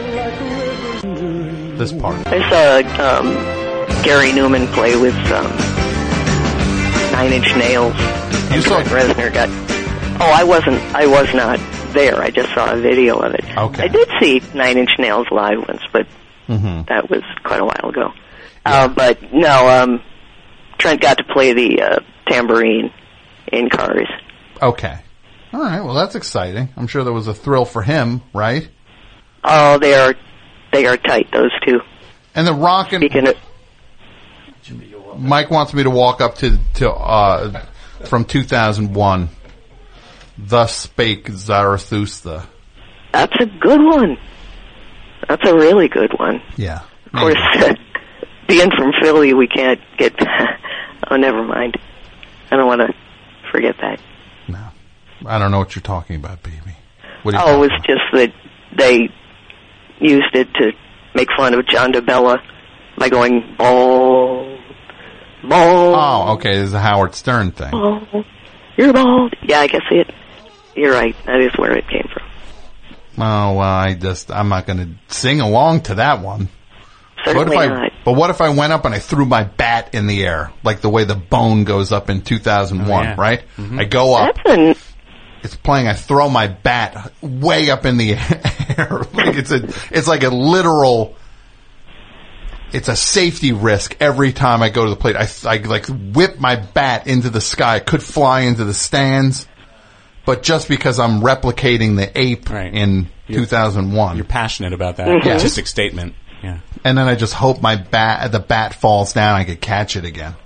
This part. I saw um, Gary Newman play with um, Nine Inch Nails. You saw Reznor got... Oh, I wasn't... I was not there. I just saw a video of it. Okay. I did see Nine Inch Nails live once, but mm-hmm. that was quite a while ago. Yeah. Uh, but no, um, Trent got to play the uh, tambourine in Cars. Okay. All right. Well, that's exciting. I'm sure there was a thrill for him, right? Oh, they are, they are tight, those two. And the rockin'... Speaking of... Mike wants me to walk up to, to, uh, from two thousand one. Thus Spake Zarathustra. That's a good one. That's a really good one. Yeah. Of course, being from Philly, we can't get... Oh, never mind. I don't want to forget that. I don't know what you're talking about, baby. What are you Oh, it was talking just that they used it to make fun of John DeBella by going, bald, bald. about? Oh, okay. This is a Howard Stern thing. Bald. You're bald. Yeah, I guess it. You're right. That is where it came from. Oh, well, I just, I'm not going to sing along to that one. Certainly what if I, not. But what if I went up and I threw my bat in the air, like the way the Bone goes up in two thousand one, Oh, yeah. right? Mhm. I go up. That's an... It's playing. I throw my bat way up in the air. Like it's a, it's like a literal. It's a safety risk every time I go to the plate. I, I like whip my bat into the sky. It could fly into the stands, but just because I'm replicating the ape in two thousand one, You're passionate about that Mhm. artistic statement. Yeah. and then I just hope my bat, the bat falls down. I could catch it again.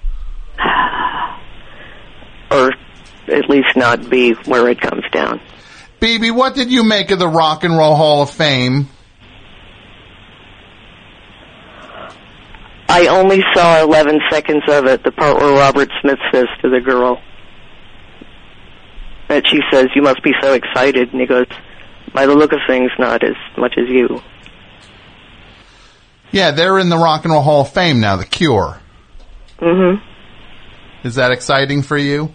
Or at least not be where it comes down. B B, what did you make of the Rock and Roll Hall of Fame? I only saw eleven seconds of it, the part where Robert Smith says to the girl that she says, you must be so excited. And he goes, by the look of things, not as much as you. Yeah, they're in the Rock and Roll Hall of Fame now, The Cure. Mm-hmm. Is that exciting for you?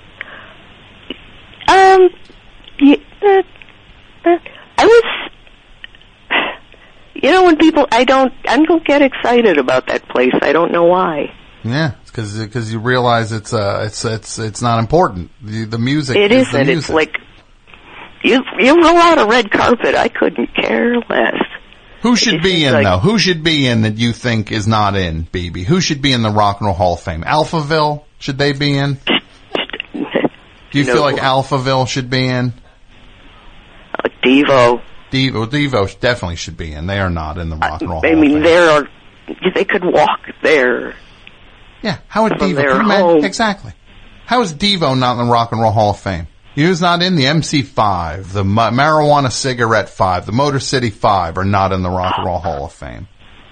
Um, yeah, uh, uh, I was, you know, when people, I don't, I don't get excited about that place. I don't know why. Yeah, because because you realize it's uh it's it's it's not important. The the music It is the isn't. music. It's like, you, you roll out a red carpet, I couldn't care less. Who should be in like- though? Who should be in that you think is not in, B B? Who should be in the Rock and Roll Hall of Fame? Alphaville, should they be in? Do you No. feel like Alphaville should be in? Uh, Devo. Devo, Devo definitely should be in. They are not in the Rock and Roll I Hall of mean, Fame. there are, they could walk there. Yeah, how would from Devo? their Can you imagine- home. Exactly. How is Devo not in the Rock and Roll Hall of Fame? He was not in the M C five, the ma- Marijuana Cigarette five, the Motor City five are not in the Rock and Roll Hall of Fame.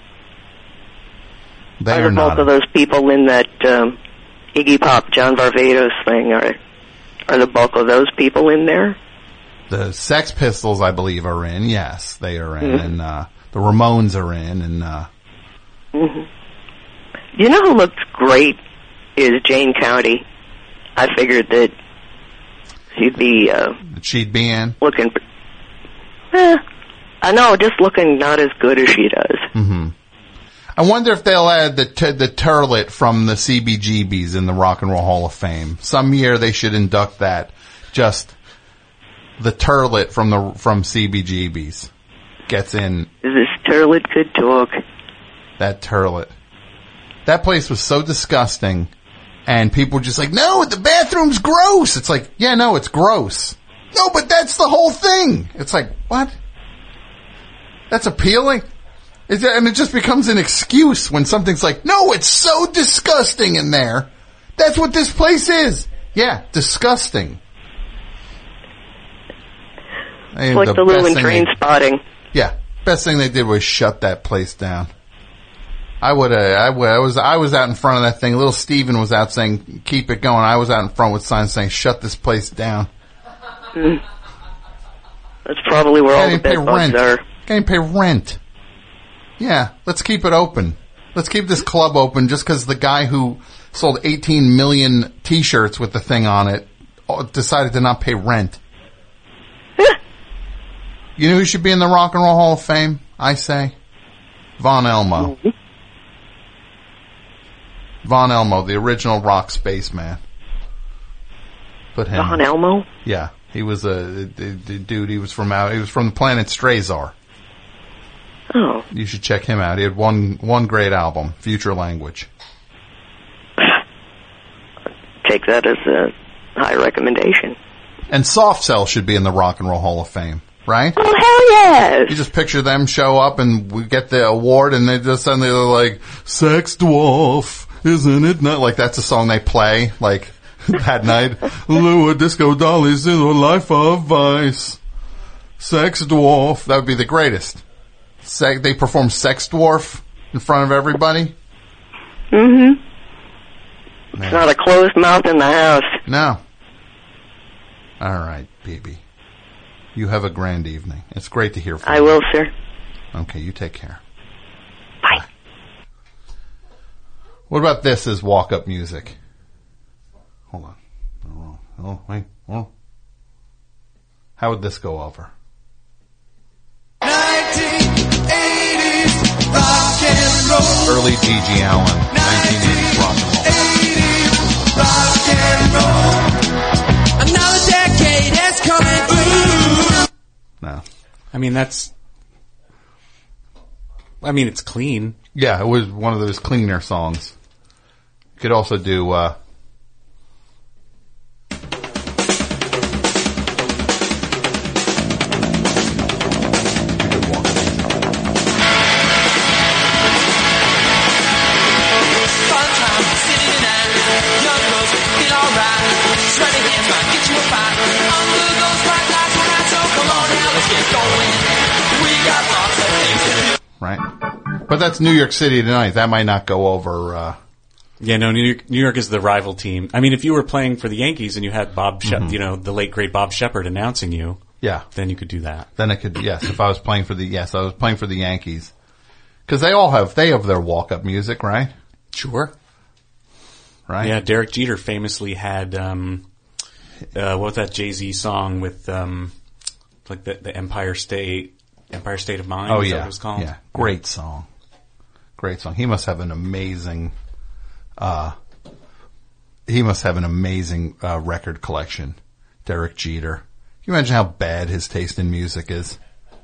They Are are the not. bulk of those people in that um, Iggy Pop, John Barbados thing, are, are the bulk of those people in there? The Sex Pistols, I believe, are in. Yes, they are in. Mhm. And uh, the Ramones are in. And uh, hmm You know who looks great is Jane County. I figured that she'd be uh, she'd be in. looking. Eh, I know, just looking not as good as she does. hmm I wonder if they'll add the t- the turlet from the C B G Bs in the Rock and Roll Hall of Fame. Some year they should induct that. Just the turlet from the from C B G Bs gets in. Is this turlet could talk? That turlet. That place was so disgusting, and people were just like, "No, the bathroom's gross." It's like, yeah, no, it's gross. No, but that's the whole thing. It's like, what? That's appealing? Is that, and it just becomes an excuse when something's like, no, it's so disgusting in there. That's what this place is. Yeah, disgusting. It's like the Lou and Train Spotting. Yeah, best thing they did was shut that place down. I would have, I, would, I was, I was out in front of that thing. Little Steven was out saying, keep it going. I was out in front with signs saying, shut this place down. Mm. That's probably where all the Can't even bed pay bugs rent. are. Can't even pay rent. Yeah, let's keep it open. Let's keep this club open just because the guy who sold eighteen million t-shirts with the thing on it decided to not pay rent. You know who should be in the Rock and Roll Hall of Fame? I say Von Elmo. Mm-hmm. Von Elmo, the original rock spaceman. Put him. Von Elmo? Yeah, he was a, a, a dude. He was from out. He was from the planet Strazar. Oh. You should check him out. He had one one great album, Future Language. Take that as a high recommendation. And Soft Cell should be in the Rock and Roll Hall of Fame, right? Oh, hell yes! You just picture them show up and we get the award and they just suddenly they're like, Sex Dwarf, isn't it not? Like that's a song they play, like, that night. Lua Disco Dollies in a life of vice. Sex Dwarf. That would be the greatest. Se- they perform Sex Dwarf in front of everybody. Mm-hmm. Man. It's not a closed mouth in the house. No. All right, baby. You have a grand evening. It's great to hear from I you. I will, sir. Okay, you take care. Bye. Bye. What about this as walk-up music? Hold on. Oh, oh wait. Oh. How would this go over? nineteen eighties rock and roll. Early G G Allen, nineteen eighties rock and roll. eighties rock and roll. Another decade is coming. Ooh. No. I mean, that's... I mean, it's clean. Yeah, it was one of those cleaner songs. You could also do... Uh, Right, but that's New York City tonight. That might not go over. Uh... Yeah, no, New York, New York is the rival team. I mean, if you were playing for the Yankees and you had Bob, Shep- Mm-hmm. you know, the late great Bob Shepard announcing you, yeah, then you could do that. Then I could, yes, if I was playing for the, yes, I was playing for the Yankees, because they all have, they have their walk-up music, right? Sure. Right. Yeah, Derek Jeter famously had um, uh, what was that Jay-Z song with um, like the, the Empire State. Empire State of Mind. Oh is yeah, that what it was called? Yeah, great song, great song. He must have an amazing, uh, he must have an amazing uh, record collection. Derek Jeter. Can you imagine how bad his taste in music is?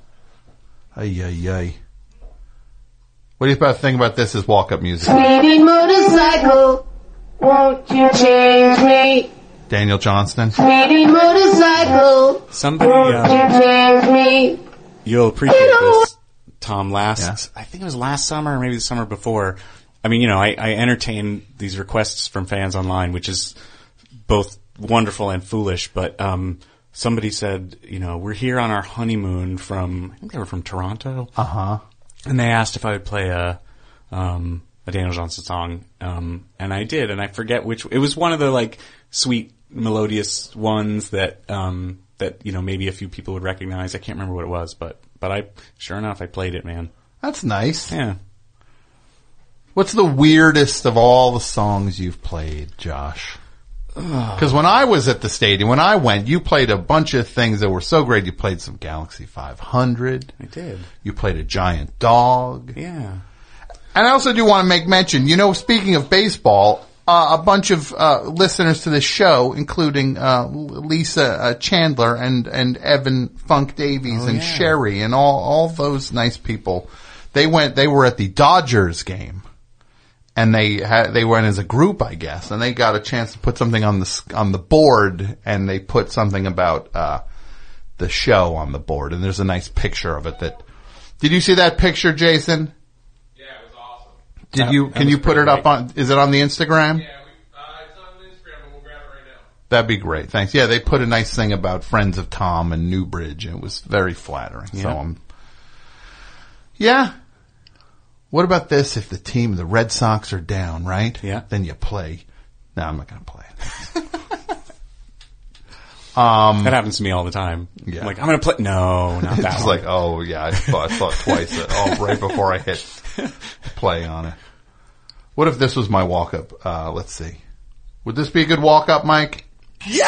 Ay ay ay. What do you about think about this as walk-up music? Sweetie motorcycle, won't you change me? Daniel Johnston. Sweetie motorcycle, Somebody, won't uh, you change me? You'll appreciate this, Tom. Last, yeah. I think it was last summer or maybe the summer before. I mean, you know, I, I entertain these requests from fans online, which is both wonderful and foolish. But um, somebody said, you know, we're here on our honeymoon from, I think they were from Toronto. Uh huh. And they asked if I would play a um, a Daniel Johnston song, um, and I did. And I forget which. It was one of the like sweet, melodious ones that. Um, that, you know, maybe a few people would recognize. I can't remember what it was, but, but I, sure enough, I played it, man. That's nice. Yeah. What's the weirdest of all the songs you've played, Josh? Because when I was at the stadium, when I went, you played a bunch of things that were so great. You played some Galaxy five hundred. I did. You played a Giant Dog. Yeah. And I also do want to make mention, you know, speaking of baseball, Uh, a bunch of uh, listeners to this show, including uh, Lisa uh, Chandler and, and Evan Funk Davies oh, and yeah. Sherry and all all those nice people. They went. They were at the Dodgers game, and they had they went as a group, I guess, and they got a chance to put something on the on the board, and they put something about uh, the show on the board, and there's a nice picture of it. That did you see that picture, Jason? Did That- you? that Can was you put pretty it up great. on? Is it on the Instagram? Yeah, we, uh, it's on Instagram, but we'll grab it right now. That'd be great. Thanks. Yeah, they put a nice thing about Friends of Tom and Newbridge, and it was very flattering. So, Yeah. um, yeah. What about this? If the team, the Red Sox, are down, right? Yeah. Then you play. No, I'm not going to play it. um, That happens to me all the time. Yeah. I'm like, I'm going to play. No, not that it's one. like, oh yeah, I thought, I thought twice. That, oh, right before I hit play on it. What if this was my walk-up? Uh, let's see. Would this be a good walk-up, Mike? Yeah!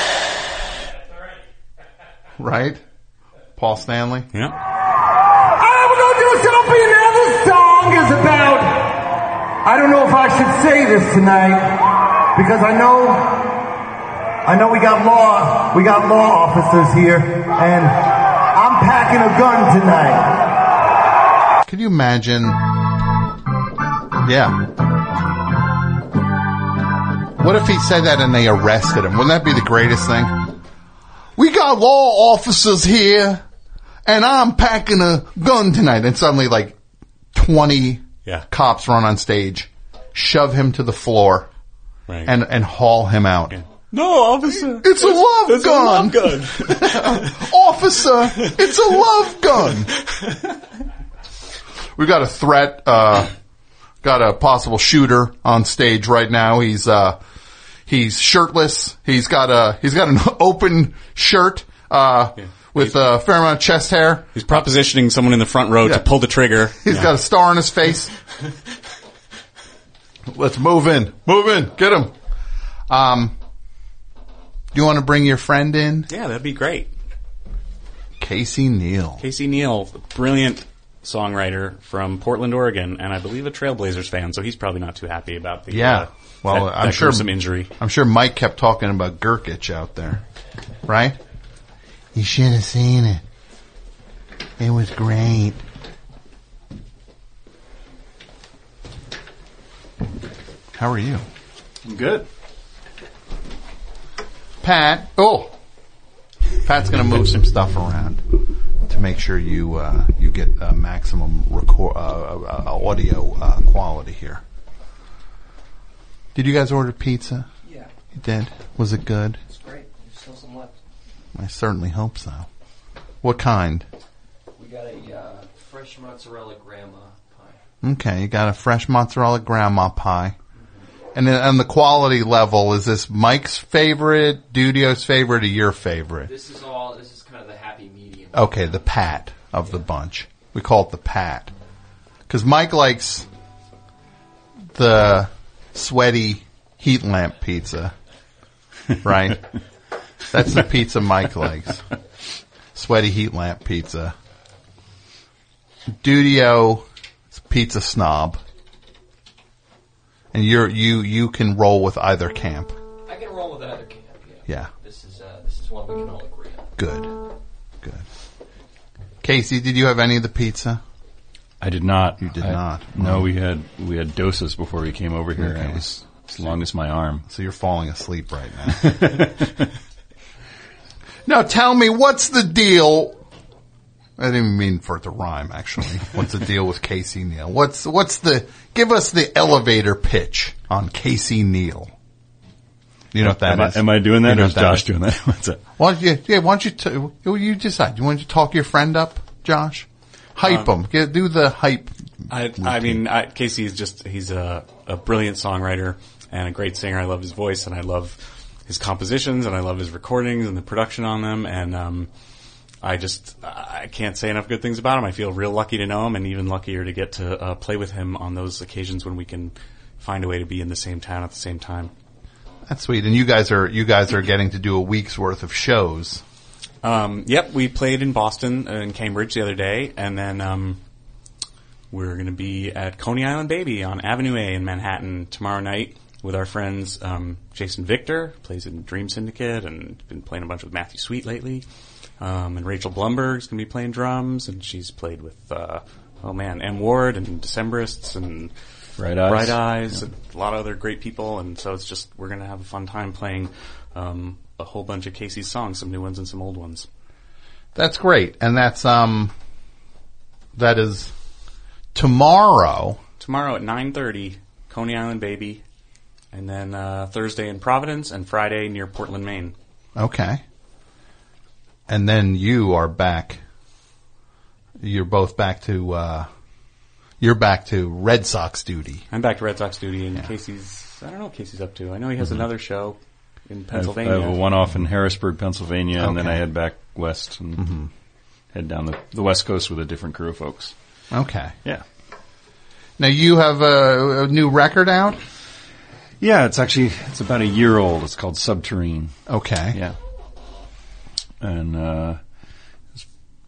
Right? Paul Stanley? Yeah. Alright, we're gonna do something now. This song is about, I don't know if I should say this tonight, because I know, I know we got law, we got law officers here, and I'm packing a gun tonight. Could you imagine? Yeah. What if he said that and they arrested him? Wouldn't that be the greatest thing? We got law officers here, and I'm packing a gun tonight. And suddenly, like, twenty Yeah. cops run on stage, shove him to the floor, Right. and, and haul him out. Yeah. No, officer. It's a love it's gun. A love gun. Officer, it's a love gun. We've got a threat, uh, got a possible shooter on stage right now. He's, uh, he's shirtless. He's got a, he's got an open shirt, uh, yeah. with a fair amount of chest hair. He's propositioning someone in the front row yeah. to pull the trigger. He's yeah. got a star on his face. Let's move in. Move in. Get him. Um, do you want to bring your friend in? Yeah, that'd be great. Casey Neal. Casey Neal, brilliant songwriter from Portland, Oregon, and I believe a Trailblazers fan, so he's probably not too happy about the yeah. Uh, well, that, I'm that sure some injury. I'm sure Mike kept talking about Gurkic out there, right? You should have seen it. It was great. How are you? I'm good. Pat. Oh, Pat's going to move some stuff around to make sure you uh, you get uh, maximum record uh, uh, audio uh, quality here. Did you guys order pizza? Yeah. You did. Was it good? It's great. There's still some left. I certainly hope so. What kind? We got a uh, fresh mozzarella grandma pie. Okay, you got a fresh mozzarella grandma pie. And then on the quality level, is this Mike's favorite, Dudio's favorite, or your favorite? This is all, this is kind of the happy medium. Okay, the Pat of yeah. the bunch. We call it the Pat. Because Mike likes the sweaty heat lamp pizza. Right? That's the pizza Mike likes. Sweaty heat lamp pizza. Dudio is pizza snob. And you're, you, you can roll with either camp. I can roll with either camp, yeah. Yeah. This is, uh, this is one we can all agree on. Good. Good. Casey, did you have any of the pizza? I did not. You did I, not? No, Oh. we had, we had doses before we came over here, Okay. and it was as long as my arm. So you're falling asleep right now. Now tell me, what's the deal? I didn't even mean for it to rhyme, actually. What's the deal with Casey Neal? What's, what's the, give us the elevator pitch on Casey Neal. You know what that am is? I, am I doing that, You know or what is that Josh is? doing that? What's that? Why don't you, yeah, why don't you, t- you decide. You want to talk your friend up, Josh? Hype Um, him. Get, do the hype. I, I mean, I, Casey is just, he's a, a brilliant songwriter and a great singer. I love his voice and I love his compositions and I love his recordings and the production on them. And, um, I just, I can't say enough good things about him. I feel real lucky to know him and even luckier to get to uh, play with him on those occasions when we can find a way to be in the same town at the same time. That's sweet. And you guys are, you guys are getting to do a week's worth of shows. Um, yep, we played in Boston and Cambridge the other day, and then um, we're going to be at Coney Island Baby on Avenue A in Manhattan tomorrow night with our friends um, Jason Victor, plays in Dream Syndicate and been playing a bunch with Matthew Sweet lately, um, and Rachel Blumberg's going to be playing drums, and she's played with uh, oh man, M. Ward and Decemberists and Bright Eyes, Bright Eyes, and a lot of other great people, and so it's just we're going to have a fun time playing. Um, a whole bunch of Casey's songs, some new ones and some old ones. That's great. And that's, um, that is tomorrow. Tomorrow at nine thirty, Coney Island Baby. And then, uh, Thursday in Providence and Friday near Portland, Maine. Okay. And then you are back. You're both back to, uh, you're back to Red Sox duty. I'm back to Red Sox duty and Yeah. Casey's, I don't know what Casey's up to. I know he has Mhm. another show in I have, Pennsylvania. I have a one-off in Harrisburg, Pennsylvania, and then Okay. I head back west and Mm-hmm. head down the, the West Coast with a different crew of folks. Okay. Yeah. Now you have a, a new record out? Yeah, it's actually, it's about a year old. It's called Subterrene. Okay. Yeah. And, uh, it's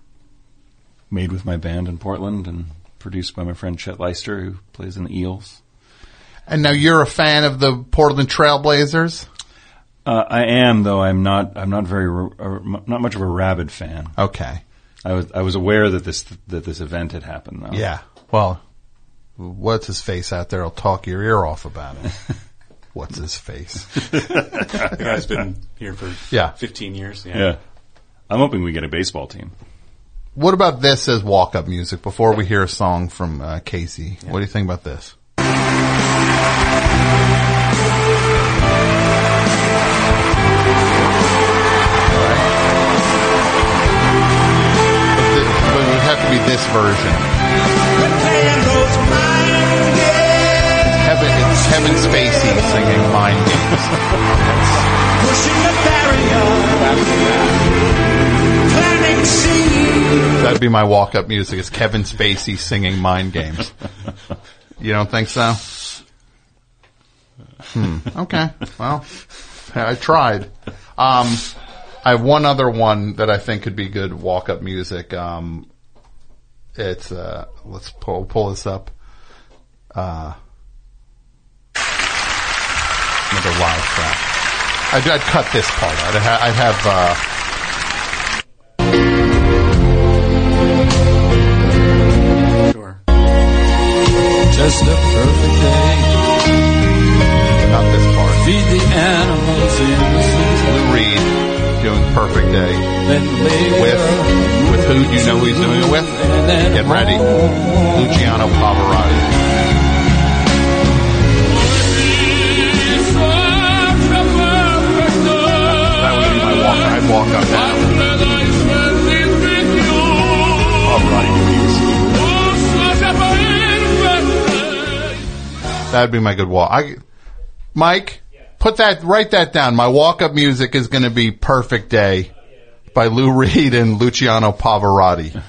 made with my band in Portland and produced by my friend Chet Leister, who plays in the Eels. And now you're a fan of the Portland Trailblazers? Uh, I am, though I'm not. I'm not very, uh, not much of a rabid fan. Okay. I was. I was aware that this that this event had happened, though. Yeah. Well, what's his face out there will talk your ear off about it. What's his face? The guy's been here for Yeah. fifteen years. Yeah. Yeah. I'm hoping we get a baseball team. What about this as walk-up music before we hear a song from uh, Casey? Yeah. What do you think about this? version. It's Kevin, it's Kevin Spacey singing Mind Games. That'd be my walk-up music. It's Kevin Spacey singing Mind Games. You don't think so? Hmm. Okay. Well, I tried. Um, I have one other one that I think could be good walk-up music. Um, it's, uh, let's pull, pull this up. Uh, another live track. I'd, I'd cut this part out. I'd, ha- I'd have, uh, Just a perfect day. Not this part. Feed the animals in the season. Lou Reed doing Perfect Day. With, with who? Do you know who he's doing it with? Get ready. Luciano Pavarotti. That would be my walk. I'd walk up now. Pavarotti, please. That'd be my good walk. I, Mike, put that, write that down. My walk-up music is going to be Perfect Day by Lou Reed and Luciano Pavarotti.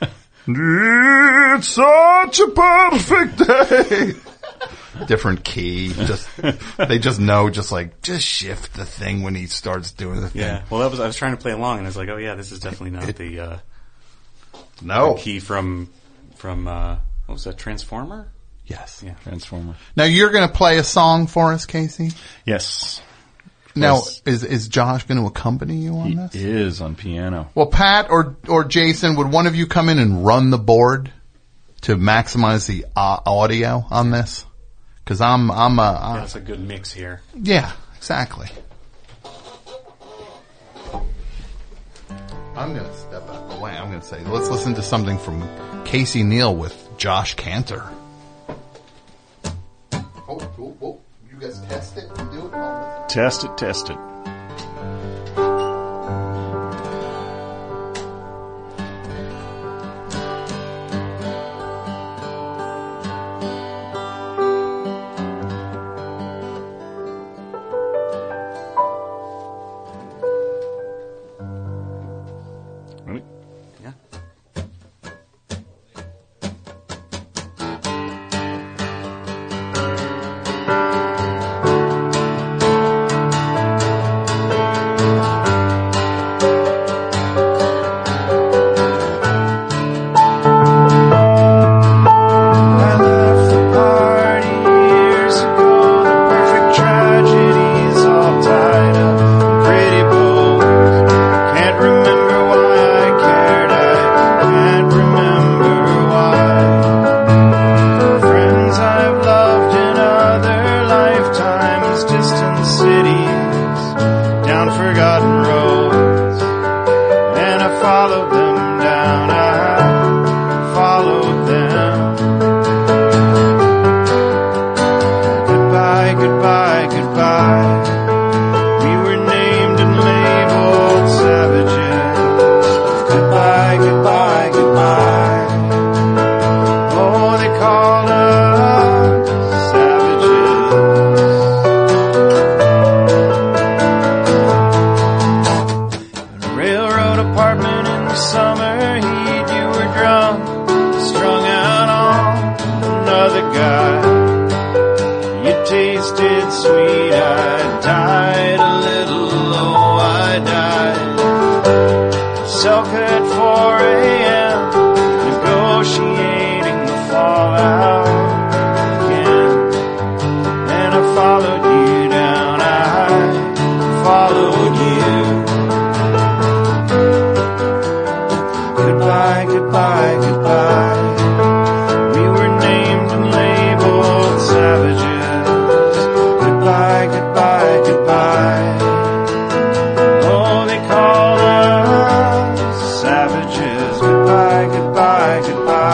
It's such a perfect day. Different key. Just, they just know, just like, just shift the thing when he starts doing the thing. Yeah. Well, that was, I was trying to play along and I was like, oh yeah, this is definitely not it, the, uh, no. the key from, from, uh, what was that, Transformer? Yes. Yeah. Transformer. Now you're going to play a song for us, Casey? Yes. Now, yes. is is Josh going to accompany you on he this? He is on piano. Well, Pat or or Jason, would one of you come in and run the board to maximize the uh, audio on this? Because I'm I'm a uh, yeah, that's a good mix here. Yeah, exactly. I'm going to step out of the way. I'm going to say, let's listen to something from Casey Neal with Josh Cantor. Oh, oh, oh. You guys test it and do it? Oh, test it, test it. Ready? Yeah.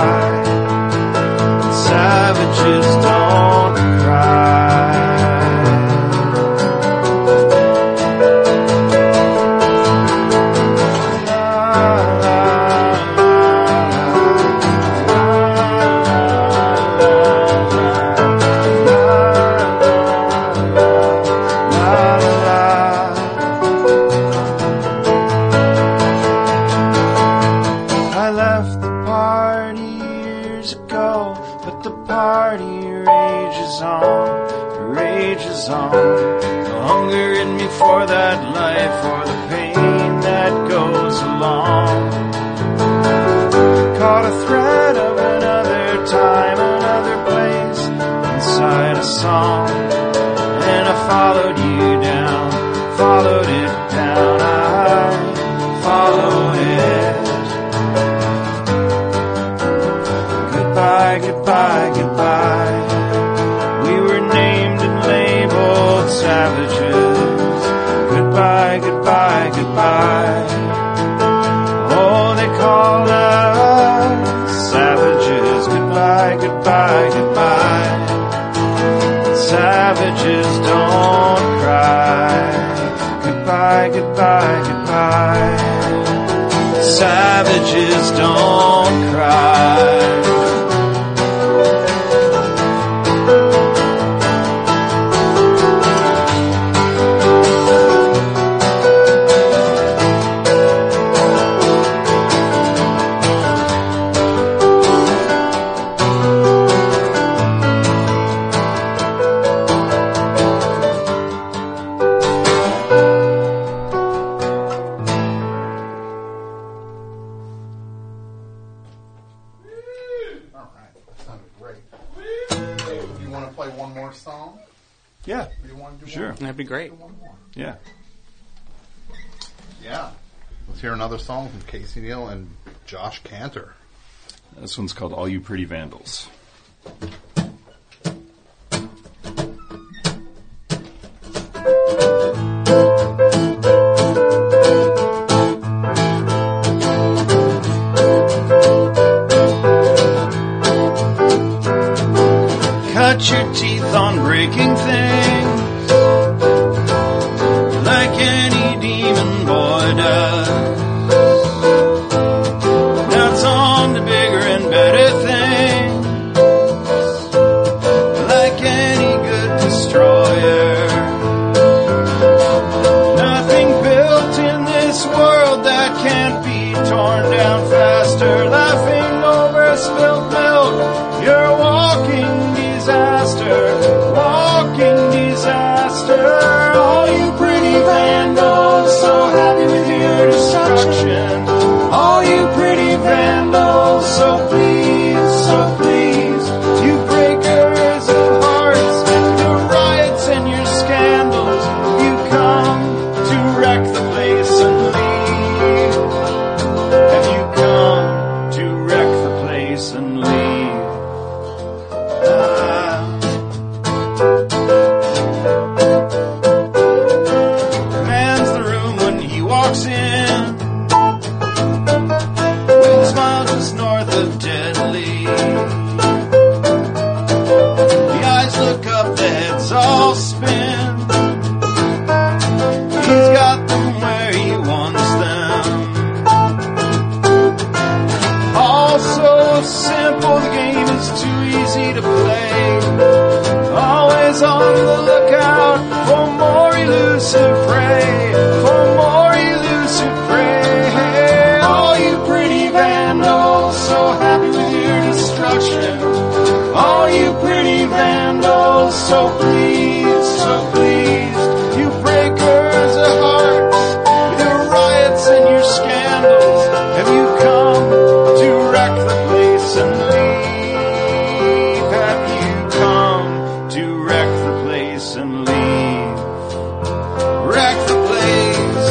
Savages don't cry. rages on. The hunger in me for that life, for the pain that goes along. Caught a thread of another time, another place, inside a song. And I followed you down, followed it down, I followed it. Goodbye, goodbye, goodbye. We were named and labeled savages. Goodbye, goodbye, goodbye. Oh, they called us savages. Goodbye, goodbye, goodbye. Savages don't cry. Goodbye, goodbye, goodbye. Savages don't cry. Yeah. You want to do Sure. one? That'd be great. One more. Yeah. Yeah. Let's hear another song from Casey Neal and Josh Cantor. This one's called All You Pretty Vandals. Cut your teeth on breaking things like any demon boy does. Now it's on to bigger and better things like any good destroyer. Nothing built in this world that can't be torn down faster. Laughing over spilled milk, you're a walking disaster, walking disaster. All you pretty vandals, so happy with your destruction. All you pretty vandals, so please, so please. You breakers of hearts, your riots and your scandals. You come to wreck the place and leave. Have you come to wreck the place and leave? Man's the room when he walks in, with a smile just north of deadly. The eyes look up, the heads all spin. He's got them where he wants them. All so simple, the game is too easy to play. Always on the lookout for more elusive prey, for more elusive prey. All you pretty vandals, so happy with your destruction. All you pretty vandals, so pleased, so pleased. You breakers of hearts, with your riots and your scandals. Have you come to wreck the place and leave? Have you come to wreck the place and leave? Wreck the place.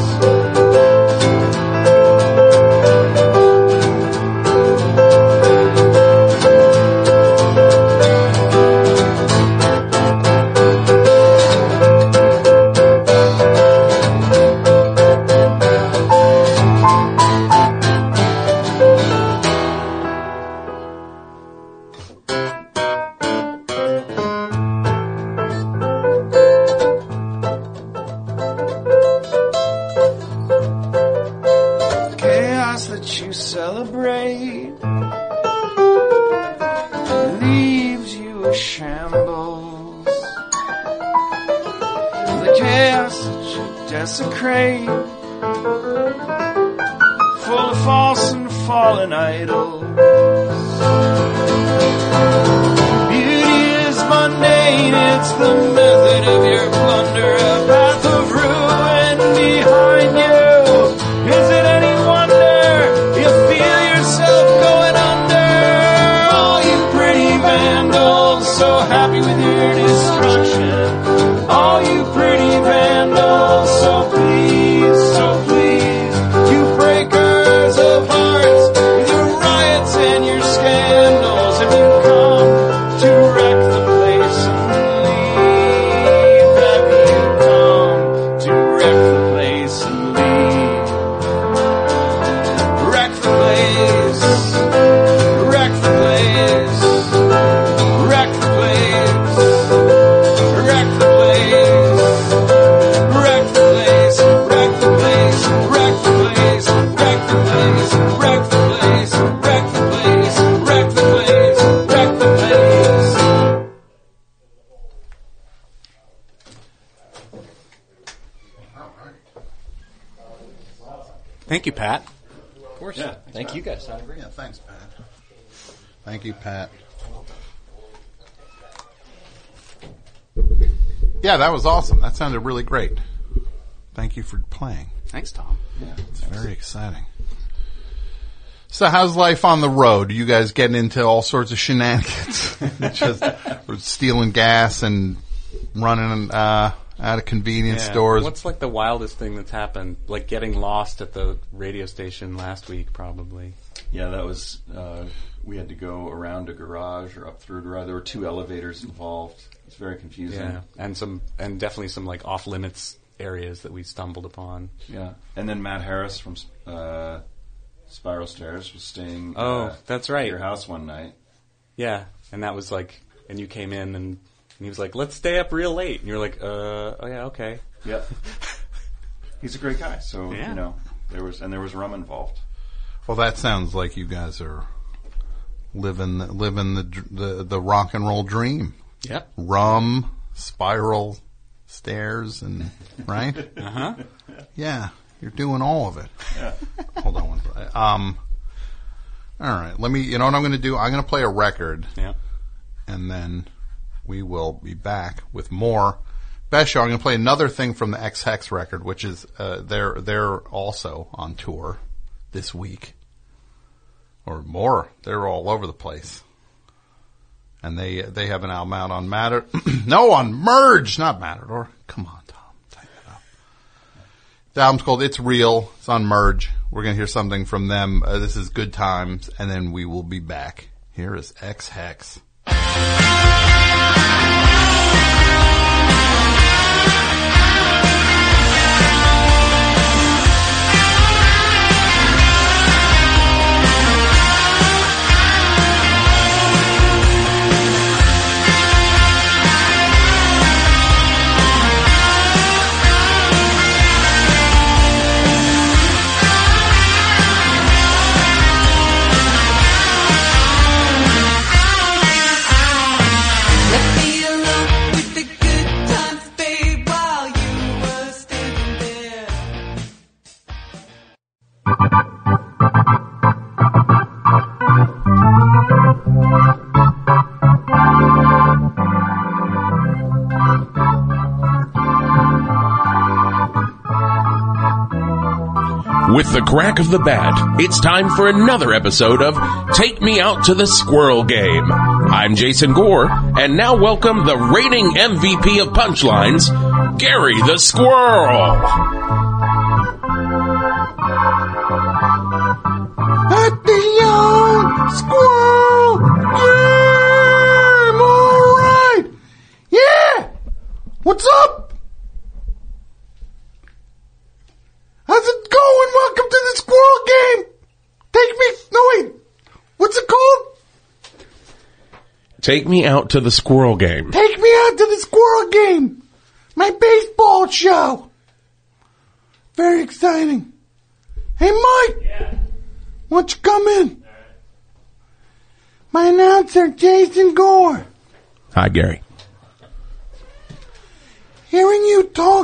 Chaos that you celebrate leaves you a shambles. The chaos that you desecrate, full of false and fallen idols. Beauty is mundane, it's the myth your destruction. All you pretty vandals, so please, so please, you breakers of hearts, with your riots and your scandals, have you come to wreck the place and leave? Have you come to wreck the place and leave? Wreck the place, wreck the place, wreck the place, wreck the place, wreck the place, wreck the place, wreck the place, wreck the place, wreck the place, wreck the place, wreck the place, wreck the place. Thank you, Pat. Of course. Yeah. Thank you guys. Sounded great. Yeah, thanks, Pat. Thank you, Pat. Yeah, that was awesome. That sounded really great. Thank you for playing. Thanks, Tom. Yeah, it's very exciting. So how's life on the road? Are you guys getting into all sorts of shenanigans? Just we're stealing gas and running uh, out of convenience Yeah. stores. What's like the wildest thing that's happened? Like getting lost at the radio station last week, probably. Yeah, that was, uh, we had to go around a garage or up through a garage. There were two elevators involved. It's very confusing. Yeah, and some, and definitely some like off limits areas that we stumbled upon. Yeah, and then Matt Harris from uh, Spiral Stairs was staying. Oh, uh, that's right. At your house one night. Yeah, and that was like, and you came in and, and he was like, "Let's stay up real late," and you're like, "Uh, oh yeah, okay." Yep. He's a great guy. So Yeah. you know, there was and there was rum involved. Well, that sounds like you guys are living living the the, the rock and roll dream. Yep. Rum, spiral stairs, and right. Uh huh. Yeah, you're doing all of it. Yeah. Hold on one. Um. All right. Let me. You know what I'm going to do? I'm going to play a record. Yeah. And then we will be back with more Best Show. I'm going to play another thing from the X Hex record, which is uh, they're they're also on tour this week, or more. They're all over the place, and they they have an album out on Matter. no, on Merge, not Matador. Come on, Tom, tighten it up. The album's called It's Real. It's on Merge. We're going to hear something from them. Uh, this is Good Times, and then we will be back. Here is X Hex. With the crack of the bat, it's time for another episode of Take Me Out to the Squirrel Game. I'm Jason Gore, and now welcome the reigning M V P of punchlines, Gary the Squirrel. At the young squirrel game, all right. Yeah, what's up? How's it going? Welcome to the squirrel game. Take me, no wait, what's it called? Take Me Out to the Squirrel Game. Take me out to the squirrel game. My baseball show. Very exciting. Hey, Mike. Yeah. Why don't you come in? My announcer, Jason Gore. Hi, Gary. Hearing you talk,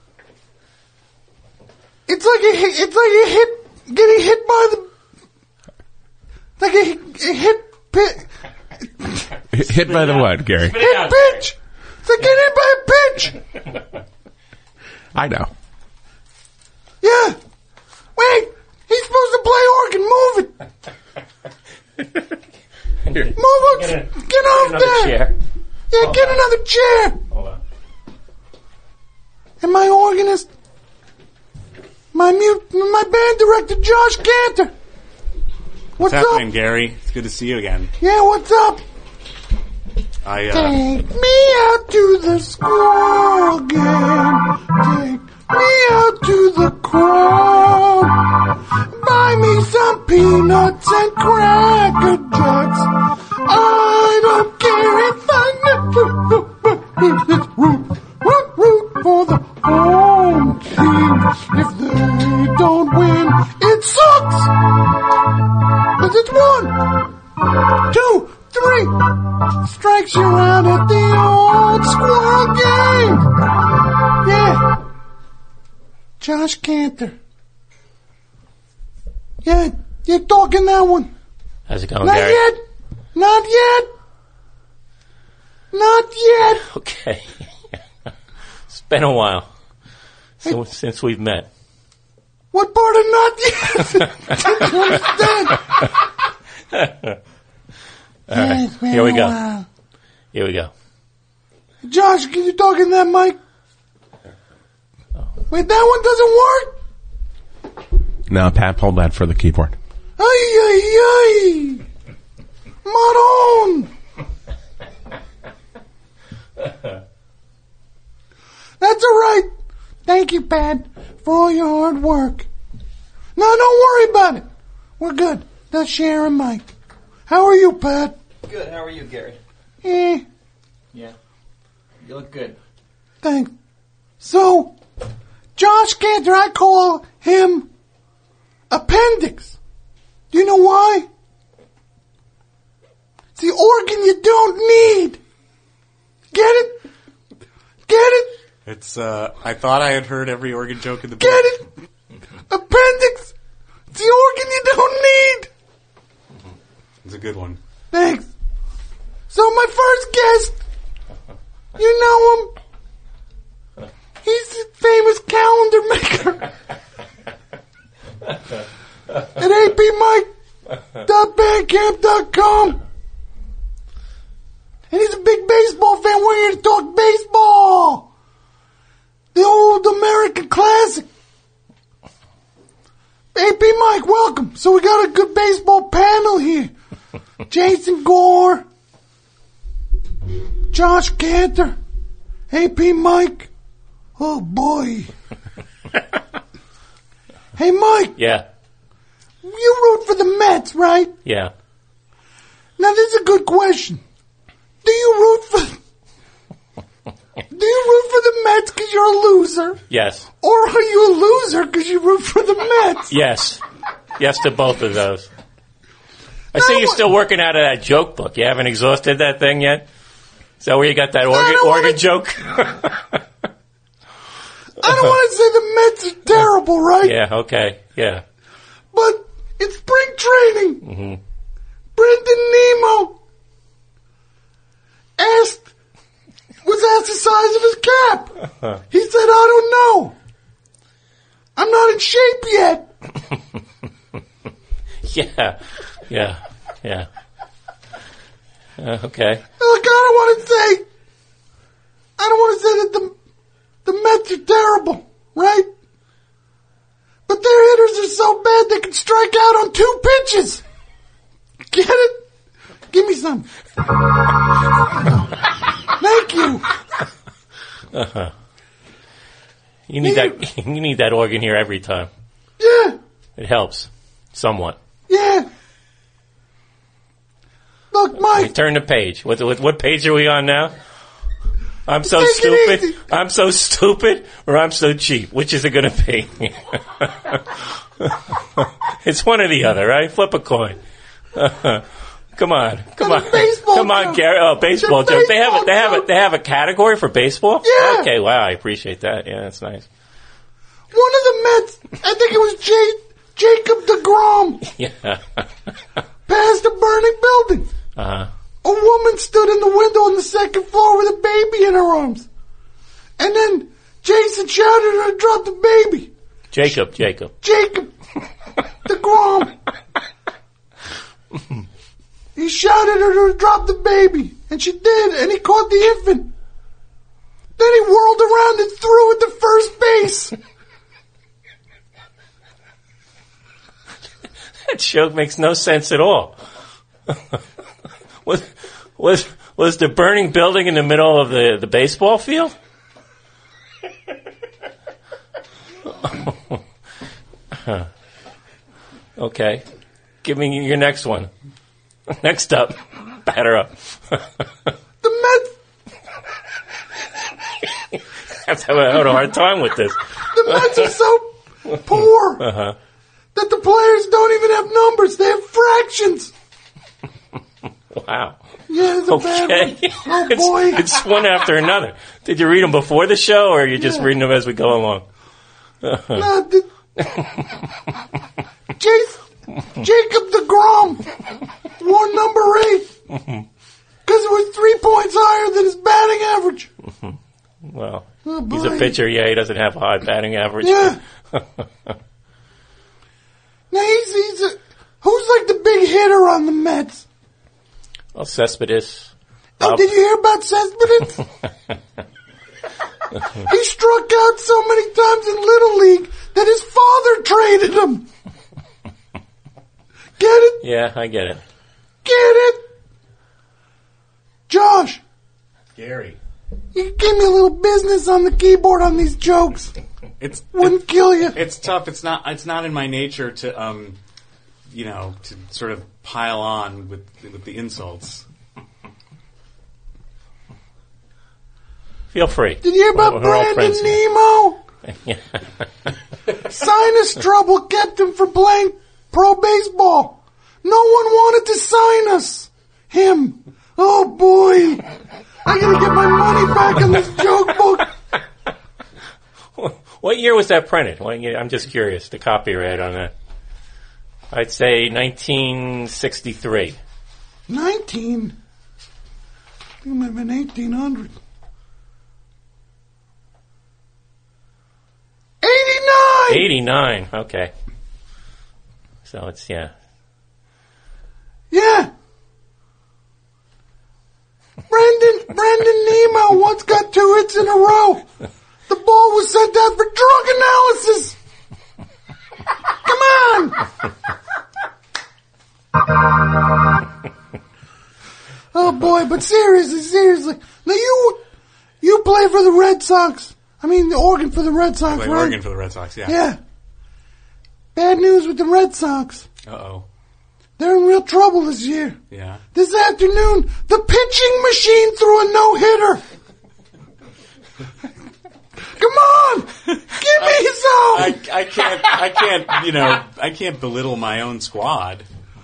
it's like a hit, it's like a hit, getting hit by the, like a, a hit pit. Hit by the what, Gary? Hit pitch. It's like getting hit by a pitch. I know. Yeah. Wait, he's supposed to play organ. Move it. Move it. Get, get off there. Chair. Yeah, Hold get on. another chair. Hold on. And my organist, my mute, my band director, Josh Cantor. What's What's, happening, up? Gary? It's good to see you again. Yeah, what's up? I, uh... Take me out to the squirrel game. Take me out to the crowd. Buy me some peanuts and cracker jacks. I don't care if I never root, root, root for the home team. If they don't win, it sucks. But it's one, two, three. Strikes you out at the old squirrel game. Yeah. Josh Cantor. Yeah, you're talking that one. How's it going, Not Gary? yet. Not yet. Not yet. Okay. It's been a while so, hey. since we've met. What part of not yet? Didn't you understand? All right, here we go. While. Here we go. Josh, can you talk in that mic? Wait, that one doesn't work? No, Pat, hold that for the keyboard. Ay, ay, ay. Maron. That's all right. Thank you, Pat, for all your hard work. No, don't worry about it. We're good. That's Sharon Mike. How are you, Pat? Good. How are you, Gary? Eh. Yeah. You look good. Thanks. So, Josh Cantor, I call him Appendix. Do you know why? It's the organ you don't need. Get it? Get it? It's, uh, I thought I had heard every organ joke in the book. Get it? Appendix. It's the organ you don't need. It's a good one. Thanks. So my first guest, you know him. He's a famous calendar maker. At A P Mike dot bandcamp dot com. And he's a big baseball fan. We're here to talk baseball. The old American classic. A P Mike, welcome. So we got a good baseball panel here. Jason Gore, Josh Cantor, A P Mike. Oh boy. Hey Mike. Yeah. You root for the Mets, right? Yeah. Now this is a good question. Do you root for Do you root for the Mets because you're a loser? Yes. Or are you a loser because you root for the Mets? Yes. Yes to both of those. I see you're still working out of that joke book. You haven't exhausted that thing yet? Is that where you got that organ, organ wanna, joke? I don't want to say the Mets are terrible, right? Yeah, okay, yeah. But it's spring training. Mm-hmm. Brendan Nemo asked, was asked the size of his cap. Uh-huh. He said, I don't know. I'm not in shape yet. Yeah, yeah, yeah. Uh, okay. Look, I don't want to say, I don't want to say that the the Mets are terrible, right? But their hitters are so bad they can strike out on two pitches. Get it? Give me some. Thank you. Uh-huh. You need yeah. that. You need that organ here every time. Yeah. It helps somewhat. Yeah. Look, Mike. Hey, turn the page. What, what what page are we on now? I'm so Take stupid. I'm so stupid, or I'm so cheap. Which is it going to be? It's one or the other, right? Flip a coin. Uh, come on, come on, come on, Gary. Oh, baseball joke. They have a, they have a, they have a category for baseball. Yeah. Okay. Wow. I appreciate that. Yeah, that's nice. One of the Mets, I think it was J, Jacob deGrom. Yeah. Passed a burning building. Uh huh. A woman stood in the window on the second floor with a baby in her arms. And then Jason shouted at her to drop the baby. Jacob, Jacob. Jacob deGrom. He shouted at her to drop the baby, and she did, and he caught the infant. Then he whirled around and threw it to first base. That joke makes no sense at all. was was was the burning building in the middle of the, the baseball field? Okay. Give me your next one. Next up. Batter up. The Mets... I have to have a, have a hard time with this. The Mets are so poor Uh-huh. that the players don't even have numbers. They have fractions. Wow. Yeah, it's a bad Okay. one. Oh, boy. It's, it's one after another. Did you read them before the show, or are you just Yeah. reading them as we go along? No, the, Jace, Jacob DeGrom won number eight because it was three points higher than his batting average. Well, Oh, he's a boy. pitcher. Yeah, he doesn't have a high batting average. Yeah. Now he's, he's a, who's like the big hitter on the Mets? Well, Cespedes. Oh, did you hear about Cespedes? He struck out so many times in Little League that his father traded him. Get it? Yeah, I get it. Get it? Josh, Gary. you give me a little business on the keyboard on these jokes. It's Wouldn't kill you. It's tough. It's not. It's not in my nature to, um, you know, to sort of pile on with with the insults. Feel free. Did you hear about We're all Brandon friends Nemo? here. Sinus trouble kept him from playing pro baseball. No one wanted to sign us. Him. Oh boy. I gotta get my money back on this joke book. What year was that printed? What year? I'm just curious. The copyright on that. I'd say nineteen sixty-three. Nineteen? I think it might have been eighteen hundred. Eighty-nine! eighty-nine. Okay. So it's, yeah. Yeah. Brandon, Brandon Nemo once got two hits in a row. The ball was sent out for drug analysis. Come on. Oh boy, but seriously, seriously. Now you, you play for the Red Sox. I mean, the organ for the Red Sox, Play right? organ for the Red Sox. Yeah. Yeah. Bad news with the Red Sox. Uh oh. They're in real trouble this year. Yeah. This afternoon, the pitching machine threw a no-hitter. Come on! Give me some! I, I can't. I can't. You know. I can't belittle my own squad.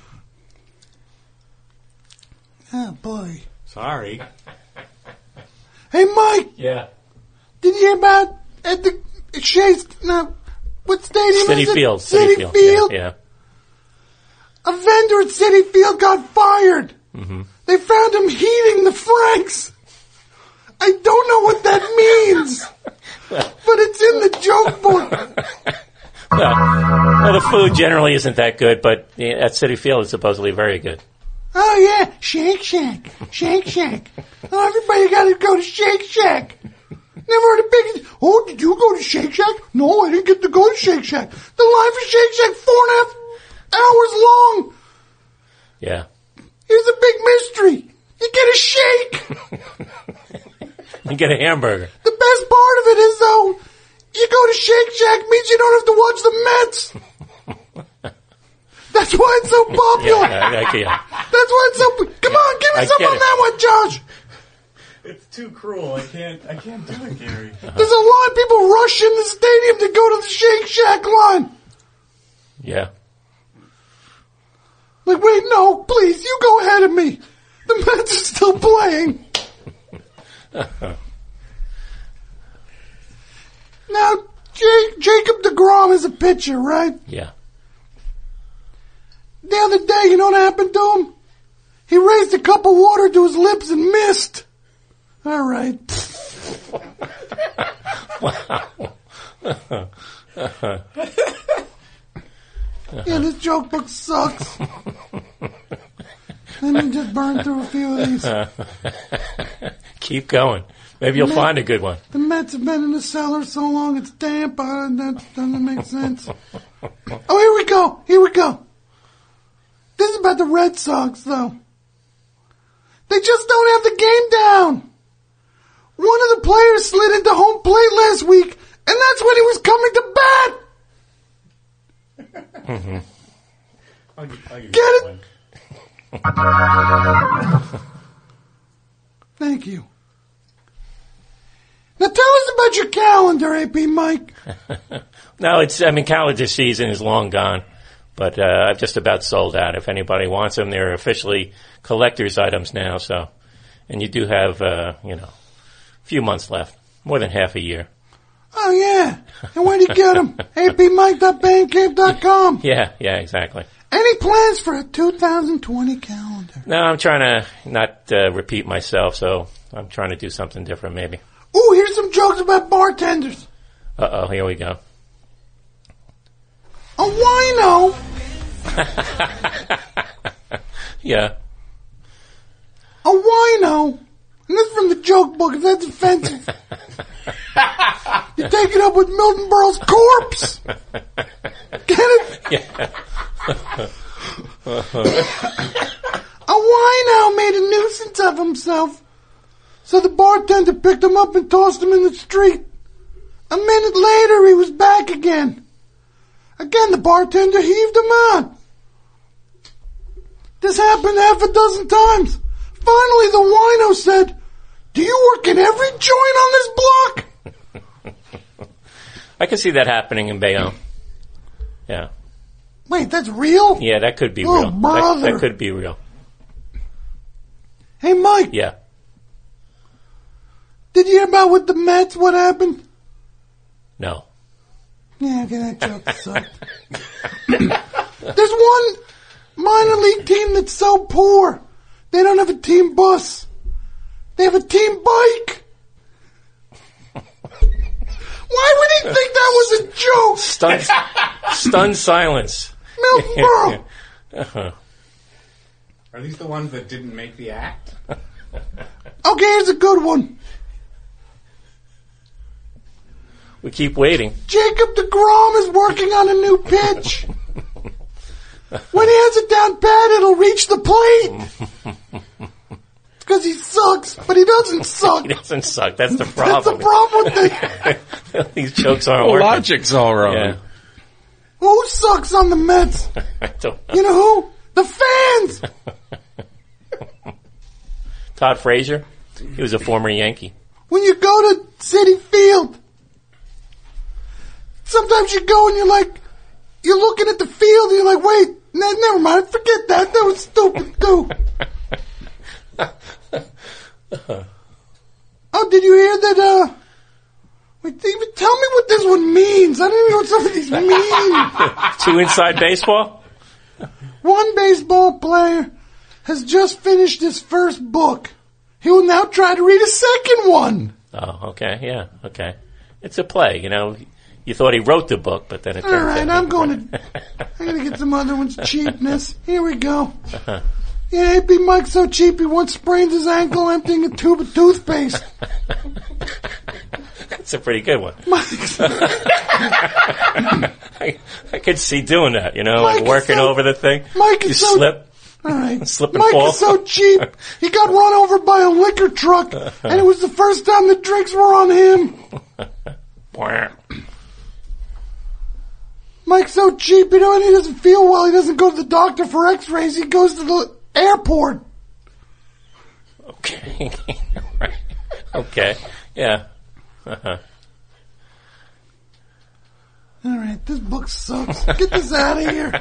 Oh, boy. Sorry. Hey, Mike. Yeah. Did you hear about at the Shea... No, what stadium City is it? Field. City, Field. Field? Yeah. A vendor at City Field got fired. yeah. Mm-hmm. They found him heating the Franks. I don't know what that means, but it's in the joke book. Well, well, the food generally isn't that good, but yeah, at City Field it's supposedly very good. Oh, yeah, Shake Shack, Shake Shack. Oh, everybody got to go to Shake Shack. Never heard of big... Oh, did you go to Shake Shack? No, I didn't get to go to Shake Shack. The line for Shake Shack, four and a half hours long. Yeah. Here's a big mystery. You get a shake. You get a hamburger. The best part of it is, though, you go to Shake Shack means you don't have to watch the Mets. That's why it's so popular. Yeah, I, I, yeah. That's why it's so... Come on, give me I some get on it. that one, Josh. It's too cruel. I can't. I can't do it, Gary. There's a line. People rush in the stadium to go to the Shake Shack line. Yeah. Like, wait, no, please, you go ahead of me. The Mets are still playing. Now, J- Jacob DeGrom is a pitcher, right? Yeah. The other day, you know what happened to him? He raised a cup of water to his lips and missed. All right. Wow. Yeah, this joke book sucks. And me just burn through a few of these. Keep going. Maybe you'll Met- find a good one. The Mets have been in the cellar so long it's damp. Uh, that doesn't make sense. Oh, here we go. Here we go. This is about the Red Sox, though. They just don't have the game down. One of the players slid into home plate last week, and that's when he was coming to bat. Mm-hmm. I'll give, I'll give Get it? Thank you. Now tell us about your calendar, A P Mike. No, it's, I mean, calendar season is long gone, but uh, I've just about sold out. If anybody wants them, they're officially collector's items now, so, and you do have, uh, you know, a few months left, more than half a year. Oh, yeah. And where do you get them? A P Mike dot bandcamp dot com. Yeah, yeah, exactly. Any plans for a two thousand twenty calendar? No, I'm trying to not uh, repeat myself, so I'm trying to do something different maybe. Ooh, here's some jokes about bartenders. Uh-oh, here we go. A wino. Yeah. A wino. And this is from the joke book, if that's offensive. You take it up with Milton Berle's corpse. Get it? Yeah. A wino made a nuisance of himself. So the bartender picked him up and tossed him in the street. A minute later, he was back again. Again, the bartender heaved him on. This happened half a dozen times. Finally, the wino said, "Do you work in every joint on this block?" I can see that happening in Bayonne. Yeah. Wait, that's real? Yeah, that could be Oh, real. brother. That, that could be real. Hey, Mike. Yeah. Did you hear about with the Mets, what happened? No. Yeah, okay, that joke sucked. There's one minor league team that's so poor, they don't have a team bus. They have a team bike. Why would he think that was a joke? Stunned, stunned silence. Milton Berle. Uh-huh. Are these the ones that didn't make the act? Okay, here's a good one. We keep waiting. Jacob deGrom is working on a new pitch. When he has it down pat, it'll reach the plate. It's because he sucks, but he doesn't suck. He doesn't suck. That's the That's problem. the problem with this. These jokes aren't The working. logic's all wrong. Yeah. Who sucks on the Mets? I don't know. You know who? The fans. Todd Frazier. He was a former Yankee. When you go to Citi Field, sometimes you go and you're like, you're looking at the field and you're like, wait, ne- never mind, forget that. That was stupid too. Oh, did you hear that, uh, wait, even tell me what this one means. I don't even know what some of these mean. Two inside baseball? One baseball player has just finished his first book. He will now try to read a second one. Oh, okay, yeah, okay. It's a play, you know. You thought he wrote the book, but then it All turns right, out. I'm going to, I'm going to get some other ones. Cheapness. Here we go. Uh-huh. Yeah, A P Mike's so cheap he once sprained his ankle emptying a tube of toothpaste. That's a pretty good one. Mike's, I, I could see doing that, you know, Mike like is working so- over the thing. Mike you is so- slip. all right. Slip and Mike fall. is so cheap. He got run over by a liquor truck, and it was the first time the drinks were on him. Mike's so cheap, you know, and he doesn't feel well. He doesn't go to the doctor for x-rays. He goes to the airport. Okay. Right. Okay. Yeah. Uh-huh. All right, this book sucks. Get this out of here.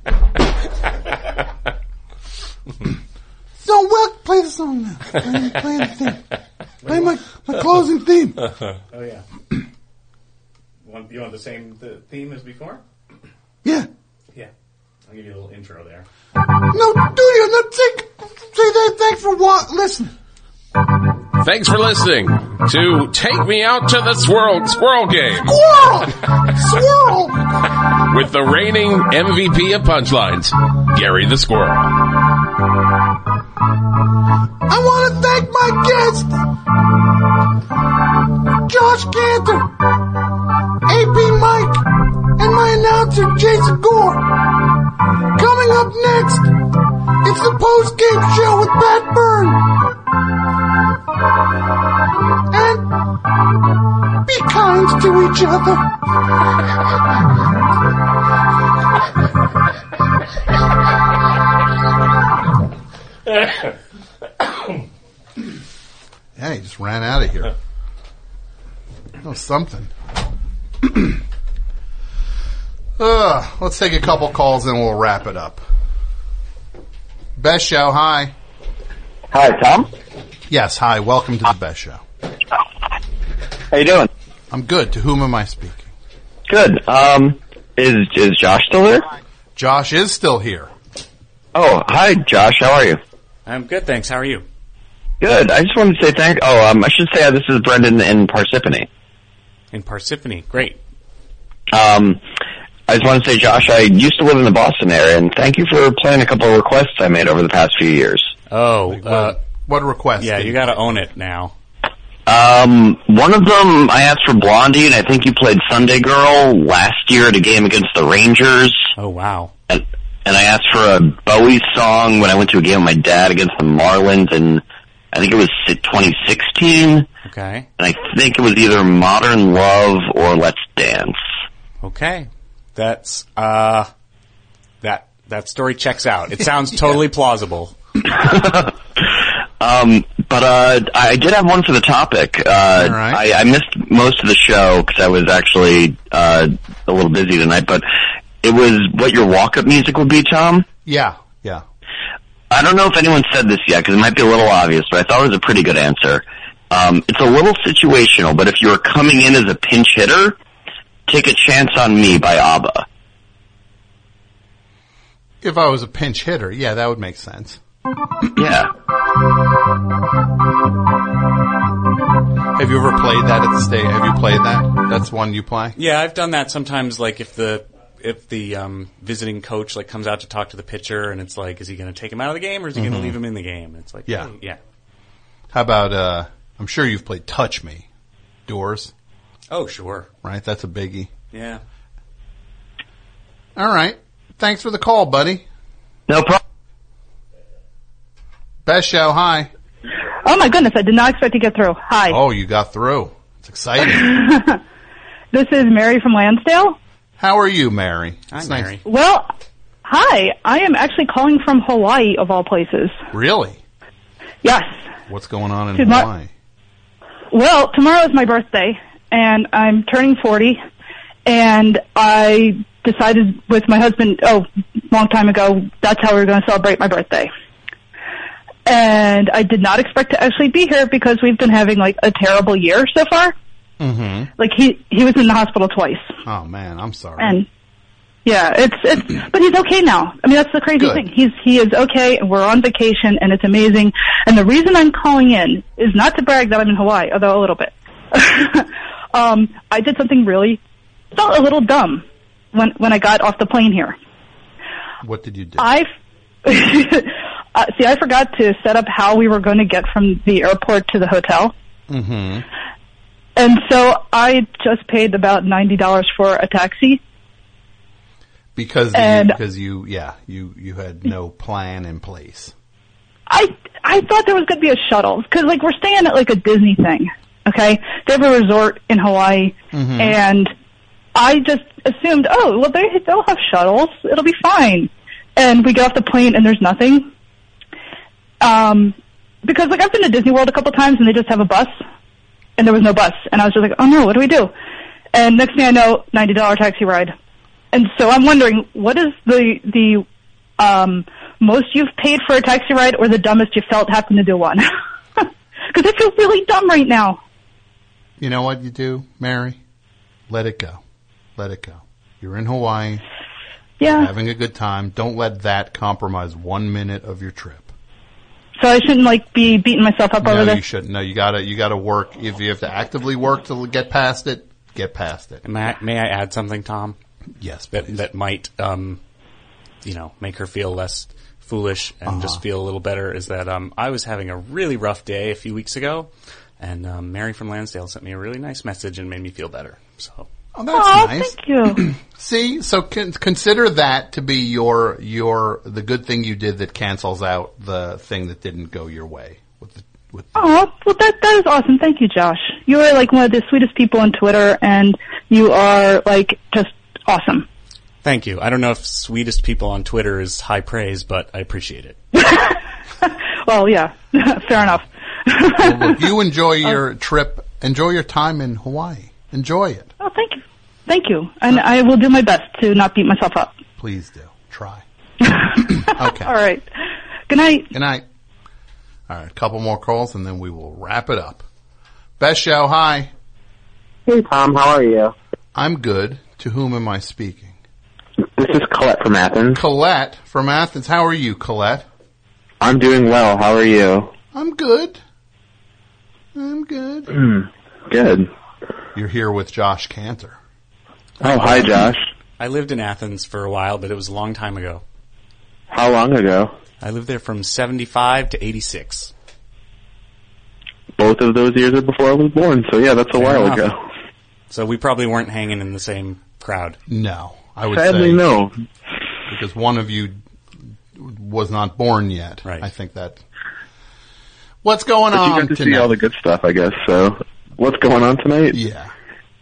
So, well, play the song now. Play, play the theme. Play my, my closing theme. Uh-huh. Oh, yeah. Want, you want the same th- theme as before? Yeah. Yeah. I'll give you a little intro there. No, Studio, no, take, say that. Thanks for what? Listen. Thanks for listening to Take Me Out to the Swirl Squirrel Game Squirrel! Swirl! with the reigning M V P of punchlines, Gary the Squirrel. guests, Josh Cantor, A P Mike, and my announcer, Jason Gore. Coming up next, it's the post-game show with Pat Byrne. And be kind to each other. Yeah, he just ran out of here. That was something. uh, let's take a couple calls and we'll wrap it up. Best Show, hi. Hi, Tom. Yes, hi. Welcome to the Best Show. How you doing? I'm good. To whom am I speaking? Good. Um, is is Josh still there? Josh is still here. Oh, hi, Josh. How are you? I'm good, thanks. How are you? Good. I just wanted to say thank. Oh, um, I should say uh, this is Brendan in Parsippany. In Parsippany, great. Um, I just want to say, Josh, I used to live in the Boston area, and thank you for playing a couple of requests I made over the past few years. Oh, uh, what request? Yeah, you got to own it now. Um, one of them I asked for Blondie, and I think you played Sunday Girl last year at a game against the Rangers. Oh, wow. And, and I asked for a Bowie song when I went to a game with my dad against the Marlins, and I think it was twenty sixteen. Okay. And I think it was either Modern Love or Let's Dance. Okay. That's, uh, that, that story checks out. It sounds totally plausible. Um, but, uh, I did have one for the topic. Uh, right. I, I missed most of the show because I was actually, uh, a little busy tonight, but it was what your walk-up music would be, Tom? Yeah, yeah. I don't know if anyone said this yet because it might be a little obvious, but I thought it was a pretty good answer. Um, it's a little situational, but if you were coming in as a pinch hitter, Take a Chance on Me by ABBA. If I was a pinch hitter, yeah, that would make sense. Yeah. Have you ever played that at the state? Have you played that? That's one you play? Yeah, I've done that sometimes, like if the if the um, visiting coach like comes out to talk to the pitcher and it's like, is he going to take him out of the game or is he Mm-hmm. going to leave him in the game? It's like, Yeah. hey, yeah. How about, uh, I'm sure you've played Touch Me, Doors. Oh, sure. Right, that's a biggie. Yeah. All right. Thanks for the call, buddy. No problem. Best Show, hi. Oh my goodness, I did not expect to get through. Hi. Oh, you got through. It's exciting. This is Mary from Lansdale. How are you, Mary? Hi, It's Mary. nice. Well, hi. I am actually calling from Hawaii, of all places. Really? Yes. What's going on in Tomorrow- Hawaii? Well, tomorrow is my birthday, and I'm turning forty, and I decided with my husband, oh, long time ago, that's how we were going to celebrate my birthday. And I did not expect to actually be here because we've been having, like, a terrible year so far. Mm-hmm. Like, he, he was in the hospital twice. Oh, man, I'm sorry. And yeah, it's it's but he's okay now. I mean, that's the crazy Good. thing. He's he is okay, and we're on vacation, and it's amazing. And the reason I'm calling in is not to brag that I'm in Hawaii, although a little bit. um, I did something really felt a little dumb when when I got off the plane here. What did you do? I uh, see. I forgot to set up how we were going to get from the airport to the hotel. Mm-hmm. And so I just paid about ninety dollars for a taxi. Because And- you, because you, yeah, you, you had no plan in place. I I thought there was going to be a shuttle because like we're staying at like a Disney thing, okay? They have a resort in Hawaii, Mhm. and I just assumed, oh, well they they'll have shuttles, it'll be fine. And we get off the plane and there's nothing. Um, because like I've been to Disney World a couple times and they just have a bus, and there was no bus, and I was just like, oh no, what do we do? And next thing I know, ninety dollar taxi ride. And so I'm wondering, what is the the um, most you've paid for a taxi ride, or the dumbest you felt having to do one? Because I feel really dumb right now. You know what you do, Mary? Let it go. Let it go. You're in Hawaii. Yeah. You're having a good time. Don't let that compromise one minute of your trip. So I shouldn't like be beating myself up over No, this. you shouldn't. No, you gotta, you gotta work. If you have to actively work to get past it, get past it. May I, may I add something, Tom? Yes, that that might, um, you know, make her feel less foolish and Uh-huh. just feel a little better is that um, I was having a really rough day a few weeks ago, and um, Mary from Lansdale sent me a really nice message and made me feel better. So, Oh, that's Aw, nice. thank you. See, so con- consider that to be your your the good thing you did that cancels out the thing that didn't go your way. With the, with the Oh, well, that that is awesome. Thank you, Josh. You are like one of the sweetest people on Twitter, and you are like just awesome. thank you. I don't know if sweetest people on Twitter is high praise, but I appreciate it. Well, yeah, fair enough. well, look, you enjoy your trip. Enjoy your time in Hawaii. Enjoy it. Oh, thank you, thank you, and I will do my best to not beat myself up. Please do. Try. Okay. All right. Good night. Good night. All right, a couple more calls and then we will wrap it up. Best show, hi. Hey, Tom, how are you? I'm good. To whom am I speaking? This is Colette from Athens. Colette from Athens. How are you, Colette? I'm doing well. How are you? I'm good. I'm good. Mm, good. You're here with Josh Cantor. Oh, hi, Josh. I lived in Athens for a while, but it was a long time ago. How long ago? I lived there from seventy-five to eighty-six. Both of those years are before I was born, so yeah, that's a Fair while enough. ago. So we probably weren't hanging in the same crowd. No, I would Sadly, say no. because one of you was not born yet. Right. I think that. What's going But on you got to tonight? see all the good stuff, I guess. So, what's going on tonight? Yeah.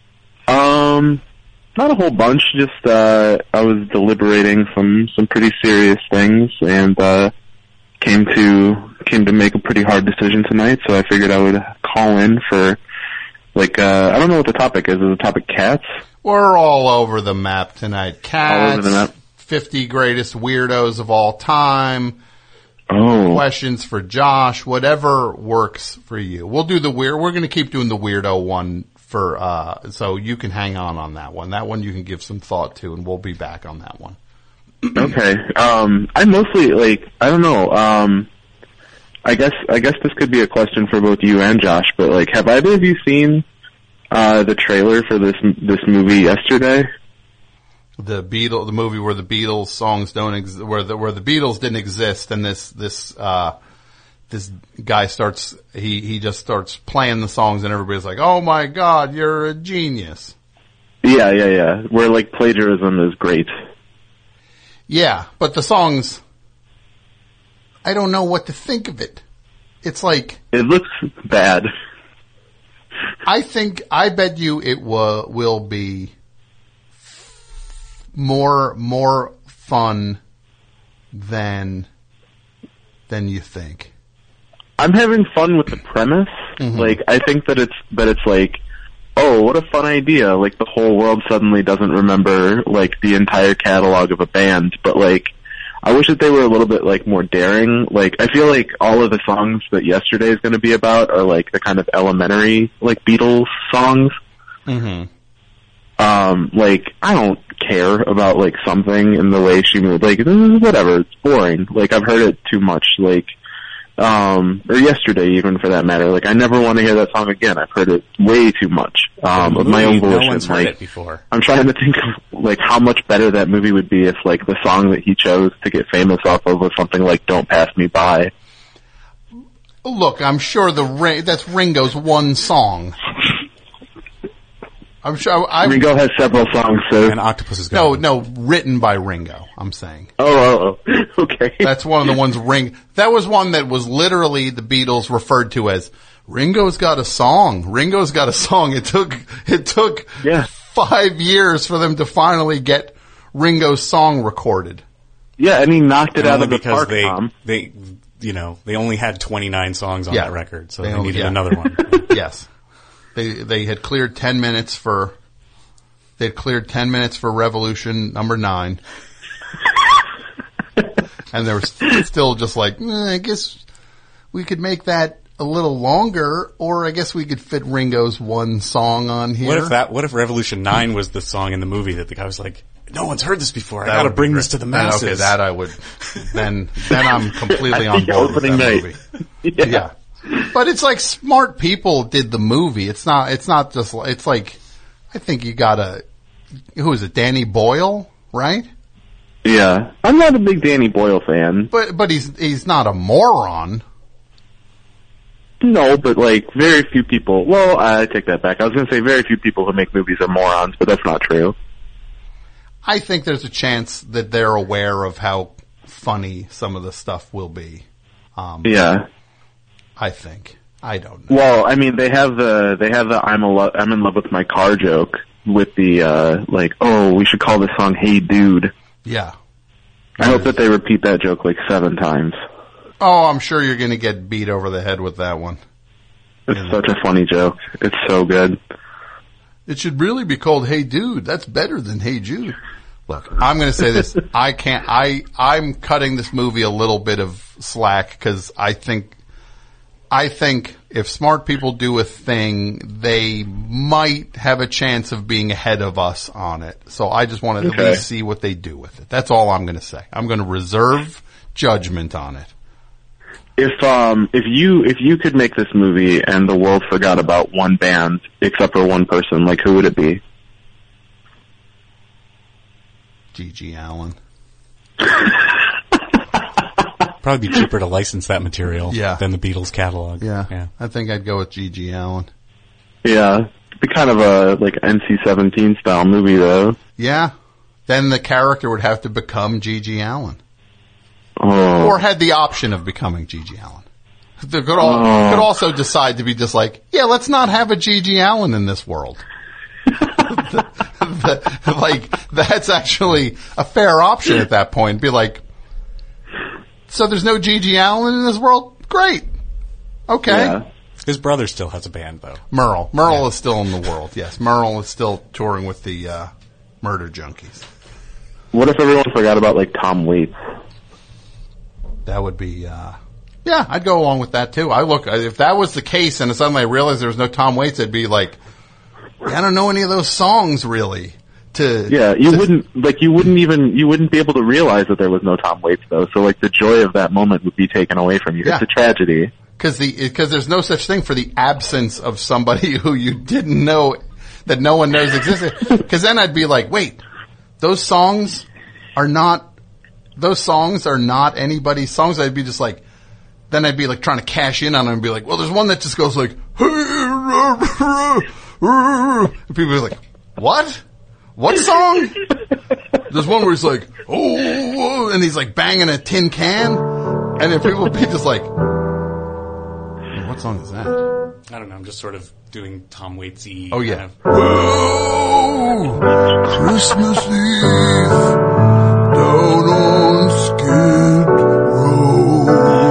Um, not a whole bunch. Just uh, I was deliberating some some pretty serious things, and uh, came to came to make a pretty hard decision tonight. So I figured I would call in for like uh, I don't know what the topic is. Is the topic cats? We're all over the map tonight. Cats, All over the map. fifty greatest weirdos of all time. Oh. Questions for Josh, whatever works for you. We'll do the weird. We're going to keep doing the weirdo one for, uh, so you can hang on on that one. That one you can give some thought to, and we'll be back on that one. Okay. Um, I mostly like I don't know. Um, I guess I guess this could be a question for both you and Josh. But like, have either of you seen uh, the trailer for this this movie yesterday? The Beatles, the movie where the Beatles songs don't ex- where the where the Beatles didn't exist, and this this uh this guy starts he he just starts playing the songs, and everybody's like, "Oh my God, you're a genius!" Yeah, yeah, yeah. Where like plagiarism is great. Yeah, but the songs, I don't know what to think of it. It's like It looks bad. I think I bet you it will will be more more fun than than you think. I'm having fun with the premise. Mhm. Like, I think that it's that it's like, oh, what a fun idea! Like, the whole world suddenly doesn't remember like the entire catalog of a band. But like, I wish that they were a little bit like more daring. Like, I feel like all of the songs that Yesterday is going to be about are like the kind of elementary like Beatles songs. Mm-hmm. Um, like, I don't care about like something in the way she moved. Like, whatever, it's boring. Like, I've heard it too much. Like. Um, or Yesterday, even for that matter. Like, I never want to hear that song again. I've heard it way too much. Um, of my own Movie, volition. No one's heard like, it before. I'm trying to think of, like, how much better that movie would be if, like, the song that he chose to get famous off of was something like Don't Pass Me By. Look, I'm sure the Ring, that's Ringo's one song. I'm sure I, Ringo has several songs, so. And Octopus is No, gone. no, written by Ringo, I'm saying. Oh, oh, oh, okay. That's one of the ones Ring, that was one that was literally the Beatles referred to as Ringo's got a song. Ringo's got a song. It took, it took yeah. five years for them to finally get Ringo's song recorded. Yeah, and he knocked it And out only of the because park, they, Tom. they, you know, they only had twenty-nine songs on Yeah. that record, so They they, only- needed yeah. another one. Yes. They, they had cleared ten minutes for, they had cleared ten minutes for Revolution number nine. And they were st- still just like, eh, I guess we could make that a little longer, or I guess we could fit Ringo's one song on here. What if that? What if Revolution nine was the song in the movie that the guy was like, "No one's heard this before. I That got to would be bring great. this to the Then, masses." Okay, that I would. Then, then I'm completely At on the board with that opening night. movie. Yeah. Yeah, but it's like smart people did the movie. It's not. It's not just. It's like, I think you gotta. Who is it? Danny Boyle, right? Yeah, I'm not a big Danny Boyle fan. But but he's he's not a moron. No, but like very few people. Well, I take that back. I was going to say very few people who make movies are morons, but that's not true. I think there's a chance that they're aware of how funny some of the stuff will be. Um, yeah, I think. I don't know. Well, I mean, they have the they have the I'm a lo- I'm in love with my car joke with the uh like, oh, we should call this song "Hey Dude." Yeah. I hope that they repeat that joke like seven times. Oh, I'm sure you're going to get beat over the head with that one. It's yeah. such a funny joke. It's so good. It should really be called "Hey Dude." That's better than "Hey Jude." Look, I'm going to say this. I can't. I I'm cutting this movie a little bit of slack because I think. I think if smart people do a thing, they might have a chance of being ahead of us on it. So I just want to okay. at least see what they do with it. That's all I'm going to say. I'm going to reserve judgment on it. If um if you if you could make this movie and the world forgot about one band except for one person, like who would it be? G G Allin. Probably be cheaper to license that material yeah. than the Beatles catalog. Yeah. yeah. I think I'd go with G G Allin. Yeah. It'd be kind of a like N C seventeen style movie though. Yeah. Then the character would have to become G G Allin. Oh. Or had the option of becoming G G Allin. They could, all, oh. could also decide to be just like, yeah, let's not have a G G Allin in this world. the, the, like, that's actually a fair option at that point. Be like, so there's no G G Allin in this world? Great. Okay. Yeah. His brother still has a band, though. Merle. Merle yeah. is still in the world, yes. Merle is still touring with the uh, Murder Junkies. What if everyone forgot about, like, Tom Waits? That would be, uh, yeah, I'd go along with that, too. I look, if that was the case and suddenly I realized there was no Tom Waits, I'd be like, I don't know any of those songs, really. To Yeah, you to, wouldn't, like, you wouldn't even, you wouldn't be able to realize that there was no Tom Waits, though. So, like, the joy of that moment would be taken away from you. Yeah. It's a tragedy. Because the, because there's no such thing for the absence of somebody who you didn't know, that no one knows existed. Because then I'd be like, wait, those songs are not, those songs are not anybody's songs. I'd be just like, then I'd be like trying to cash in on them and be like, well, there's one that just goes like, and people are like, what? What song? There's one where he's like, oh, and he's like banging a tin can, and then people would be just like, what song is that? I don't know. I'm just sort of doing Tom Waitsy. Oh yeah. Kind of. Oh, Christmas Eve down on Skid Row.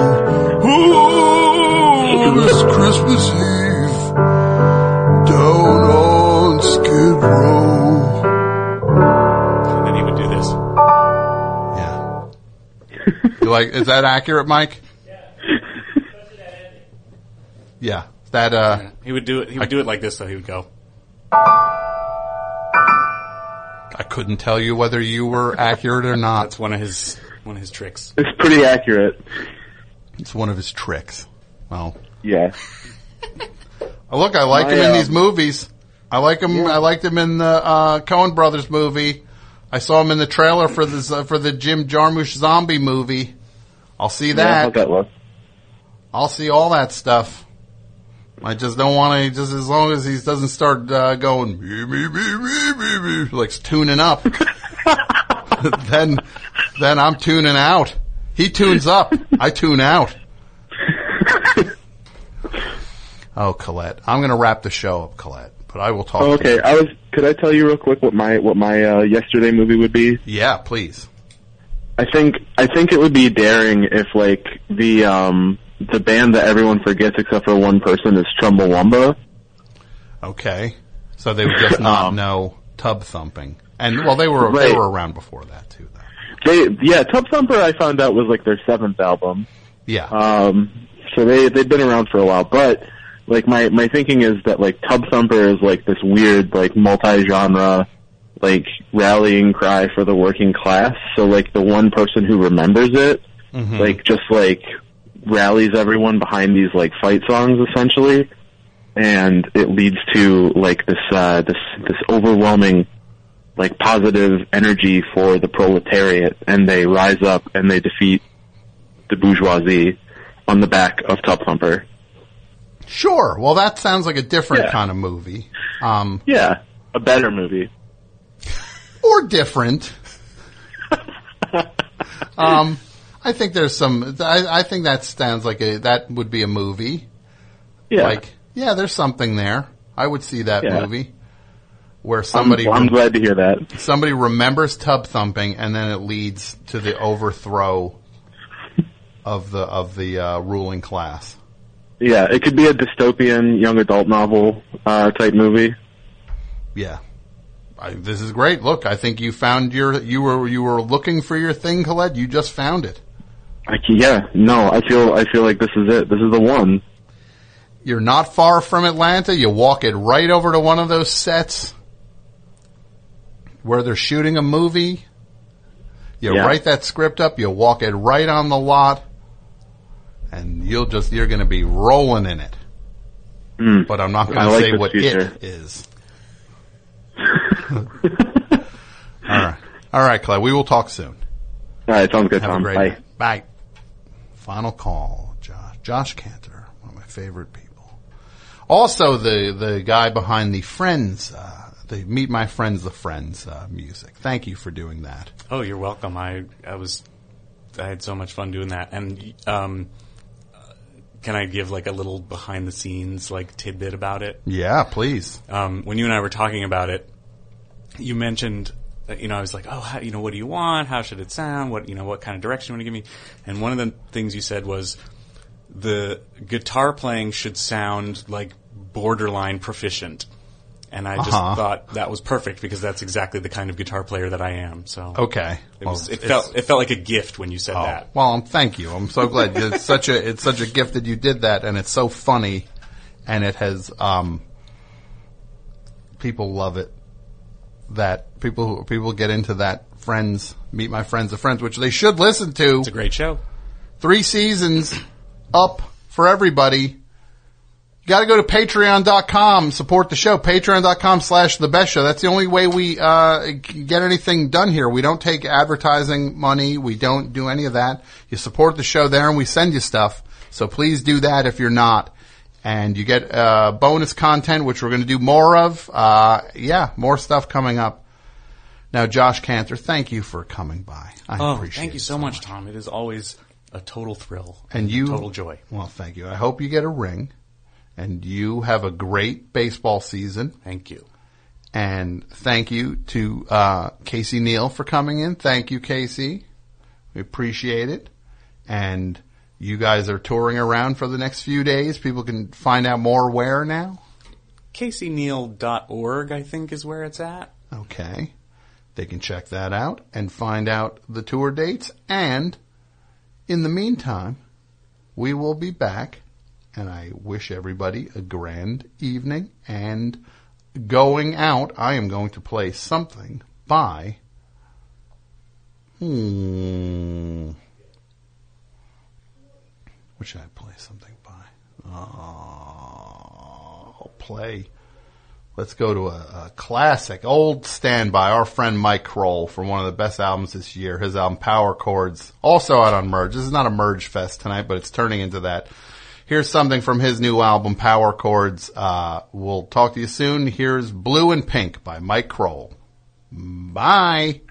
Oh, it's Christmas Eve down on Skid Row. And then he would do this. Yeah. You like? Is that accurate, Mike? Yeah, that, uh... Yeah. He would do it, he would I, do it like this, though. He would go. I couldn't tell you whether you were accurate or not. That's one of his, one of his tricks. It's pretty accurate. It's one of his tricks. Well. Yeah. Oh, look, I like I, him in um, these movies. I like him, yeah. I liked him in the, uh, Coen Brothers movie. I saw him in the trailer for the, uh, for the Jim Jarmusch zombie movie. I'll see that. Yeah, how'd that look? I'll see all that stuff. I just don't want to, just as long as he doesn't start uh, going, me, me, me, me, me, me, like tuning up, then, then I'm tuning out. He tunes up. I tune out. Oh, Colette. I'm going to wrap the show up, Colette, but I will talk oh, to okay. you. I was, could I tell you real quick what my, what my, uh, yesterday movie would be? Yeah, please. I think, I think it would be daring if, like, the, um, the band that everyone forgets except for one person is Chumbawamba. Okay. So they would just not um, know Tub Thumping. And, well, they were right. they were around before that, too, though. They, yeah, Tub Thumper I found out was, like, their seventh album. Yeah. Um, so they, they've been around for a while. But, like, my, my thinking is that, like, Tub Thumper is, like, this weird, like, multi-genre, like, rallying cry for the working class. So, like, the one person who remembers it, mm-hmm. like, just, like... rallies everyone behind these like fight songs essentially, and it leads to like this uh this this overwhelming like positive energy for the proletariat, and they rise up and they defeat the bourgeoisie on the back of Tub Thumper. Sure. Well, that sounds like a different Yeah. kind of movie. Um, Yeah, a better movie. Or different. um, I think there's some. I, I think that sounds like a that would be a movie. Yeah. Like, yeah, there's something there. I would see that Yeah. movie where somebody. I'm, I'm glad to hear that. Somebody remembers tub thumping, and then it leads to the overthrow of the of the uh, ruling class. Yeah, it could be a dystopian young adult novel uh, type movie. Yeah. I, this is great. Look, I think you found your, you were, you were looking for your thing, Colette. You just found it. I, yeah, no, I feel, I feel like this is it. This is the one. You're not far from Atlanta. You walk it right over to one of those sets where they're shooting a movie. You Yeah. write that script up. You walk it right on the lot, and you'll just, you're going to be rolling in it. Mm. But I'm not going I to like say this what future. it is. All right. All right, Clay. We will talk soon. All right, sounds good, Have Tom. a great Bye. night. Bye. Final call, Josh. Josh Cantor, one of my favorite people. Also, the the guy behind the Friends, uh, the Meet My Friends, the Friends uh, music. Thank you for doing that. Oh, you're welcome. I I was I had so much fun doing that. And um, can I give like a little behind the scenes like tidbit about it? Yeah, please. Um, when you and I were talking about it, you mentioned, that, you know, I was like, oh, how, you know, what do you want? How should it sound? What, you know, what kind of direction you want to give me? And one of the things you said was the guitar playing should sound like borderline proficient. And I just Uh-huh. thought that was perfect because that's exactly the kind of guitar player that I am. So Okay. it was, Well, it it's- felt, it felt like a gift when you said Oh, that. well, um, thank you. I'm so glad. It's such a it's such a gift that you did that, and it's so funny, and it has um, people love it. That people who people get into that Friends, Meet My Friends, the Friends, which they should listen to. It's a great show. Three seasons up for everybody. You got to go to patreon dot com, support the show, patreon dot com slash the best show. That's the only way we uh get anything done here. We don't take advertising money. We don't do any of that. You support the show there and we send you stuff. So please do that if you're not. And you get uh bonus content, which we're going to do more of. Uh yeah, more stuff coming up. Now, Josh Cantor, thank you for coming by. I oh, appreciate thank you it so much, Tom. It is always a total thrill. And you, total joy. Well, thank you. I hope you get a ring, and you have a great baseball season. Thank you. And thank you to uh, Casey Neal for coming in. Thank you, Casey. We appreciate it. And you guys are touring around for the next few days. People can find out more where now? casey neal dot org, I think, is where it's at. Okay. They can check that out and find out the tour dates. And in the meantime, we will be back. And I wish everybody a grand evening. And going out, I am going to play something by... Hmm... What should I play something by? Oh, I'll play... Let's go to a, a classic, old standby. Our friend Mike Kroll from one of the best albums this year. His album Power Chords, also out on Merge. This is not a Merge Fest tonight, but it's turning into that. Here's something from his new album, Power Chords. Uh, we'll talk to you soon. Here's Blue and Pink by Mike Kroll. Bye.